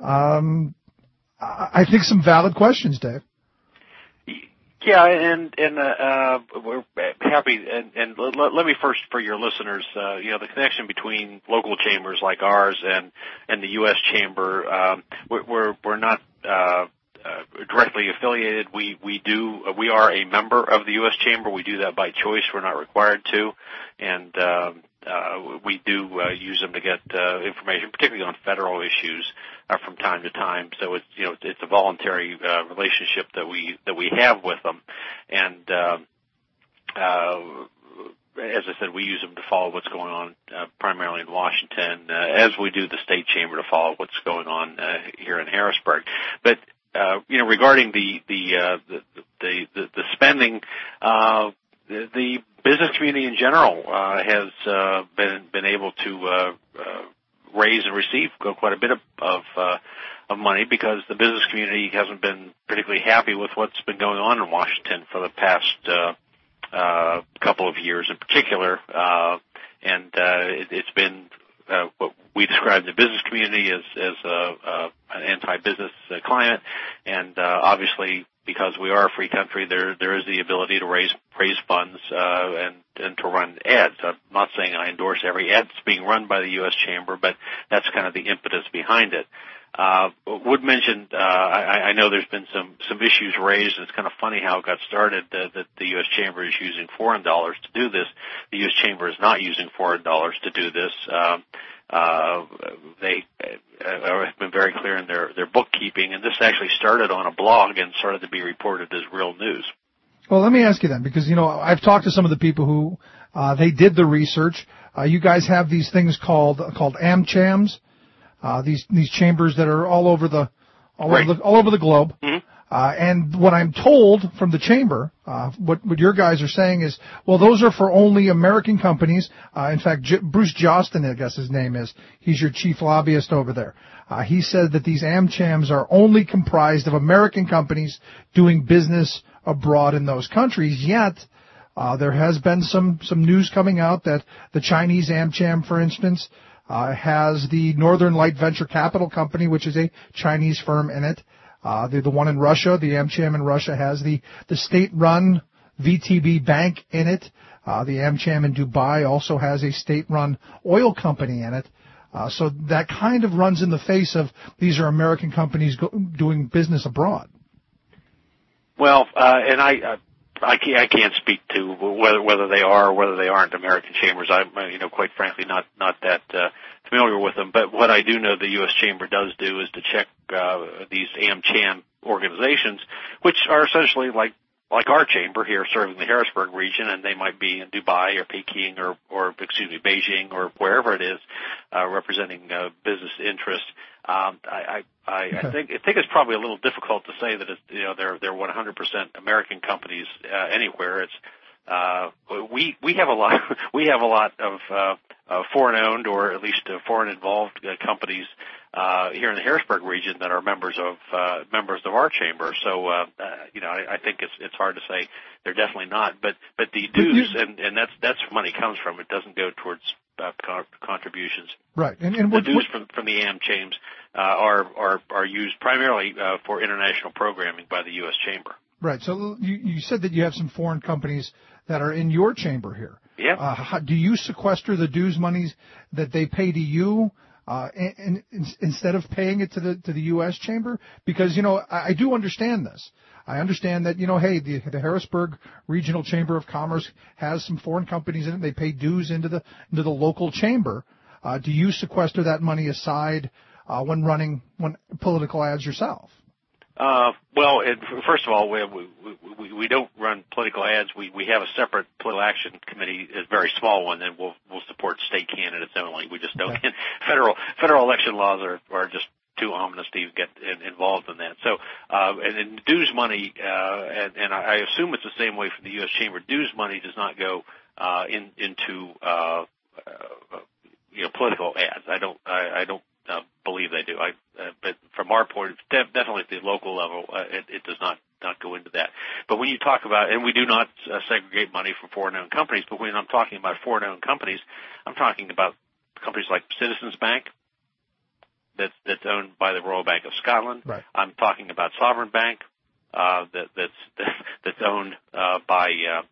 I think some valid questions, Dave. Yeah, and we're happy. And let me first, for your listeners, the connection between local chambers like ours and the U.S. Chamber, we're not directly affiliated. We are a member of the U.S. Chamber. We do that by choice. We're not required to, and we do use them to get information, particularly on federal issues, from time to time. So it's a voluntary relationship that we have with them, and as I said, we use them to follow what's going on primarily in Washington, as we do the state chamber to follow what's going on here in Harrisburg. But regarding the spending, the business community in general has been able to raise and receive quite a bit of money, because the business community hasn't been particularly happy with what's been going on in Washington for the past couple of years in particular, and it's been what we describe the business community as an anti-business climate, and obviously, because we are a free country, there is the ability to raise funds and to run ads. I'm not saying I endorse every ad that's being run by the U.S. Chamber, but that's kind of the impetus behind it. Would mention, I know there's been some issues raised, and it's kind of funny how it got started, that the U.S. Chamber is using foreign dollars to do this. The U.S. Chamber is not using foreign dollars to do this. They have been very clear in their bookkeeping, and this actually started on a blog and started to be reported as real news. Well, let me ask you then, because, I've talked to some of the people who they did the research. You guys have these things called AmChams, these chambers that are all over the globe. Mm-hmm. And what I'm told from the chamber, what your guys are saying is, well, those are for only American companies. In fact, Bruce Jostin, I guess his name is, he's your chief lobbyist over there. He said that these AmChams are only comprised of American companies doing business abroad in those countries. Yet, there has been some news coming out that the Chinese AmCham, for instance, has the Northern Light Venture Capital Company, which is a Chinese firm in it. The one in Russia, the AmCham in Russia, has the state-run VTB bank in it. The AmCham in Dubai also has a state-run oil company in it. So that kind of runs in the face of these are American companies doing business abroad. Well, and I can't speak to whether they are or whether they aren't American chambers. I'm, quite frankly, not that familiar with them. But what I do know the U.S. Chamber does do is to check these AmCham organizations, which are essentially like our chamber here serving the Harrisburg region, and they might be in Dubai or Peking or Beijing or wherever it is, representing business interest. I think it's probably a little difficult to say that they're 100% American companies anywhere. It's we have a lot of foreign owned or at least foreign involved companies here in the Harrisburg region that are members of our chamber. So I think it's hard to say they're definitely not. But the dues and that's where money comes from. It doesn't go towards contributions. Right. And the dues from the AmChams are used primarily for international programming by the U.S. Chamber. Right. So you said that you have some foreign companies that are in your chamber here. Yeah. Do you sequester the dues monies that they pay to you instead of paying it to the U.S. Chamber? Because I do understand this. I understand that hey, the Harrisburg Regional Chamber of Commerce has some foreign companies in it. They pay dues into the local chamber. Do you sequester that money aside when running political ads yourself? Well, first of all, we don't run political ads. We have a separate political action committee, a very small one, and we'll support state candidates only. We just don't. Okay. Federal election laws are just too ominous to even get involved in that. So, and dues money, and I assume it's the same way for the U.S. Chamber. Dues money does not go into political ads. I don't believe they do. But from our point, definitely at the local level, it does not go into that. But when you talk about, and we do not segregate money from foreign-owned companies, but when I'm talking about foreign-owned companies, I'm talking about companies like Citizens Bank, that's owned by the Royal Bank of Scotland. Right. I'm talking about Sovereign Bank, that's owned by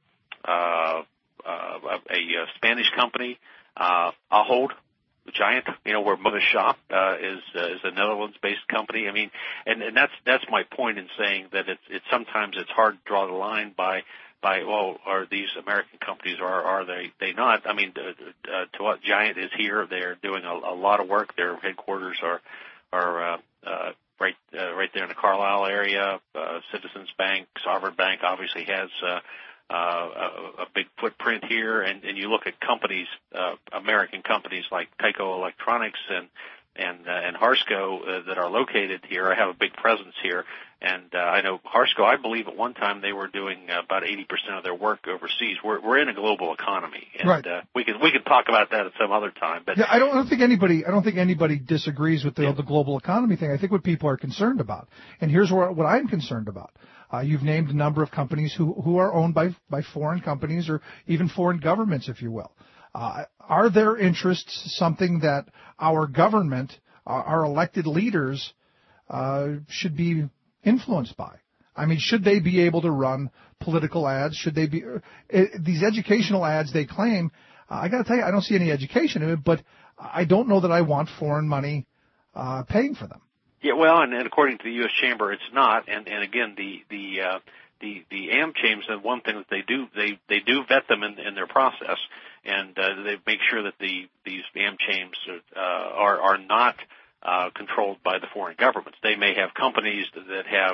a Spanish company, Ahold. Giant, where Mother Shop is a Netherlands-based company. I mean, and that's my point in saying that it's sometimes it's hard to draw the line by well, are these American companies or are they not? I mean, to what Giant is here, they're doing a lot of work. Their headquarters are right there in the Carlisle area. Citizens Bank, Sovereign Bank obviously has a big footprint here, and you look at companies, American companies like Tyco Electronics and Harsco that are located here. I have a big presence here, and I know Harsco. I believe at one time they were doing about 80% of their work overseas. We're in a global economy, and right. We can talk about that at some other time. But yeah, I don't think anybody disagrees with the global economy thing. I think what people are concerned about, and here's what I'm concerned about. You've named a number of companies who are owned by foreign companies or even foreign governments, if you will. Are their interests something that our government, our elected leaders, should be influenced by? I mean, should they be able to run political ads? Should they be these educational ads they claim? I got to tell you, I don't see any education in it, but I don't know that I want foreign money paying for them. Yeah, well, and according to the U.S. Chamber, it's not. And again, the AmChams, and one thing that they do vet them in their process, and they make sure that these AmChams are not controlled by the foreign governments. They may have companies that have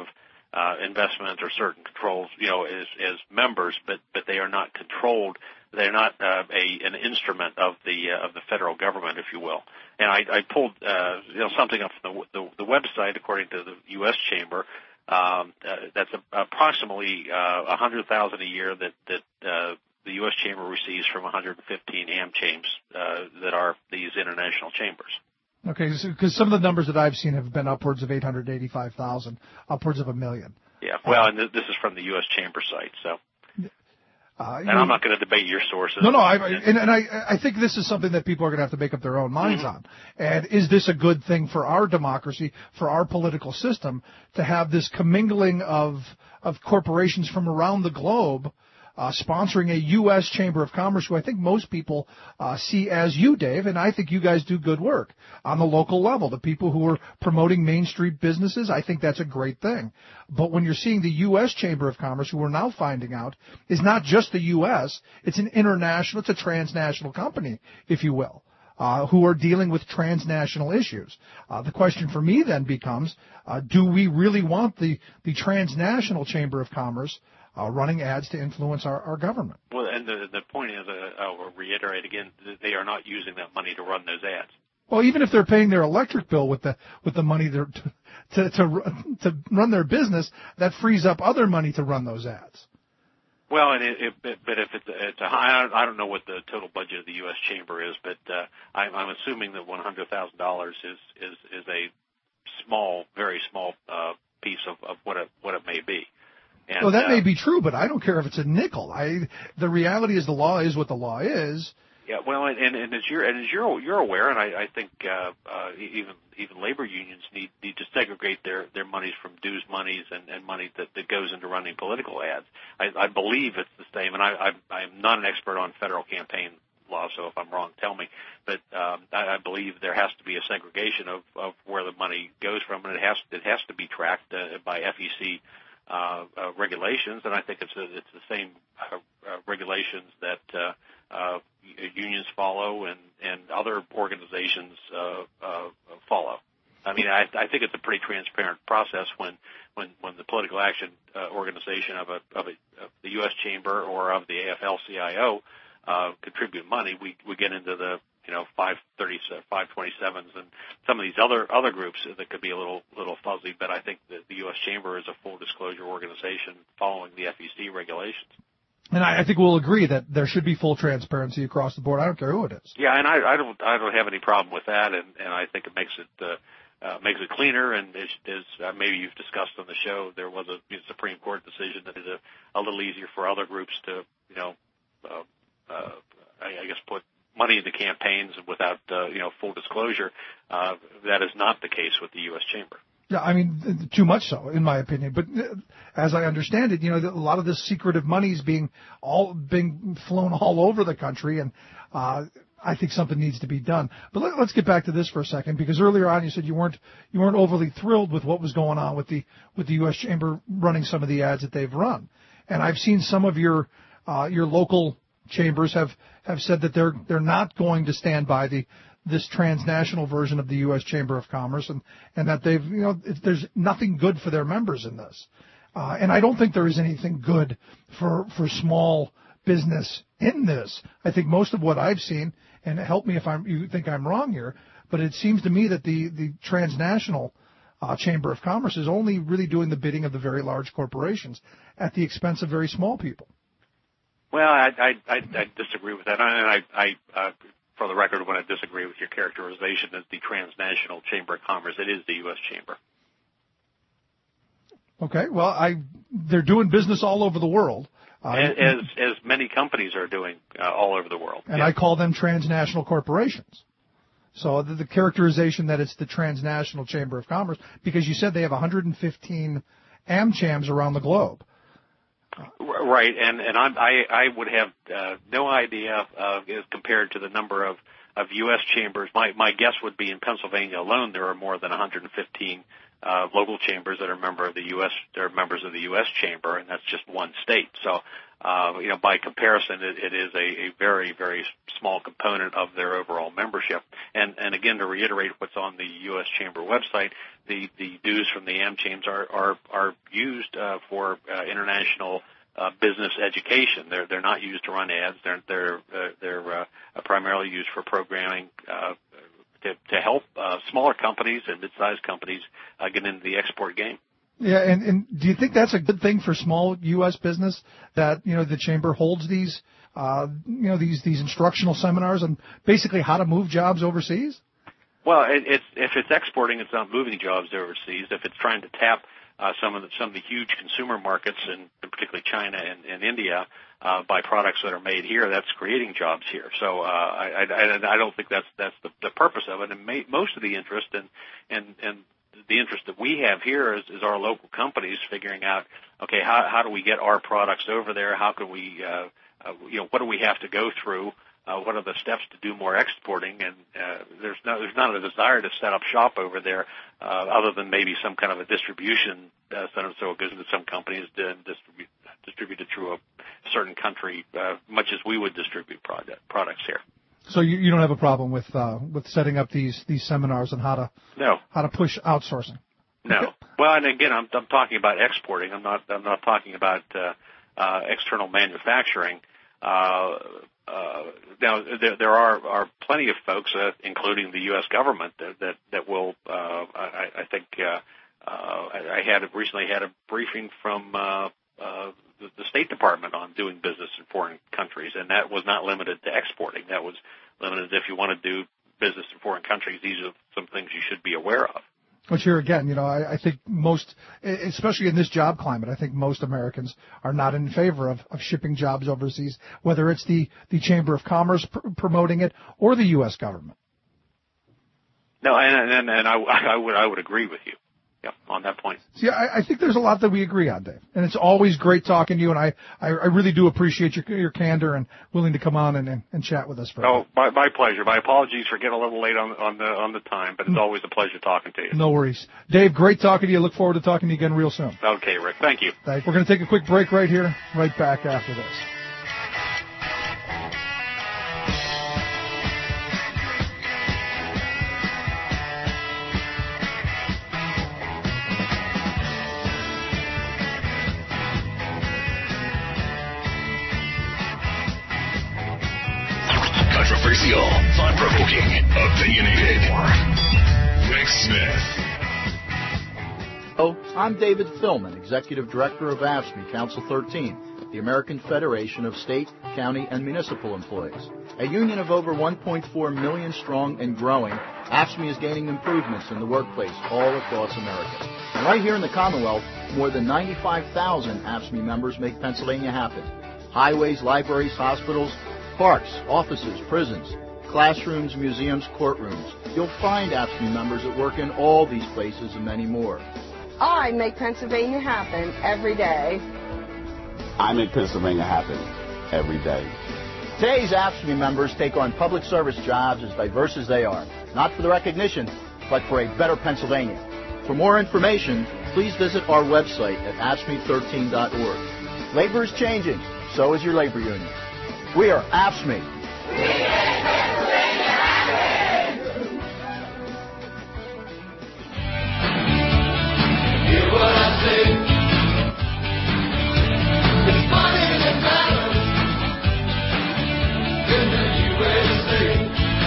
investment or certain controls, as members, but they are not controlled. They're not an instrument of the federal government, if you will. And I pulled something up from the website, according to the U.S. Chamber. That's approximately $100,000 a year that the U.S. Chamber receives from 115 AmChams that are these international chambers. Okay, because some of the numbers that I've seen have been upwards of 885,000, upwards of $1 million. Yeah, well, and this is from the U.S. Chamber site, so. And I'm not going to debate your sources. No, I think this is something that people are going to have to make up their own minds on. And is this a good thing for our democracy, for our political system, to have this commingling of corporations from around the globe sponsoring a U.S. Chamber of Commerce, who I think most people see as you, Dave, and I think you guys do good work on the local level. The people who are promoting Main Street businesses, I think that's a great thing. But when you're seeing the U.S. Chamber of Commerce, who we're now finding out, is not just the U.S., it's an international, it's a transnational company, if you will, who are dealing with transnational issues. The question for me then becomes, do we really want the transnational Chamber of Commerce running ads to influence our government? Well, and the point is, I'll reiterate again, they are not using that money to run those ads. Well, even if they're paying their electric bill with the money to run their business, that frees up other money to run those ads. Well, but if it's a high, I don't know what the total budget of the U.S. Chamber is, but I'm assuming that $100,000 is a small, very small piece of what it may be. And, well, that may be true, but I don't care if it's a nickel. The reality is the law is what the law is. Yeah, well, and as you're aware, and I think even labor unions need to segregate their monies from dues monies and money that goes into running political ads. I believe it's the same, and I'm not an expert on federal campaign law, so if I'm wrong, tell me. But I believe there has to be a segregation of where the money goes from, and it has to be tracked by FEC regulations, and I think it's the same regulations that unions follow and other organizations follow. I mean, I think it's a pretty transparent process when the political action organization of the U.S. Chamber or of the AFL-CIO contribute money. We get into the 527s and some of these other groups that could be a little fuzzy, but I think that the U.S. Chamber is a full disclosure organization following the FEC regulations. And I think we'll agree that there should be full transparency across the board. I don't care who it is. Yeah, and I don't have any problem with that, and I think it makes it cleaner. And as maybe you've discussed on the show, there was a Supreme Court decision that is a little easier for other groups to I guess put money into campaigns without full disclosure. That is not the case with the U.S. Chamber. Yeah, I mean, too much so, in my opinion. But as I understand it, a lot of this secretive money is being flown all over the country, and I think something needs to be done. But let's get back to this for a second, because earlier on you said you weren't overly thrilled with what was going on with the U.S. Chamber running some of the ads that they've run, and I've seen some of your local chambers have said that they're not going to stand by this transnational version of the U.S. Chamber of Commerce, and that there's nothing good for their members in this. And I don't think there is anything good for small business in this. I think most of what I've seen, and help me if you think I'm wrong here, but it seems to me that the transnational Chamber of Commerce is only really doing the bidding of the very large corporations at the expense of very small people. Well, I disagree with that. And I for the record, when I disagree with your characterization as the transnational Chamber of Commerce, it is the U.S. Chamber. Okay. Well, they're doing business all over the world. As many companies are doing all over the world. And yeah. I call them transnational corporations. So the characterization that it's the transnational Chamber of Commerce, because you said they have 115 AmChams around the globe. Right, and I would have no idea as compared to the number of U.S. chambers. My guess would be in Pennsylvania alone there are more than 115 local chambers that are members of the U.S. Chamber, and that's just one state. So by comparison, it is a very, very small component of their overall membership. And again, to reiterate what's on the U.S. Chamber website, the dues from the AmChams are used for international business education. They're not used to run ads. They're primarily used for programming to help smaller companies and mid-sized companies get into the export game. Yeah, and do you think that's a good thing for small U.S. business that, the Chamber holds these, these instructional seminars on basically how to move jobs overseas? Well, if it's exporting, it's not moving jobs overseas. If it's trying to tap some of the huge consumer markets, and particularly China and India, by products that are made here, that's creating jobs here. So I don't think that's the purpose of it. And most of the interest and the interest that we have here is our local companies figuring out, okay, how do we get our products over there? How can we, what do we have to go through? What are the steps to do more exporting? And there's not a desire to set up shop over there, other than maybe some kind of a distribution center, so it goes into some companies and distribute it through a certain country, much as we would distribute products here. So you don't have a problem with setting up these seminars on how to push outsourcing? No. Well, and again, I'm talking about exporting. I'm not talking about external manufacturing. Now there are plenty of folks, including the U.S. government, that will. I think I recently had a briefing from the State Department on doing business in foreign countries, and that was not limited to exporting. That was limited if you want to do business in foreign countries. These are some things you should be aware of. Which here again, I think most, especially in this job climate, I think most Americans are not in favor of shipping jobs overseas, whether it's the Chamber of Commerce promoting it or the U.S. government. No, and I would agree with you. Yeah, on that point. See, I think there's a lot that we agree on, Dave, and it's always great talking to you. And I really do appreciate your candor and willing to come on and chat with us. My pleasure. My apologies for getting a little late on the time, but it's always a pleasure talking to you. No worries, Dave. Great talking to you. Look forward to talking to you again real soon. Okay, Rick. Thank you. We're going to take a quick break right here. Right back after this. Controversial, thought-provoking, opinionated. Rick Smith. Oh, I'm David Philman, Executive Director of AFSCME, Council 13, the American Federation of State, County, and Municipal Employees. A union of over 1.4 million strong and growing, AFSCME is gaining improvements in the workplace all across America. And right here in the Commonwealth, more than 95,000 AFSCME members make Pennsylvania happen. Highways, libraries, hospitals, parks, offices, prisons, classrooms, museums, courtrooms. You'll find AFSCME members that work in all these places and many more. I make Pennsylvania happen every day. I make Pennsylvania happen every day. Today's AFSCME members take on public service jobs as diverse as they are, not for the recognition, but for a better Pennsylvania. For more information, please visit our website at AFSCME13.org. Labor is changing, so is your labor union. We are AFSCME. Hear what I say. It's money that matters in the USA.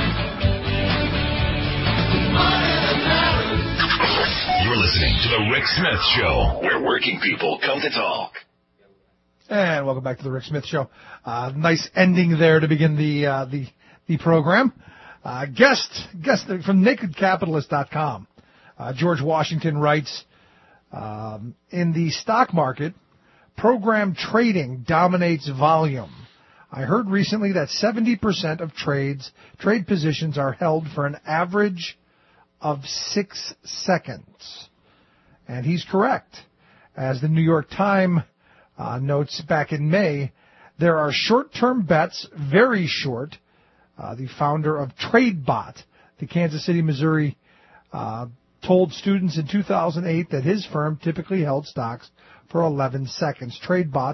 It's money that matters. You're listening to The Rick Smith Show, where working people come to talk. And welcome back to the Rick Smith Show. Nice ending there to begin the program. Guest from NakedCapitalist.com. George Washington writes, in the stock market, program trading dominates volume. I heard recently that 70% of trade positions are held for an average of 6 seconds. And he's correct. As the New York Times notes back in May, there are short-term bets, very short. The founder of TradeBot, the Kansas City, Missouri, told students in 2008 that his firm typically held stocks for 11 seconds. TradeBot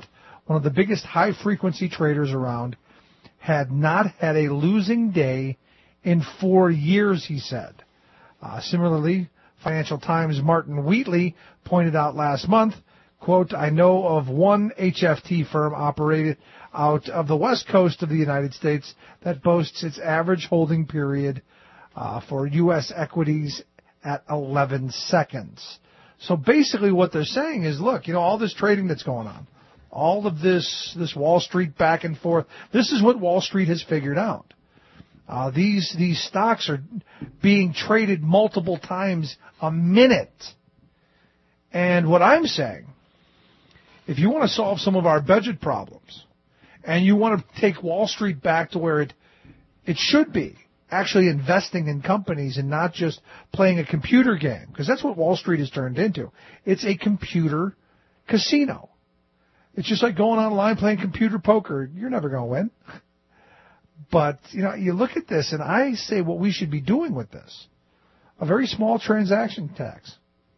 one of the biggest high-frequency traders around, had not had a losing day in 4 years, he said. Similarly, Financial Times' Martin Wheatley pointed out last month, quote, I know of one HFT firm operated out of the west coast of the United States that boasts its average holding period for U.S. equities at 11 seconds. So basically what they're saying is, look, all this trading that's going on, all of this Wall Street back and forth, this is what Wall Street has figured out. These stocks are being traded multiple times a minute. And what I'm saying, if you want to solve some of our budget problems, and you want to take Wall Street back to where it should be, actually investing in companies and not just playing a computer game, because that's what Wall Street has turned into. It's a computer casino. It's just like going online playing computer poker. You're never going to win. But, you look at this, and I say what we should be doing with this, a very small transaction tax.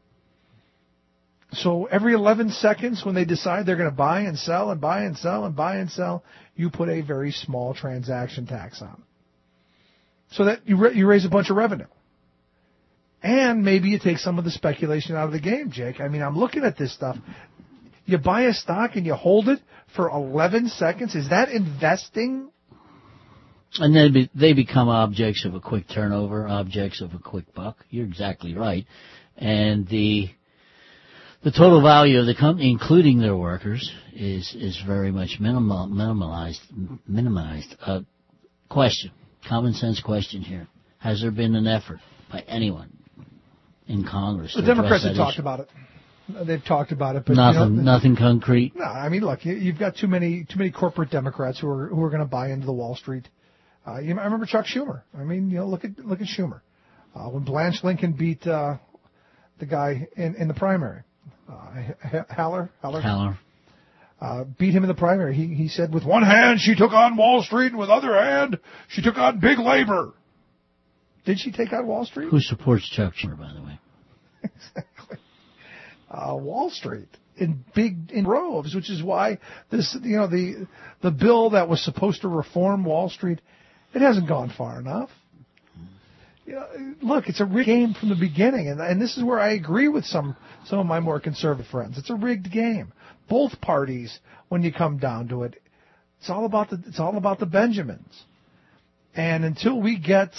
So every 11 seconds when they decide they're going to buy and sell and buy and sell and buy and sell, you put a very small transaction tax on. So that you raise a bunch of revenue. And maybe you take some of the speculation out of the game, Jake. I mean, I'm looking at this stuff. You buy a stock and you hold it for 11 seconds. Is that investing? And then they become objects of a quick turnover, objects of a quick buck. You're exactly right. And the total value of the company, including their workers, is very much minimized. Question, common sense question here. Has there been an effort by anyone in Congress? The Democrats have talked about it. They've talked about it, but nothing concrete. No, I mean, look, you've got too many corporate Democrats who are going to buy into the Wall Street. I remember Chuck Schumer. I mean, look at Schumer. When Blanche Lincoln beat the guy in the primary, Haller. Beat him in the primary. He said, with one hand she took on Wall Street, and with other hand she took on big labor. Did she take on Wall Street? Who supports Chuck Schumer, by the way? Exactly. Wall Street in droves, which is why this, the bill that was supposed to reform Wall Street, it hasn't gone far enough. Look, it's a rigged game from the beginning, and this is where I agree with some of my more conservative friends. It's a rigged game. Both parties, when you come down to it, it's all about the Benjamins. And until we get,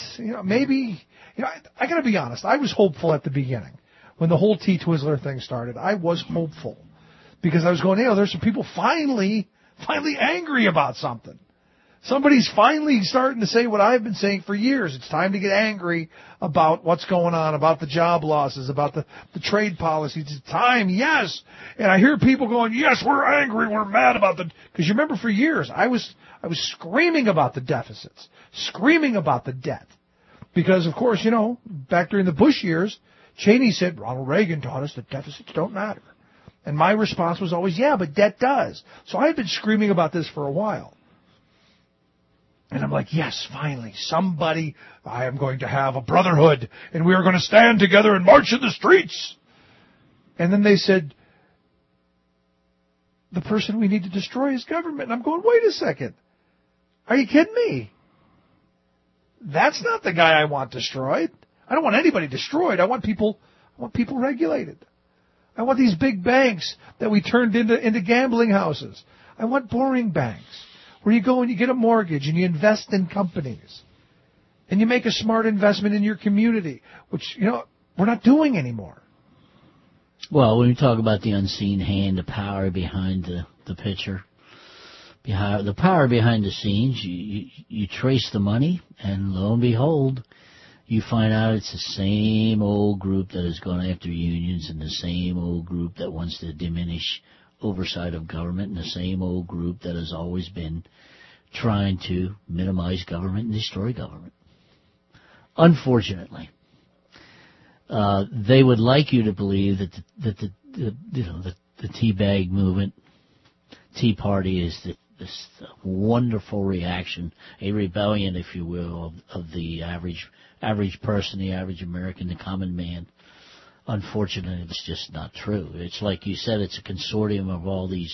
I got to be honest. I was hopeful at the beginning when the whole T-Twizzler thing started. I was hopeful because I was going, there's some people finally angry about something. Somebody's finally starting to say what I've been saying for years. It's time to get angry about what's going on, about the job losses, about the trade policies. It's time, yes. And I hear people going, yes, we're angry, we're mad about because you remember for years I was screaming about the deficits, screaming about the debt. Because, of course, back during the Bush years, Cheney said, Ronald Reagan taught us that deficits don't matter. And my response was always, yeah, but debt does. So I had been screaming about this for a while. And I'm like, yes, finally, I am going to have a brotherhood, and we are going to stand together and march in the streets. And then they said, the person we need to destroy is government. And I'm going, wait a second. Are you kidding me? That's not the guy I want destroyed. I don't want anybody destroyed. I want people regulated. I want these big banks that we turned into gambling houses. I want boring banks where you go and you get a mortgage and you invest in companies and you make a smart investment in your community, which, we're not doing anymore. Well, when we talk about the unseen hand, the power behind the picture, the power behind the scenes, you trace the money, and lo and behold, you find out it's the same old group that has gone after unions and the same old group that wants to diminish oversight of government and the same old group that has always been trying to minimize government and destroy government. Unfortunately, they would like you to believe that the tea bag movement, Tea Party, is this wonderful reaction, a rebellion, if you will, of the average person, the average American, the common man. Unfortunately, it's just not true. It's like you said, it's a consortium of all these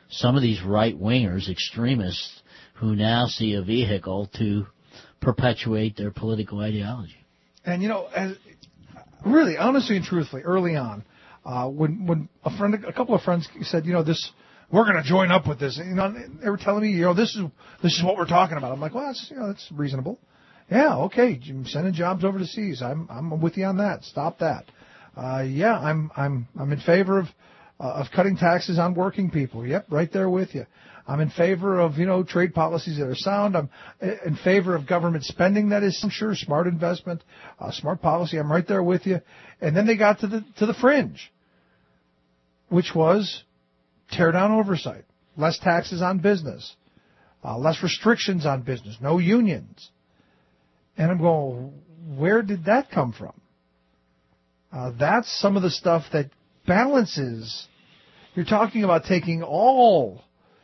some of these right-wingers, extremists, who now see a vehicle to perpetuate their political ideology. And, really, honestly and truthfully, early on, when a couple of friends said, we're going to join up with this, they were telling me, this is what we're talking about. I'm like, well, that's reasonable. Yeah, okay, sending jobs overseas. I'm with you on that. Stop that. I'm in favor of cutting taxes on working people. Yep, right there with you. I'm in favor of, trade policies that are sound. I'm in favor of government spending that is, I'm sure, smart investment, smart policy. I'm right there with you. And then they got to the fringe, which was tear down oversight, less taxes on business, less restrictions on business, no unions. And I'm going, where did that come from? That's some of the stuff that balances. You're talking about taking all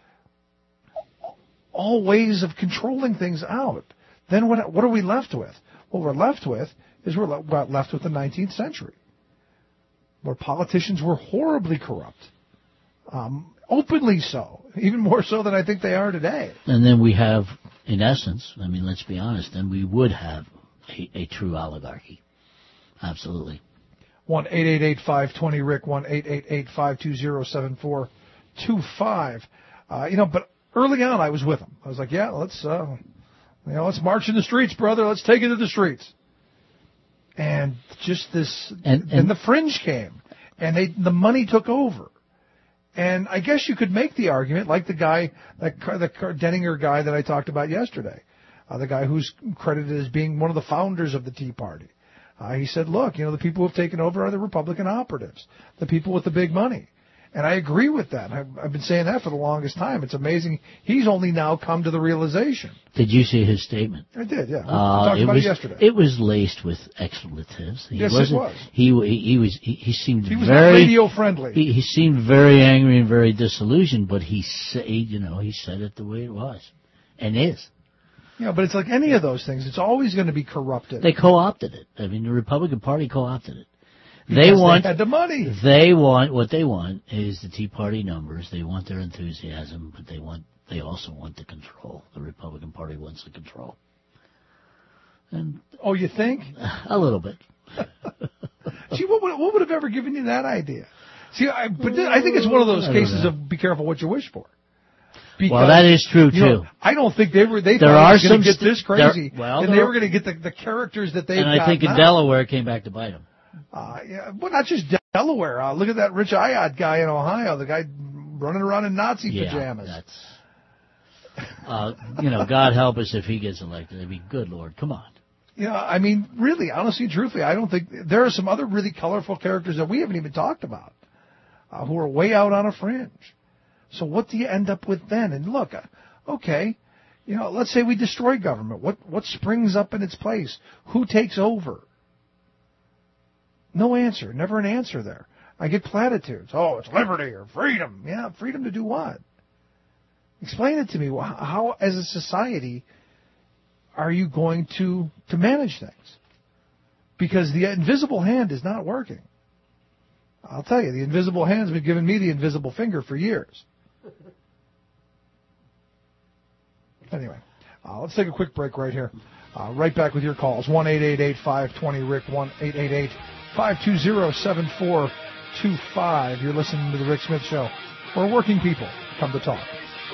ways of controlling things out. Then what are we left with? What we're left with is we're left with the 19th century, where politicians were horribly corrupt, openly so, even more so than I think they are today. And then we have, in essence, let's be honest, then we would have a true oligarchy. Absolutely. 1-888-520-RICK, 1-888-520-7425. But early on, I was with them. I was like, yeah, let's march in the streets, brother. Let's take it to the streets. And just this, and the fringe came, and the money took over. And I guess you could make the argument, like the guy, the Denninger guy that I talked about yesterday, the guy who's credited as being one of the founders of the Tea Party. He said, look, the people who have taken over are the Republican operatives, the people with the big money. And I agree with that. I've been saying that for the longest time. It's amazing. He's only now come to the realization. Did you see his statement? I did, yeah. We talked about it yesterday. It was laced with expletives. Yes, it was. He seemed he was very not radio friendly. He seemed very angry and very disillusioned, but he said it the way it was, and is. Yeah, but it's like any of those things. It's always going to be corrupted. They co-opted it. The Republican Party co-opted it. They had the money. What they want is the Tea Party numbers. They want their enthusiasm, but they also want the control. The Republican Party wants the control. And you think? A little bit. See, what would have ever given you that idea? See, I think it's one of those cases of be careful what you wish for. Because, that is true too. I don't think they thought it was going to get this crazy, and they were going to get the characters that they've got. And I think in Delaware it came back to bite them. Well, not just Delaware. Look at that Rich Ayad guy in Ohio, the guy running around in Nazi pajamas. God help us if he gets elected. I mean, good Lord, come on. Really, honestly, truthfully, I don't think there are some other really colorful characters that we haven't even talked about who are way out on a fringe. So what do you end up with then? And look, okay, let's say we destroy government. What springs up in its place? Who takes over? No answer. Never an answer there. I get platitudes. Oh, it's liberty or freedom. Yeah, freedom to do what? Explain it to me. How, as a society, are you going to manage things? Because the invisible hand is not working. I'll tell you, the invisible hand's been giving me the invisible finger for years. Anyway, let's take a quick break right here. Right back with your calls. 1-888-520-RICK, 1-888-520-7425. You're listening to The Rick Smith Show, where working people come to talk.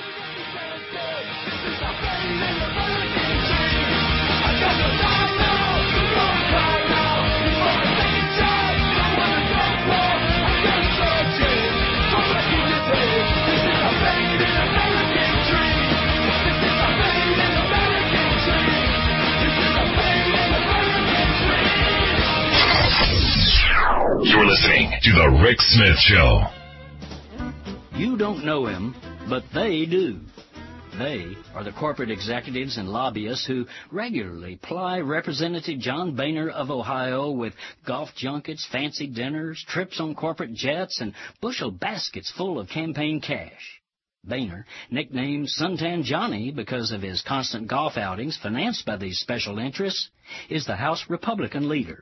You're listening to The Rick Smith Show. You don't know him, but they do. They are the corporate executives and lobbyists who regularly ply Representative John Boehner of Ohio with golf junkets, fancy dinners, trips on corporate jets, and bushel baskets full of campaign cash. Boehner, nicknamed Suntan Johnny because of his constant golf outings financed by these special interests, is the House Republican leader.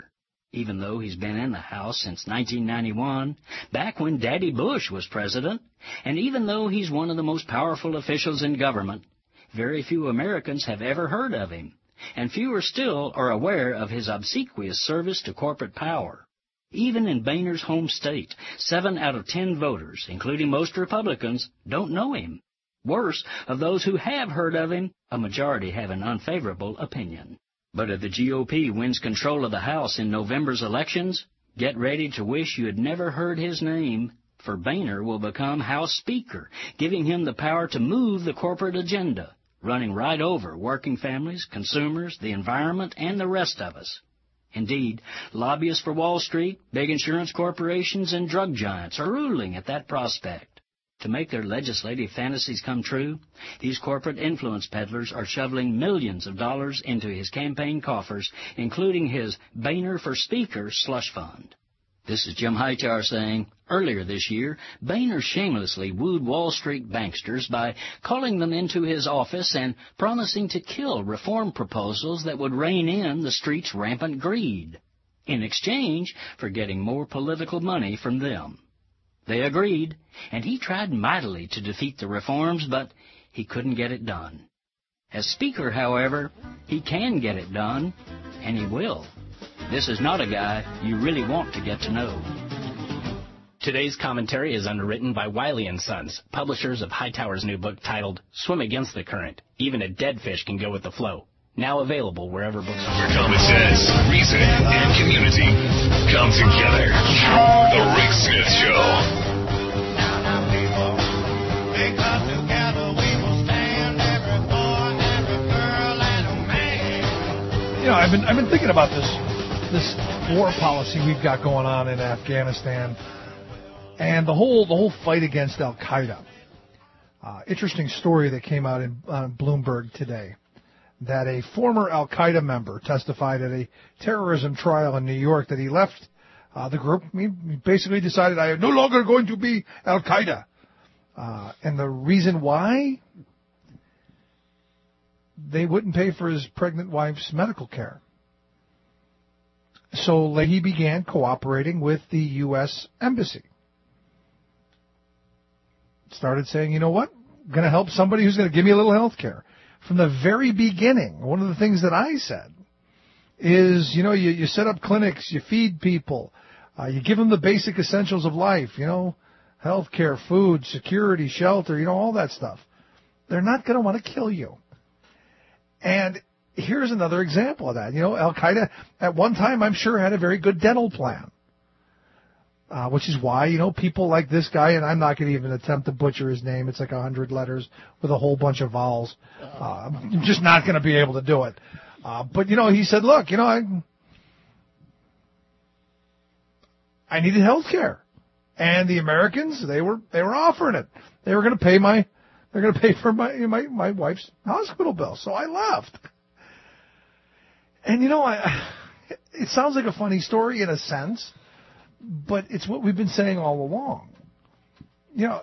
even though he's been in the House since 1991, back when Daddy Bush was president, and even though he's one of the most powerful officials in government, very few Americans have ever heard of him, and fewer still are aware of his obsequious service to corporate power. Even in Boehner's home state, 7 out of 10 voters, including most Republicans, don't know him. Worse, of those who have heard of him, a majority have an unfavorable opinion. But if the GOP wins control of the House in November's elections, get ready to wish you had never heard his name, for Boehner will become House Speaker, giving him the power to move the corporate agenda, running right over working families, consumers, the environment, and the rest of us. Indeed, lobbyists for Wall Street, big insurance corporations, and drug giants are ruling at that prospect. To make their legislative fantasies come true, these corporate influence peddlers are shoveling millions of dollars into his campaign coffers, including his Boehner for Speaker slush fund. This is Jim Hightower saying, earlier this year, Boehner shamelessly wooed Wall Street banksters by calling them into his office and promising to kill reform proposals that would rein in the street's rampant greed, in exchange for getting more political money from them. They agreed, and he tried mightily to defeat the reforms, but he couldn't get it done. As Speaker, however, he can get it done, and he will. This is not a guy you really want to get to know. Today's commentary is underwritten by Wiley & Sons, publishers of Hightower's new book titled Swim Against the Current. Even a dead fish can go with the flow. Now available wherever books are. Where common sense, reason, and community come together. The Rick Smith Show. You know, I've been thinking about this war policy we've got going on in Afghanistan, and the whole fight against Al Qaeda. Interesting story that came out on Bloomberg today, that a former Al Qaeda member testified at a terrorism trial in New York that he left the group. He basically decided, I am no longer going to be Al Qaeda, and the reason why. They wouldn't pay for his pregnant wife's medical care. So he began cooperating with the U.S. Embassy. Started saying, you know what? I'm going to help somebody who's going to give me a little health care. From the very beginning, one of the things that I said is, you know, you set up clinics, you feed people, you give them the basic essentials of life, you know, health care, food, security, shelter, you know, all that stuff. They're not going to want to kill you. And here's another example of that. You know, Al Qaeda at one time, I'm sure, had a very good dental plan, which is why, you know, people like this guy, and I'm not going to even attempt to butcher his name. It's like 100 letters with a whole bunch of vowels. I'm just not going to be able to do it. But, you know, he said, look, you know, I needed health care. And the Americans, they were offering it. They were going to pay They're going to pay for my wife's hospital bill. So I left. And, you know, it sounds like a funny story in a sense, but it's what we've been saying all along. You know,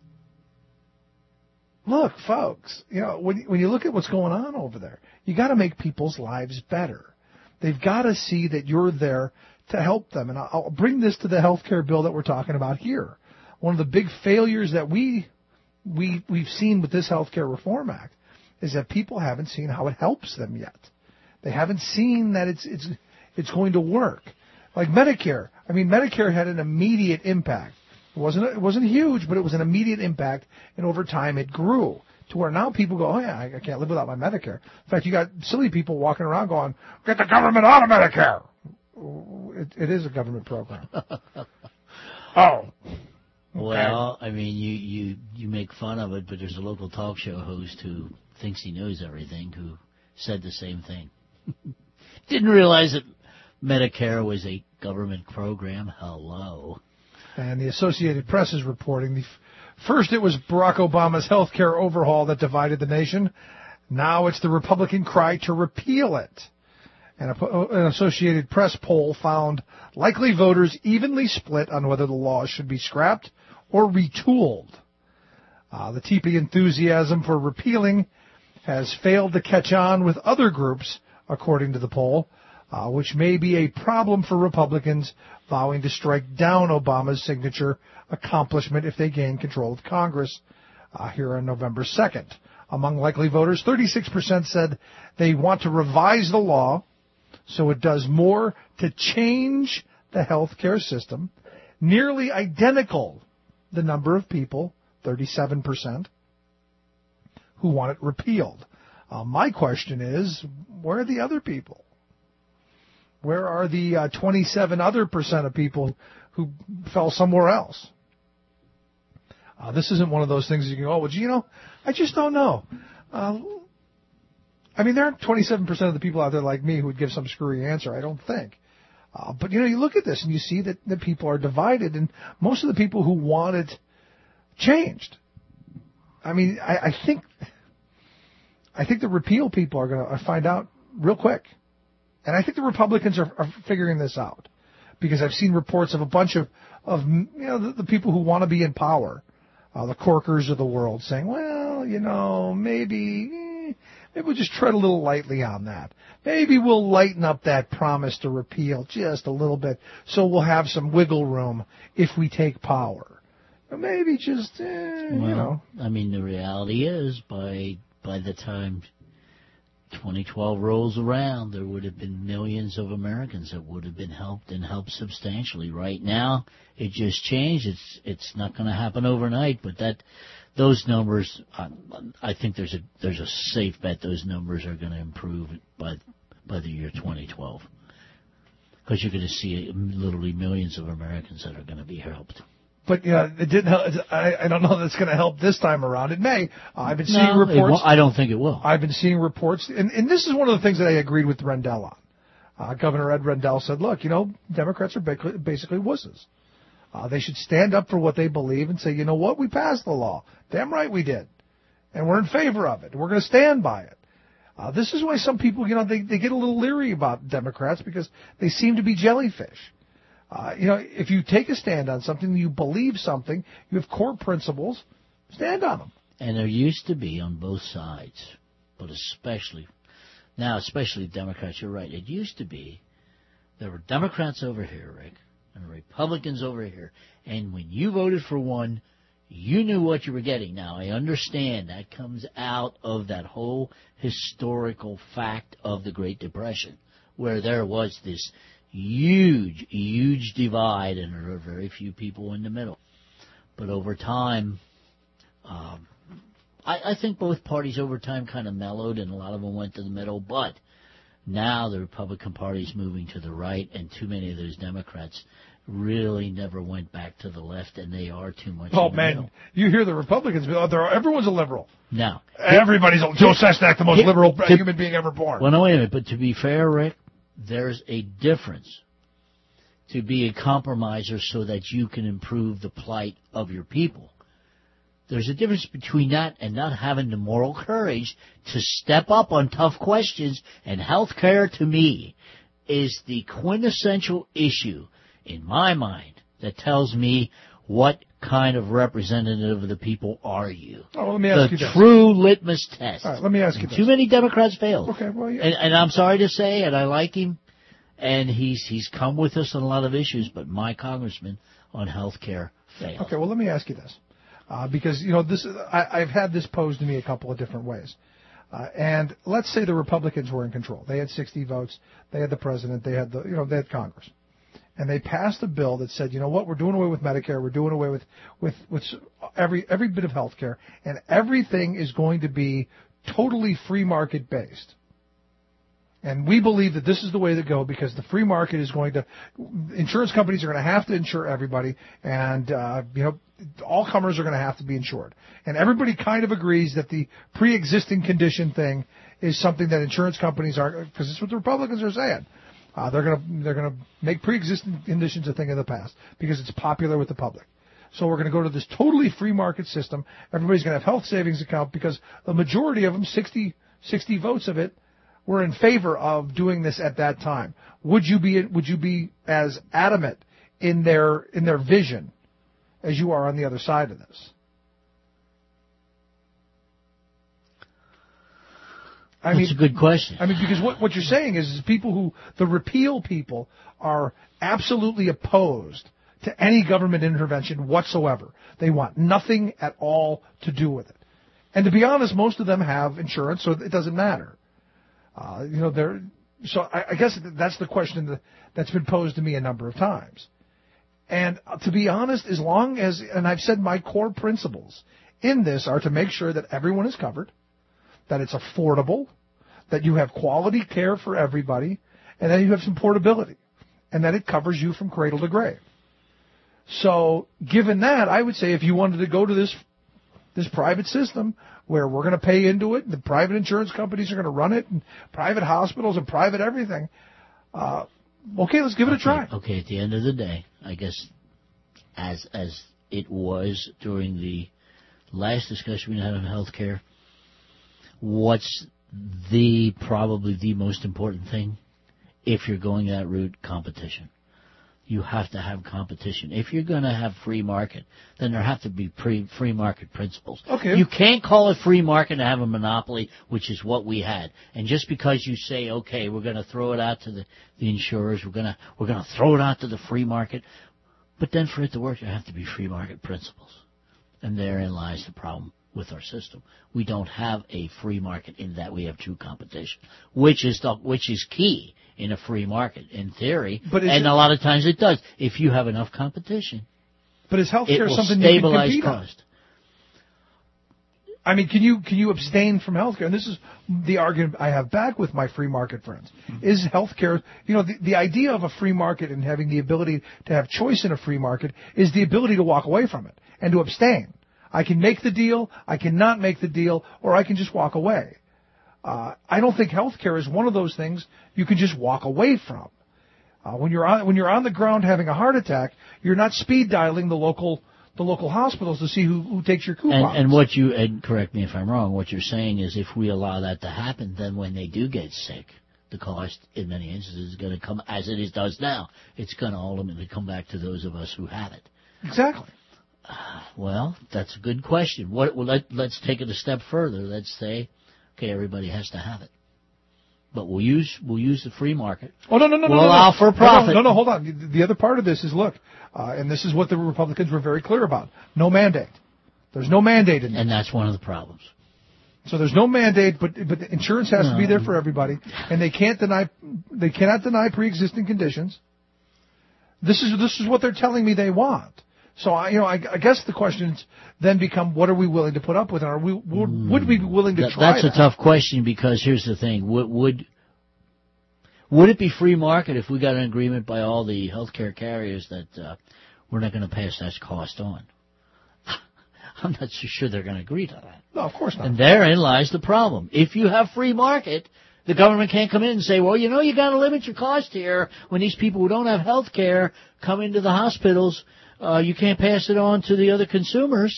look, folks, you know, when you look at what's going on over there, you got to make people's lives better. They've got to see that you're there to help them. And I'll bring this to the health care bill that we're talking about here. One of the big failures that we've seen with this Health Care Reform Act is that people haven't seen how it helps them yet. They haven't seen that it's going to work. Like Medicare. I mean, Medicare had an immediate impact. It wasn't huge, but it was an immediate impact, and over time it grew to where now people go, oh yeah, I can't live without my Medicare. In fact, you got silly people walking around going, get the government out of Medicare. It is a government program. Oh. Well, I mean, you make fun of it, but there's a local talk show host who thinks he knows everything who said the same thing. Didn't realize that Medicare was a government program. Hello. And the Associated Press is reporting, first it was Barack Obama's health care overhaul that divided the nation. Now it's the Republican cry to repeal it. And an Associated Press poll found likely voters evenly split on whether the law should be scrapped or retooled. The TP enthusiasm for repealing has failed to catch on with other groups, according to the poll. which may be a problem for Republicans vowing to strike down Obama's signature accomplishment if they gain control of Congress here on November 2nd. Among likely voters, 36% said they want to revise the law so it does more to change the health care system. Nearly identical the number of people, 37%, who want it repealed. My question is, where are the other people? Where are the 27 other percent of people who fell somewhere else? This isn't one of those things you can go, oh, well, you know, I just don't know. I mean, there aren't 27% of the people out there like me who would give some screwy answer, I don't think. But, you know, you look at this and you see that the people are divided, and most of the people who want it changed. I mean, I think the repeal people are going to find out real quick. And I think the Republicans are figuring this out, because I've seen reports of a bunch of you know, the people who want to be in power, the Corkers of the world, saying, well, you know, maybe we'll just tread a little lightly on that. Maybe we'll lighten up that promise to repeal just a little bit, so we'll have some wiggle room if we take power. Maybe just, you know. I mean, the reality is, by the time 2012 rolls around, there would have been millions of Americans that would have been helped, and helped substantially. Right now, it just changed. It's not going to happen overnight, but those numbers, I think there's a safe bet those numbers are going to improve by the year 2012, because you're going to see literally millions of Americans that are going to be helped. But yeah, it didn't help. I don't know that it's going to help this time around. It may. I've been seeing reports. I don't think it will. I've been seeing reports, and this is one of the things that I agreed with Rendell on. Governor Ed Rendell said, look, you know, Democrats are basically wusses. They should stand up for what they believe and say, you know what, we passed the law. Damn right we did. And we're in favor of it. We're going to stand by it. This is why some people, you know, they get a little leery about Democrats, because they seem to be jellyfish. You know, if you take a stand on something, you believe something, you have core principles, stand on them. And there used to be on both sides, but especially Democrats, you're right. It used to be there were Democrats over here, Rick, and Republicans over here. And when you voted for one, you knew what you were getting. Now, I understand that comes out of that whole historical fact of the Great Depression, where there was this huge divide, and there are very few people in the middle. But over time, I think both parties over time kind of mellowed, and a lot of them went to the middle. But now the Republican Party is moving to the right, and too many of those Democrats really never went back to the left, and they are too much. Oh, in the man, middle. You hear the Republicans, everyone's a liberal. No. Everybody's Joe Sestak, the most liberal human being ever born. Well, no, wait a minute. But to be fair, Rick, there's a difference to be a compromiser so that you can improve the plight of your people. There's a difference between that and not having the moral courage to step up on tough questions. And health care, to me, is the quintessential issue, in my mind, that tells me what kind of representative of the people are you. Oh, let me ask you this. The true litmus test. All right, let me ask you this. Too many Democrats failed. Okay, well, yeah. And I'm sorry to say, and I like him, and he's come with us on a lot of issues, but my congressman on health care failed. Okay, well, let me ask you this. Because, you know, I've had this posed to me a couple of different ways. And let's say the Republicans were in control. They had 60 votes. They had the president. They had they had Congress. And they passed a bill that said, you know what, we're doing away with Medicare. We're doing away with every bit of health care. And everything is going to be totally free market based. And we believe that this is the way to go, because the free market is going to, insurance companies are going to have to insure everybody, and, all comers are going to have to be insured. And everybody kind of agrees that the pre-existing condition thing is something that insurance companies are, because it's what the Republicans are saying. They're going to make pre-existing conditions a thing of the past because it's popular with the public. So we're going to go to this totally free market system. Everybody's going to have health savings account because the majority of them, 60 votes of it, were in favor of doing this at that time. Would you be as adamant in their vision as you are on the other side of this? That's a good question. I mean, because what you're saying is the repeal people are absolutely opposed to any government intervention whatsoever. They want nothing at all to do with it. And to be honest, most of them have insurance, so it doesn't matter. So I guess that's the question that's been posed to me a number of times. And to be honest, as long as, and I've said my core principles in this are to make sure that everyone is covered, that it's affordable, that you have quality care for everybody, and that you have some portability, and that it covers you from cradle to grave. So given that, I would say if you wanted to go to this private system where we're going to pay into it, and the private insurance companies are going to run it, and private hospitals and private everything, okay, let's give it a try. Okay, at the end of the day, I guess as it was during the last discussion we had on health care, what's probably the most important thing if you're going that route? Competition. You have to have competition. If you're going to have free market, then there have to be free market principles. Okay. You can't call it free market and have a monopoly, which is what we had. And just because you say, okay, we're going to throw it out to the insurers, we're going to throw it out to the free market, but then for it to work, there have to be free market principles. And therein lies the problem with our system. We don't have a free market in that we have true competition, which is key in a free market in theory, and a lot of times it does. If you have enough competition, but is healthcare something you can stabilize compete cost? I mean, can you abstain from healthcare? And this is the argument I have back with my free market friends. Is healthcare, the idea of a free market and having the ability to have choice in a free market is the ability to walk away from it and to abstain. I can make the deal, I cannot make the deal, or I can just walk away. I don't think healthcare is one of those things you can just walk away from. When you're on the ground having a heart attack, you're not speed dialing the local hospitals to see who takes your coupons. And correct me if I'm wrong, what you're saying is if we allow that to happen, then when they do get sick, the cost in many instances is going to come, as it does now, it's going to ultimately come back to those of us who have it. Exactly. Well, that's a good question. Let's take it a step further. Let's say, okay, everybody has to have it, but we'll use the free market. Oh no! We'll allow for profit. No, hold on. The other part of this is and this is what the Republicans were very clear about: no mandate. There's no mandate in this. And that's one of the problems. So there's no mandate, but the insurance has to be there for everybody, and they cannot deny pre-existing conditions. This is what they're telling me they want. So I guess the questions then become: what are we willing to put up with? And would we be willing to try? That's a tough question, because here's the thing: would it be free market if we got an agreement by all the healthcare carriers that we're not going to pass that cost on? I'm not so sure they're going to agree to that. No, of course not. And therein lies the problem. If you have free market, the government can't come in and say, well, you got to limit your cost here. When these people who don't have health care come into the hospitals, you can't pass it on to the other consumers.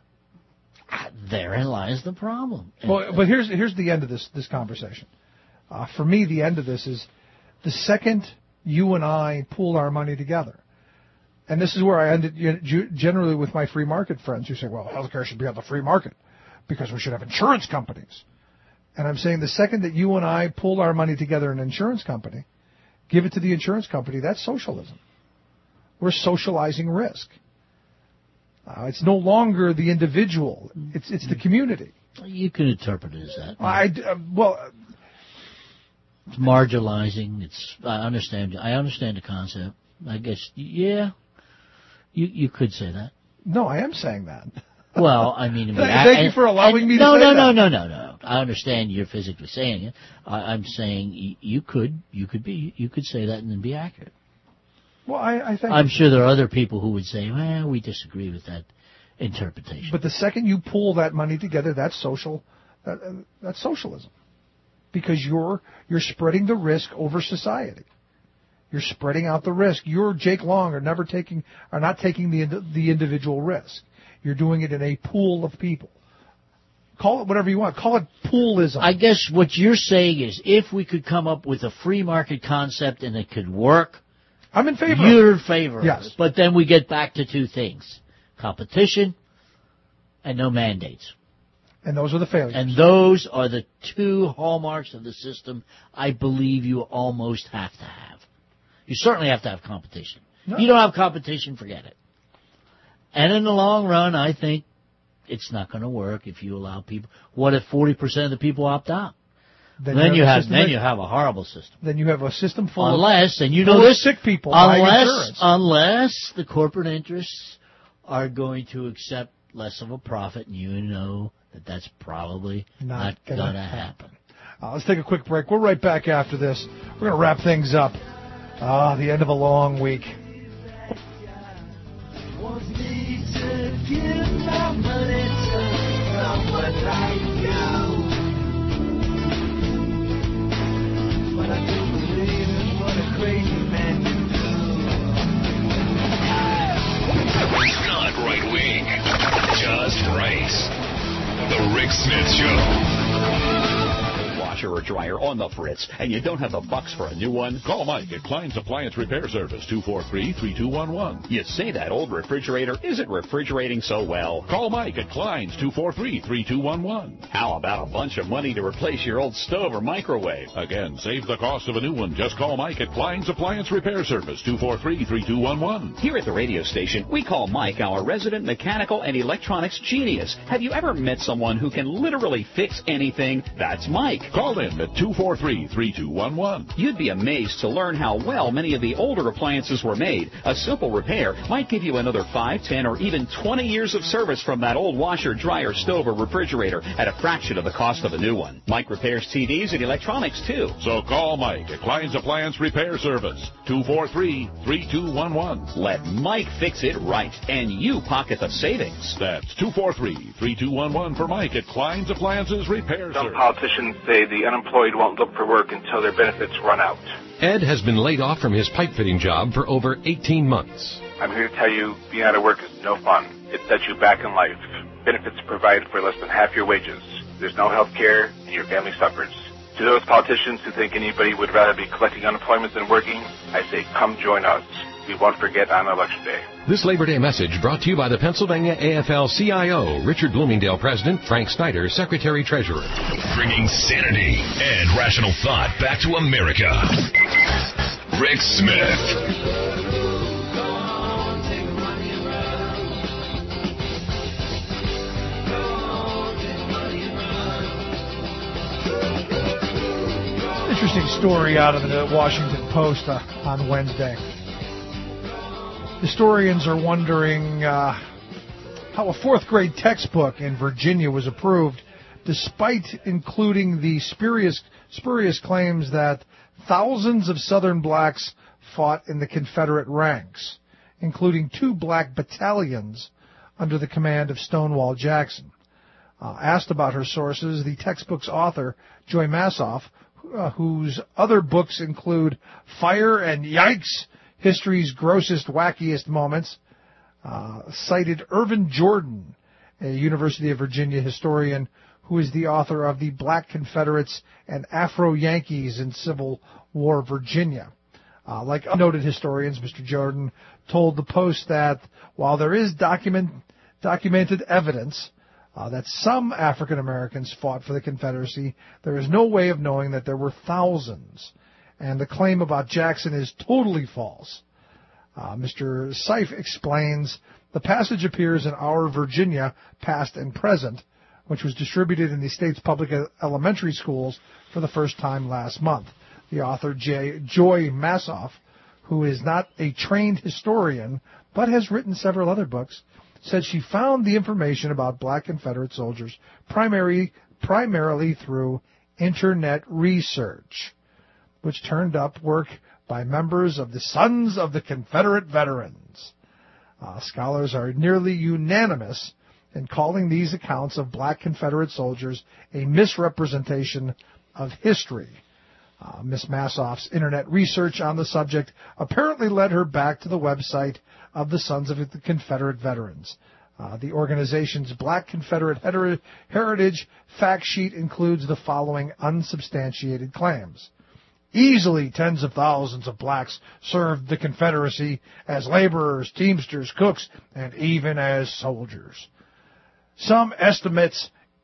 Therein lies the problem. Well, but here's the end of this conversation. For me, the end of this is the second you and I pool our money together. And this is where I ended generally with my free market friends who say, well, healthcare should be on the free market because we should have insurance companies. And I'm saying the second that you and I pool our money together in an insurance company, give it to the insurance company, that's socialism. We're socializing risk. It's no longer the individual. It's the community. You can interpret it as that. It's marginalizing. I understand the concept. I guess, yeah, you could say that. No, I am saying that. Well, I mean, thank you for allowing me to say that. No. I understand you're physically saying it. I'm saying you could say that and then be accurate. Well, I think I'm sure there are other people who would say, well, we disagree with that interpretation. But the second you pool that money together, that's socialism, because you're spreading the risk over society. You're spreading out the risk. You're Jake Long are not taking the individual risk. You're doing it in a pool of people. Call it whatever you want. Call it poolism. I guess what you're saying is if we could come up with a free market concept and it could work, I'm in favor. You're in favor. Yes. Of it. But then we get back to two things: competition and no mandates. And those are the failures. And those are the two hallmarks of the system I believe you almost have to have. You certainly have to have competition. No. If you don't have competition, forget it. And in the long run, I think it's not going to work if you allow people. What if 40% of the people opt out? Then you have a horrible system. Then you have a system full unless, of and you know this, sick people buying insurance. Unless the corporate interests are going to accept less of a profit, and you know that's probably not going to happen. Let's take a quick break. We're right back after this. We're going to wrap things up. The end of a long week. Not right wing, just right. The Rick Smith Show. Washer or dryer on the fritz, and you don't have the bucks for a new one? Call Mike at Klein's Appliance Repair Service, 243-3211. You say that old refrigerator isn't refrigerating so well. Call Mike at Klein's, 243-3211. How about a bunch of money to replace your old stove or microwave? Again, save the cost of a new one. Just call Mike at Klein's Appliance Repair Service, 243-3211. Here at the radio station, we call Mike our resident mechanical and electronics genius. Have you ever met someone who can literally fix anything? That's Mike. Call in at 243-3211. You'd be amazed to learn how well many of the older appliances were made. A simple repair might give you another 5, 10, or even 20 years of service from that old washer, dryer, stove, or refrigerator at a fraction of the cost of a new one. Mike repairs TVs and electronics, too. So call Mike at Klein's Appliance Repair Service, 243-3211. Let Mike fix it right, and you pocket the savings. That's 243-3211 for Mike at Klein's Appliances Repair Service. Some politicians say the unemployed won't look for work until their benefits run out. Ed has been laid off from his pipe fitting job for over 18 months. I'm here to tell you being out of work is no fun. It sets you back in life. Benefits provided for less than half your wages. There's no health care, and your family suffers. To those politicians who think anybody would rather be collecting unemployment than working, I say come join us. We won't forget on Election Day. This Labor Day message brought to you by the Pennsylvania AFL-CIO, Richard Bloomingdale President, Frank Snyder, Secretary Treasurer. Bringing sanity and rational thought back to America. Rick Smith. Interesting story out of the Washington Post on Wednesday. Historians are wondering how a fourth grade textbook in Virginia was approved despite including the spurious claims that thousands of Southern blacks fought in the Confederate ranks, including 2 black battalions under the command of Stonewall Jackson. Asked about her sources, the textbook's author, Joy Massoff, whose other books include Fire and Yikes, History's Grossest, Wackiest Moments, cited Irvin Jordan, a University of Virginia historian who is the author of The Black Confederates and Afro-Yankees in Civil War Virginia. Like noted historians, Mr. Jordan told the Post that while there is documented evidence that some African Americans fought for the Confederacy, there is no way of knowing that there were thousands. And the claim about Jackson is totally false. Mr. Seif explains, the passage appears in Our Virginia, Past and Present, which was distributed in the state's public elementary schools for the first time last month. The author, Joy Massoff, who is not a trained historian, but has written several other books, said she found the information about black Confederate soldiers primarily through Internet research, which turned up work by members of the Sons of the Confederate Veterans. Scholars are nearly unanimous in calling these accounts of black Confederate soldiers a misrepresentation of history. Ms. Massoff's Internet research on the subject apparently led her back to the website of the Sons of the Confederate Veterans. The organization's Black Confederate Heritage fact sheet includes the following unsubstantiated claims. Easily tens of thousands of blacks served the Confederacy as laborers, teamsters, cooks, and even as soldiers. Some estimates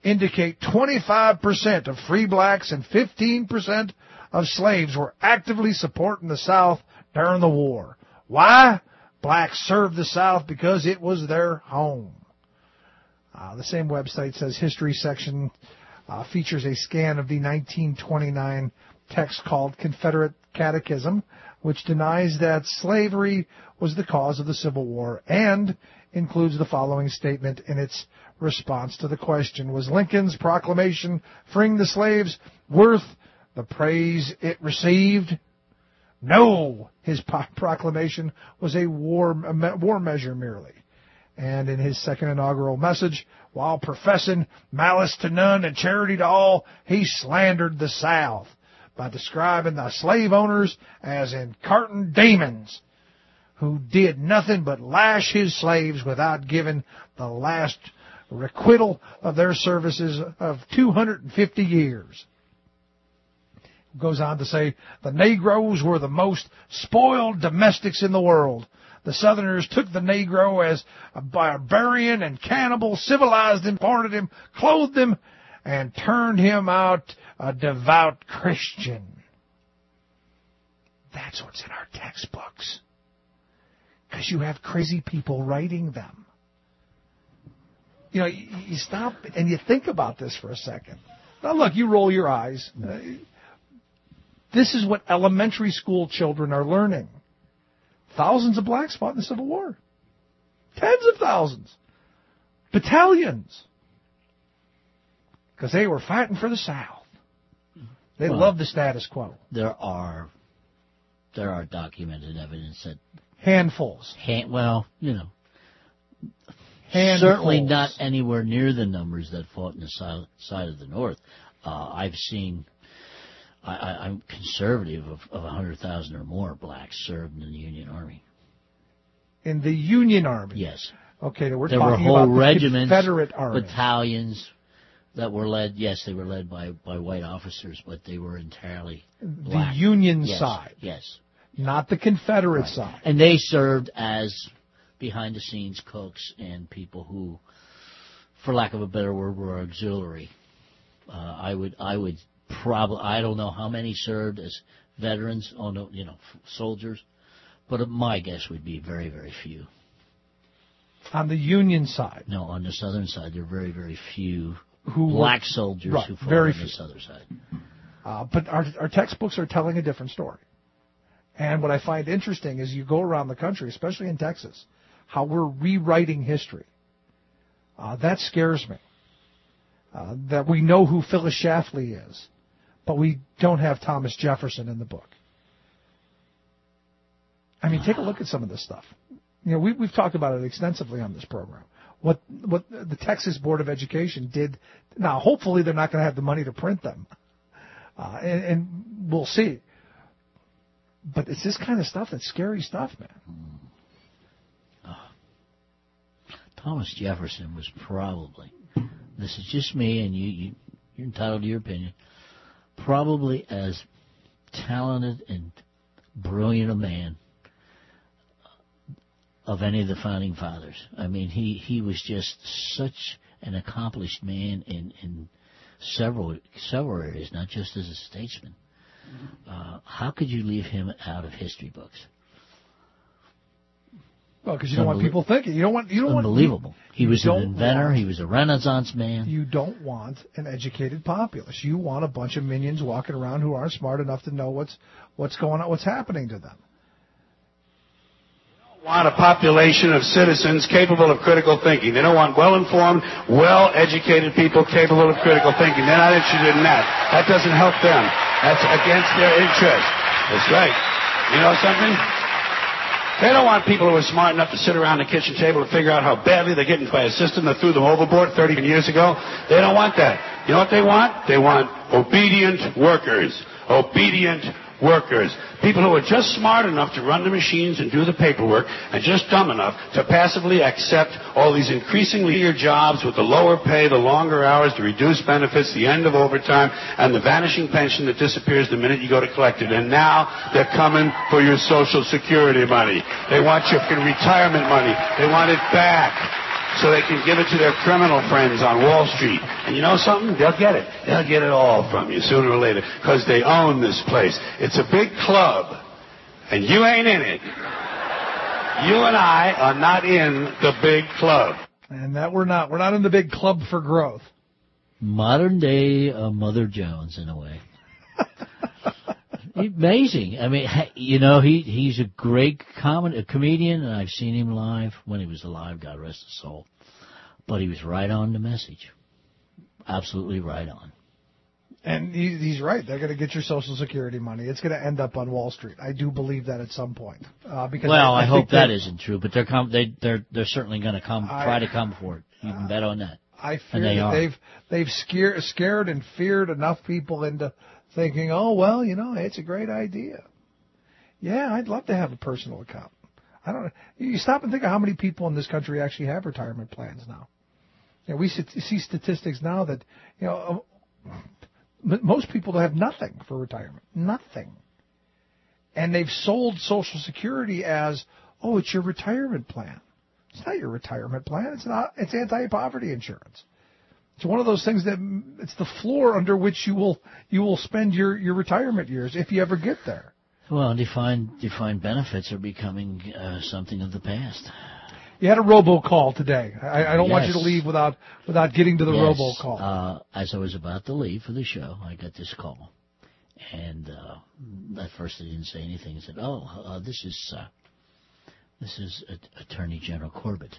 indicate 25% of free blacks and 15% of slaves were actively supporting the South during the war. Why? Blacks served the South because it was their home. The same website says history section features a scan of the 1929 text called Confederate Catechism, which denies that slavery was the cause of the Civil War and includes the following statement in its response to the question: was Lincoln's proclamation freeing the slaves worth the praise it received? No, his proclamation was a war measure merely. And in his second inaugural message, while professing malice to none and charity to all, he slandered the South by describing the slave owners as incarnate demons who did nothing but lash his slaves without giving the last requital of their services of 250 years. Goes on to say, the Negroes were the most spoiled domestics in the world. The Southerners took the Negro as a barbarian and cannibal, civilized him, parted him, clothed him, and turned him out a devout Christian. That's what's in our textbooks. Because you have crazy people writing them. You know, you stop and you think about this for a second. Now look, you roll your eyes. This is what elementary school children are learning. Thousands of blacks fought in the Civil War. Tens of thousands. Battalions. Because they were fighting for the South. They loved the status quo. There are documented evidence that handfuls. Certainly not anywhere near the numbers that fought in the side of the North. I've seen. I'm conservative of 100,000 or more blacks served in the Union Army. In the Union Army? Yes. Okay, we're there talking were whole about the regiments, Confederate Army. battalions that were led. Yes, they were led by white officers, but they were entirely black. The Union side. Yes. Not the Confederate side. And they served as behind-the-scenes cooks and people who, for lack of a better word, were auxiliary. I would probably, I don't know how many served as veterans, soldiers, but my guess would be very, very few. On the Union side? No, on the Southern side, there are very, very few black soldiers who fought on the Southern side. But our textbooks are telling a different story. And what I find interesting is you go around the country, especially in Texas, how we're rewriting history. That scares me. That we know who Phyllis Schlafly is, but we don't have Thomas Jefferson in the book. I mean, take a look at some of this stuff. You know, we've talked about it extensively on this program. What the Texas Board of Education did. Now, hopefully, they're not going to have the money to print them, and we'll see. But it's this kind of stuff that's scary stuff, man. Thomas Jefferson was probably, this is just me, and you're entitled to your opinion, probably as talented and brilliant a man of any of the founding fathers. I mean, he was just such an accomplished man in several areas, not just as a statesman. How could you leave him out of history books? Well, because you don't want people thinking. You don't want. Unbelievable. He was an inventor. He was a Renaissance man. You don't want an educated populace. You want a bunch of minions walking around who aren't smart enough to know what's going on, what's happening to them. Want a population of citizens capable of critical thinking. They don't want well-informed, well-educated people capable of critical thinking. They're not interested in that. That doesn't help them. That's against their interest. That's right. You know something? They don't want people who are smart enough to sit around the kitchen table and figure out how badly they're getting by a system that threw them overboard 30 years ago. They don't want that. You know what they want? They want obedient workers. Obedient workers. People who are just smart enough to run the machines and do the paperwork and just dumb enough to passively accept all these increasingly easier jobs with the lower pay, the longer hours, the reduced benefits, the end of overtime, and the vanishing pension that disappears the minute you go to collect it. And now they're coming for your Social Security money. They want your retirement money. They want it back. so they can give it to their criminal friends on Wall Street. And you know something? They'll get it. They'll get it all from you sooner or later because they own this place. It's a big club, and you ain't in it. You and I are not in the big club. And that we're not. We're not in the big club for growth. Modern day Mother Jones, in a way. Amazing. I mean, you know, he's a great comedian, and I've seen him live when he was alive, God rest his soul. But he was right on the message. Absolutely right on. And he's right. They're going to get your Social Security money. It's going to end up on Wall Street. I do believe that at some point. Because I hope that isn't true, but they're certainly going to try to come for it. You can bet on that. I fear that they've scared and feared enough people into thinking, oh, well, you know, it's a great idea. Yeah, I'd love to have a personal account. You stop and think of how many people in this country actually have retirement plans now. You know, we see statistics now that, you know, most people have nothing for retirement. Nothing. And they've sold Social Security as, oh, it's your retirement plan. It's not your retirement plan. It's anti-poverty insurance. It's one of those things that it's the floor under which you will spend your retirement years if you ever get there. Well, defined benefits are becoming something of the past. You had a robocall today. I don't want you to leave without getting to the robocall. As I was about to leave for the show, I got this call, and at first I didn't say anything. I said, "Oh, this is Attorney General Corbett.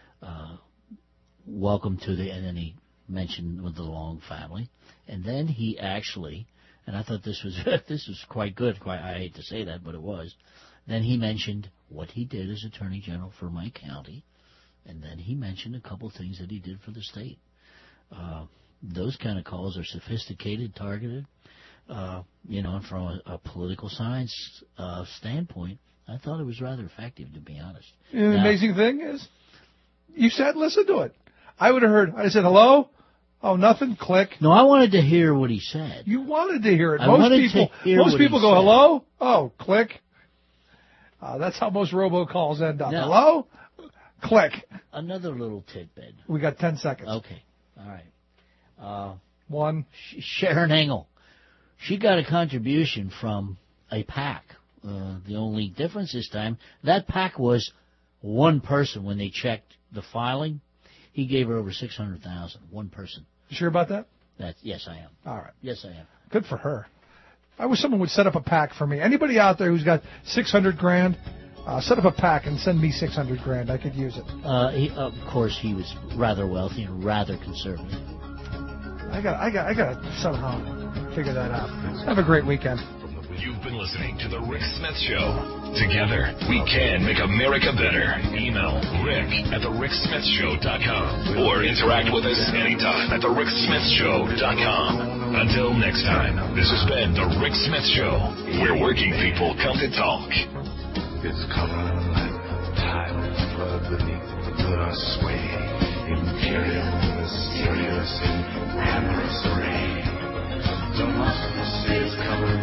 Welcome to the." And then he mentioned with the Long family, and then he actually, and I thought this was quite good. I hate to say that, but it was. Then he mentioned what he did as Attorney General for my county, and then he mentioned a couple of things that he did for the state. Those kind of calls are sophisticated, targeted. You know, and from a political science standpoint, I thought it was rather effective, to be honest. And the amazing thing is, you said, listen to it. I would have heard, I said, hello? Oh, nothing, click. No, I wanted to hear what he said. You wanted to hear it. Most people go, hello? Oh, click. That's how most robocalls end up. Now, hello? Click. Another little tidbit. We got 10 seconds. Okay. All right. One. Sharon Engel. She got a contribution from a PAC. The only difference this time, that PAC was one person when they checked the filing. He gave her over $600,000. One person. You sure about that? Yes, I am. All right. Yes, I am. Good for her. I wish someone would set up a PAC for me. Anybody out there who's got $600,000, set up a PAC and send me $600,000. I could use it. Of course, he was rather wealthy and rather conservative. I got somehow figure that out. Have a great weekend. You've been listening to The Rick Smith Show. Together, we can make America better. Email rick@thericksmithshow.com or interact with us anytime at thericksmithshow.com. Until next time, this has been The Rick Smith Show, where working people come to talk. It's color like tide flood beneath the sway. Imperial, mysterious, in amorous array. Democracy is covered.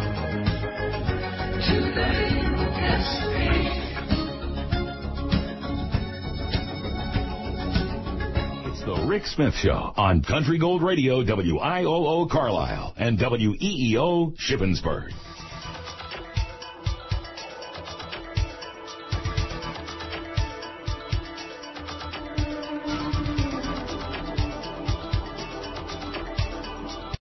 Today, It's The Rick Smith Show on Country Gold Radio, WIOO Carlisle and WEEO Shippensburg.